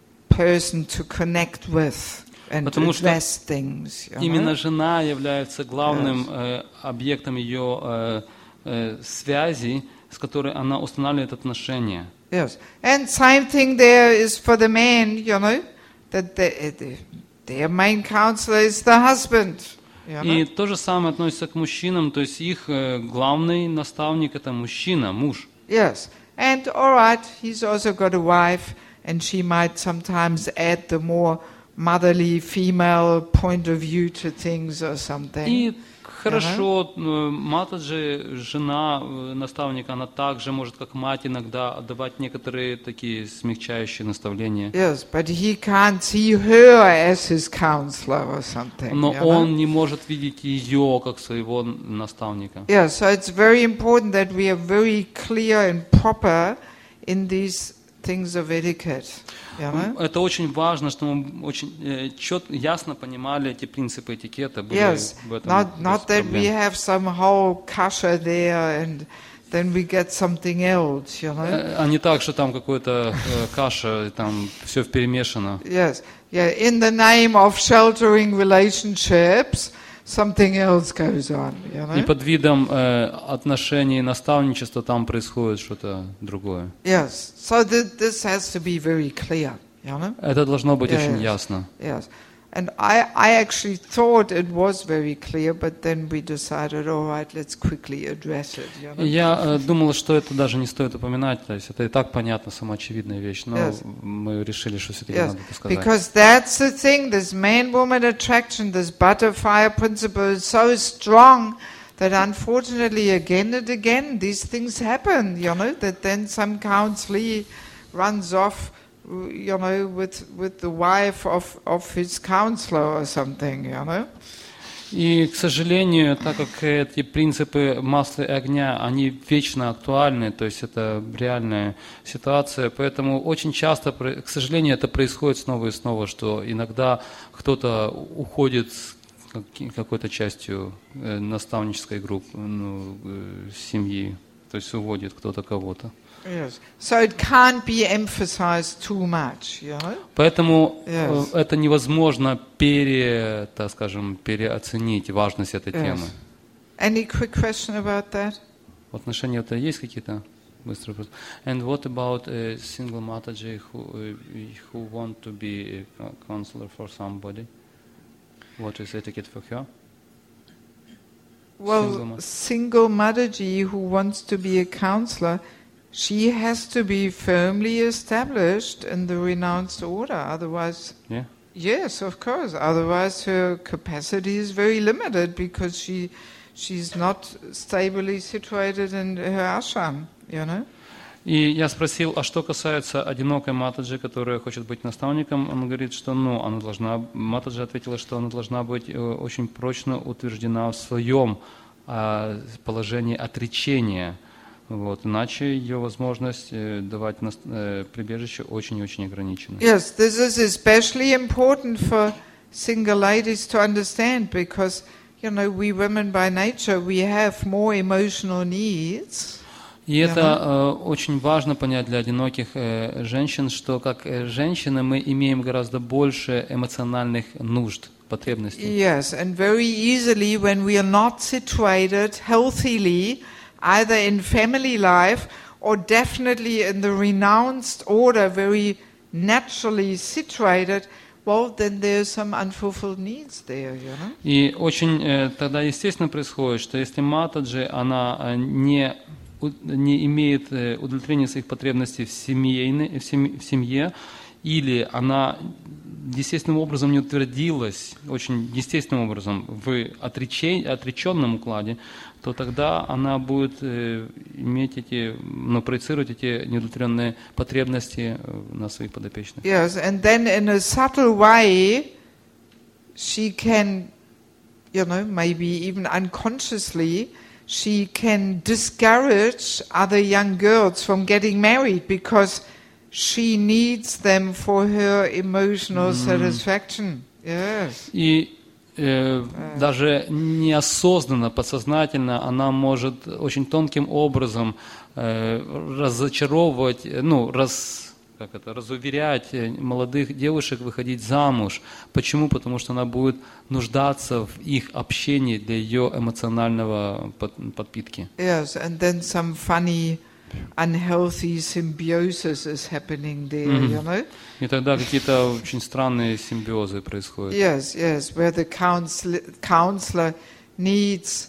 person to connect with and Потому address что things. You именно know? жена является главным э, объектом ее э, э, связи, с которой она устанавливает отношения. Yes, and same thing there is for the man, you know, that the, the, their main counselor is the husband. You know? И то же самое относится к мужчинам, то есть их э, главный наставник это мужчина, муж. Yes, and all right, he's also got a wife, and she might sometimes add the more motherly female point of view to things or something. И хорошо, э, Матаджи, жена э, наставника, она также может, как мать, иногда давать некоторые такие смягчающие наставления. Yes, but he can't see her as his counselor or something. Но you know? он не может видеть ее как своего наставника. Yeah, so it's very important that we are very clear and proper in these things of etiquette. You know? Это очень важно, что мы очень э, четко, ясно понимали эти принципы этикета. Были Yes, в этом not, без not that we проблем. have some whole kasha there and then we get something else, you know? Э, А не так, что там какой-то э, каша, там все вперемешано. Yes, yeah, in the name of sheltering relationships, something else goes on, you И know? под видом э, отношений и наставничества там происходит что-то другое. Yes, so th- this has to be very clear, you know? Это должно быть Yes. очень ясно. Yes, and I, I actually thought it was very clear, but then we decided, all right, let's quickly address it, you know? И я э, думал, что это даже не стоит упоминать, то есть это и так понятно, самоочевидная вещь, но Yes. мы решили, что все-таки Yes, надо это сказать. because that's the thing, this man-woman attraction, this butterfly principle is so strong that unfortunately again and again these things happen, you know, that then some counselee runs off, you know, with with the wife of, of his counselor or something, you know. И, к сожалению, так как эти принципы масла и огня, они вечно актуальны, то есть это реальная ситуация, поэтому очень часто, к сожалению, это происходит снова и снова, что иногда кто-то уходит с какой-то частью наставнической группы, ну, семьи, то есть уводит кто-то кого-то. Yes. So it can't be emphasized too much, you know. Поэтому Yes. э, это невозможно пере, так скажем, переоценить важность этой Yes. темы. Any quick question about that? В отношении этого есть какие-то быстрые вопросы? And what about a single Mataji who, uh, who want to be a counselor for somebody? What is etiquette for her? Well, Single mother. single Mataji who wants to be a counselor, she has to be firmly established in the renounced order. Otherwise, Yeah? yes, of course. Otherwise, her capacity is very limited because she she's not stably situated in her ashram. You know. И я спросил, а что касается одинокой Матаджи, которая хочет быть наставником, он говорит, что ну, она должна, Матаджи ответила, что она должна быть э, очень прочно утверждена в своем э, положении отречения. Вот, иначе ее возможность э, давать нас, э, прибежище очень-очень ограничена. Yes, this is especially important for single ladies to understand because, you know, we women by nature, we have more emotional needs. И это э, очень важно понять для одиноких э, женщин, что как э, женщины мы имеем гораздо больше эмоциональных нужд, потребностей. Yes, and very easily when we are not situated healthily, either in family life or definitely in the renounced order, very naturally situated, well, then there's some unfulfilled needs there, you know. И очень э, тогда естественно происходит, что если Матаджи, она э, не не имеет удовлетворения своих потребностей в, семейной, в, семье, в семье, или она естественным образом не утвердилась, очень естественным образом в отречен, отреченном укладе, то тогда она будет э, иметь эти, ну, проецировать эти неудовлетворенные потребности на своих подопечных. Yes, and then in a subtle way she can you know, maybe even unconsciously, she can discourage other young girls from getting married because she needs them for her emotional mm. satisfaction. Yes. И э, даже неосознанно, подсознательно она может очень тонким образом э, разочаровывать, ну, раз... как это, разуверять молодых девушек выходить замуж. Почему? Потому что она будет нуждаться в их общении для ее эмоционального подпитки. Yes, and then some funny, unhealthy symbiosis is happening there, mm-hmm. you know? И тогда какие-то очень странные симбиозы происходят. Yes, yes, where the counsel- counselor needs,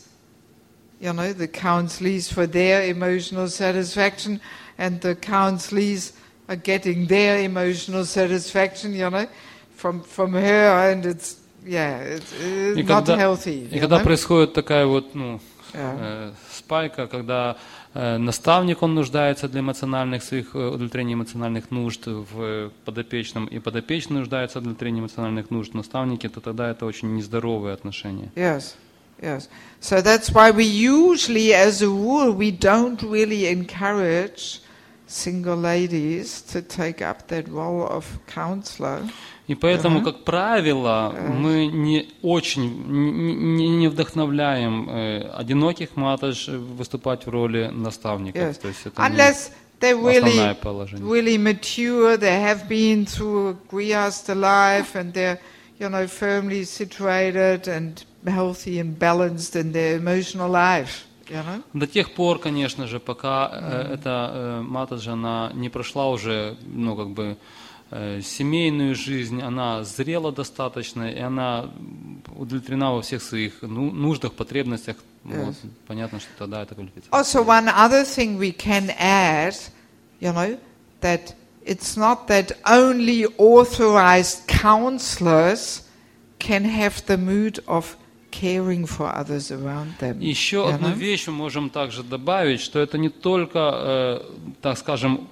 you know, the counselees for their emotional satisfaction, and the counselees are getting their emotional satisfaction, you know, from from her, and it's yeah, it's, it's not когда, healthy. И когда know? происходит такая вот, ну, yeah. э, спайка, когда э, наставник он нуждается для эмоциональных своих удовлетворения эмоциональных нужд в подопечном, и подопечный нуждается в удовлетворении эмоциональных нужд в наставнике, то тогда это очень нездоровые отношения. Yes, yes. So that's why we usually, as a rule, we don't really encourage single ladies to take up that role of counselor. И поэтому, uh-huh. как правило, uh-huh. мы не очень не, не вдохновляем э, одиноких матош выступать в роли наставников. Yes. То есть это Unless не they're really, основное положение. really mature, they have been through a grihasta life, and they're, you know, firmly situated and healthy and balanced in their emotional life. You know? До тех пор, конечно же, пока э, эта э, матаджа, она не прошла уже, ну, как бы, э, семейную жизнь, она зрела достаточно, и она удовлетворена во всех своих ну, нуждах, потребностях, Yes. вот, понятно, что тогда это квалифицируется. Also, one other thing we can add, you know, that it's not that only authorized counselors can have the mood of caring for others around them. Еще you одну know? вещь мы можем также добавить, что это не только, э, так скажем,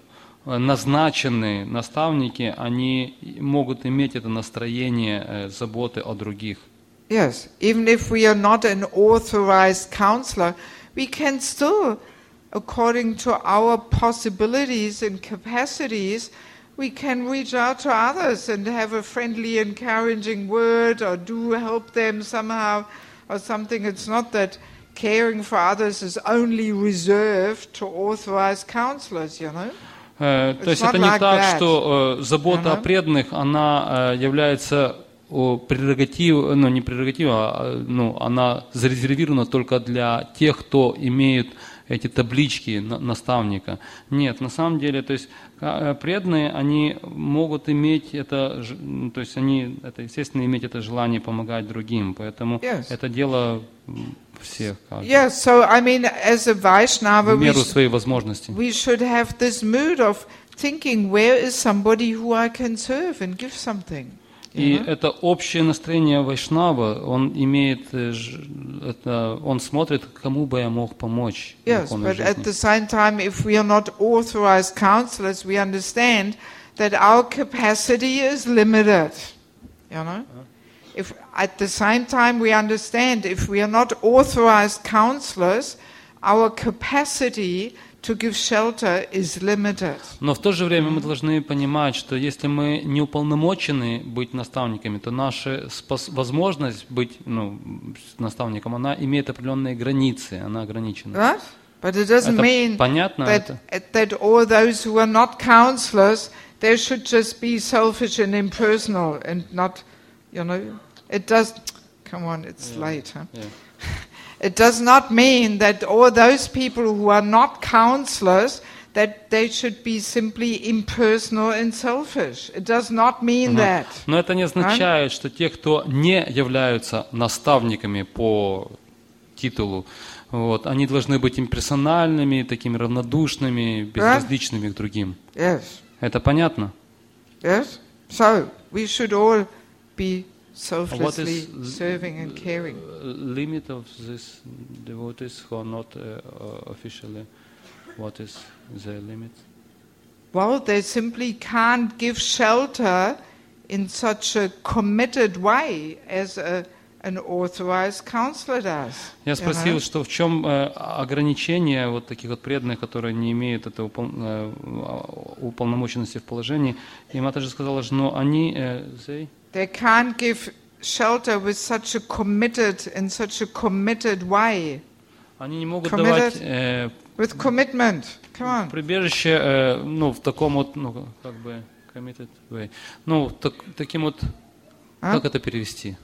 назначенные наставники, они могут иметь это настроение э, заботы о других. Yes, even if we are not an authorized counselor, we can still, according to our possibilities and capacities, we can reach out to others and have a friendly, encouraging word, or do help them somehow, or something. It's not that caring for others is only reserved to authorized counselors, you know. Э, то есть это не так, что э, забота о преданных, она э, является о, прерогатив, ну не прерогатива, а, ну, она зарезервирована только для тех, кто имеет эти таблички наставника. Нет, на самом деле, то есть преданные, они могут иметь это, то есть они, это естественно, иметь это желание помогать другим, поэтому yes. это дело всех. Yes, so I mean, as a Vaishnava, в меру своей возможности. We should have this mood of thinking, where is somebody who I can serve and give something. И uh-huh. это общее настроение вайшнава, он имеет, это, он смотрит, кому бы я мог помочь. Yes, but жизни. at the same time, if we are not authorized counselors, we understand that our capacity is limited. You know, uh-huh. if at the same time we understand if we are not authorized counselors, our capacity to give shelter is limited. Но в то же время мы должны понимать, что если мы не уполномочены быть наставниками, то наша спос- возможность быть ну, наставником, она имеет определенные границы, она ограничена. Right? But it doesn't это mean понятно, that, это? that all those who are not counselors, they should just be selfish and impersonal and not, you know, it does, come on, it's yeah. late, huh? Yeah. It does not mean that all those people who are not counselors, that they should be simply impersonal and selfish. It does not mean that. Но это не означает, что те, кто не являются наставниками по титулу, вот, они должны быть имперсональными, такими равнодушными, безразличными к другим. Yes. Это понятно? Yes. So we should all be selflessly what is serving and caring. Limit of this devotees who are not uh, officially, what is the limit? Well, they simply can't give shelter in such a committed way as a, an authorized counselor does. Я you спросил, know? что в чем э, ограничение вот таких вот преданных, которые не имеют этой упол- э, уполномоченности в положении. И Матаджи сказала, что ну, они... э, they- They can't give shelter with such a committed, in such a committed way. они не могут Committed. давать э, With commitment. Come on. прибежище э, ну, в таком вот, ну, как бы, committed way. Ну, так, таким вот, А? как это перевести?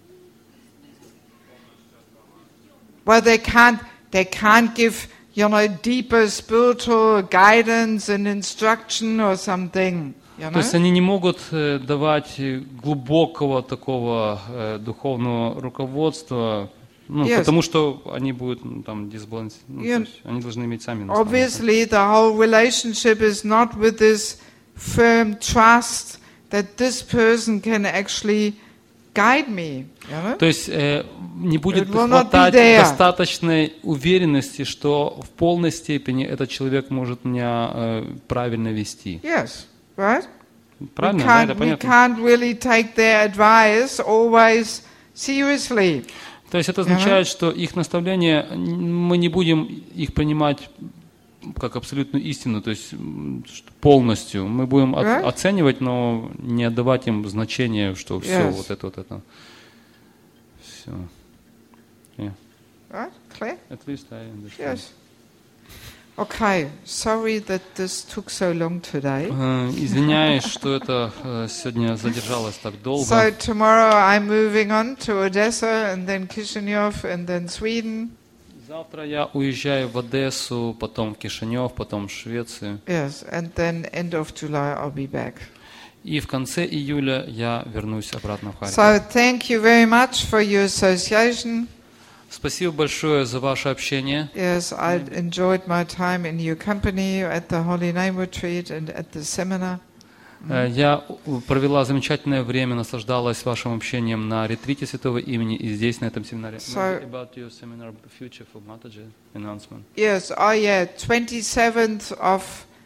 Well, they can't, they can't give, you know, deeper spiritual guidance and instruction or something. You То есть know? они не могут э, давать глубокого такого э, духовного руководства, ну, Yes. потому что они будут ну, там дисбаланс, ну, то Yeah. есть они должны иметь сами наставника. Obviously, the whole relationship is not with this firm trust that this person can actually guide me. You know? То есть э, не будет It will not be хватать there. достаточной уверенности, что в полной степени этот человек может меня э, правильно вести. Yes, right? Правильно, we да, can't, это we понятно. can't really take their advice always seriously. То есть это означает, что их наставления, мы не будем их принимать как абсолютную истину, то есть м, что полностью. Мы будем от- Right? оценивать, но не отдавать им значения, что все Yes. вот это вот это. Все. Yeah. Right? Clear? At least I understand. Yes. Okay, sorry that this took so long today. Э, Извиняюсь, что это э, сегодня задержалось так долго. So tomorrow I'm moving on to Odessa and then Kishinev and then Sweden. Завтра я уезжаю в Одессу, потом в Кишинев, потом в Швецию. Yes, and then end of July I'll be back. И в конце июля я вернусь обратно в Харьков. So thank you very much for your association. Спасибо большое за ваше общение. Yes, I enjoyed my time in your company at the Holy Name Retreat and at the seminar. Э, Я у- провела замечательное время, наслаждалась вашим общением на ретрите Святого Имени и здесь, на этом семинаре. So- Maybe about your seminar future for Mataji announcement. Yes, oh yeah, twenty-seventh of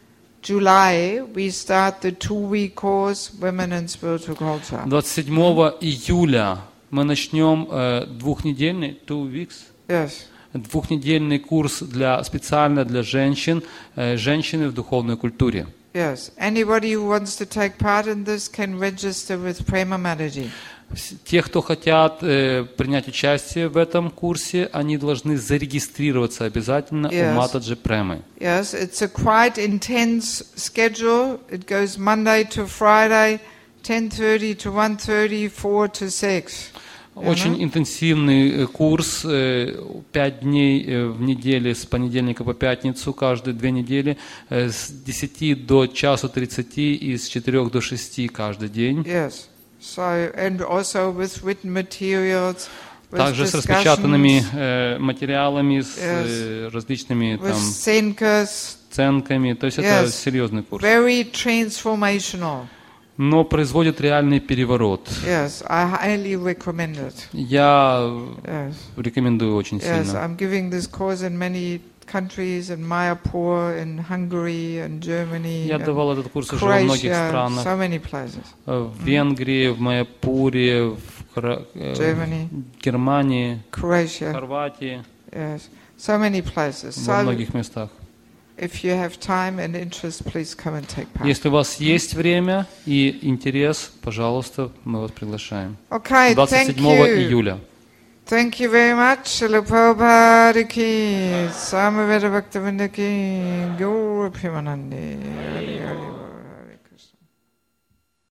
July we start the two-week course Women in Spiritual Culture. двадцать седьмого июля мы начнем э, двухнедельный, two weeks, Yes. двухнедельный курс для, специально для женщин, э, женщины в духовной культуре. Yes, anybody who wants to take part in this can register with Prema Mataji. Вс- Те, кто хотят э, принять участие в этом курсе, они должны зарегистрироваться обязательно Yes. у Матаджи Премы. Yes, it's a quite intense schedule. It goes Monday to Friday, ten thirty to one thirty, four to six. Очень интенсивный э, курс, э, пять дней э, в неделю, с понедельника по пятницу, каждые две недели, э, с десяти до часу тридцати и с четырех до шести каждый день. Yes. So, and also with written materials, with Также с discussions, распечатанными э, материалами, с Yes. э, различными with там Senkas. оценками. То есть это Yes. серьезный курс. Very transformational. Но производит реальный переворот. Yes, I highly recommend it. Я Yes. рекомендую очень Yes, сильно. I'm giving this course in many countries, in Mayapur, in Hungary, in Germany, Я in давал этот курс уже во многих Croatia, странах. so many places. В Венгрии, в Майапуре, в Кра- э, Germany. Германии, Croatia, Хорватии, yes, so many places. во So, многих местах. if you have time and interest, please come and take part. Если у вас есть время и интерес, пожалуйста, мы вас приглашаем. Okay, двадцать thank седьмого you. июля. Thank you very much. Srila Prabhupada ki, Samaveda Bhaktivinoda ki, Gaura Premanande. Hari Hari.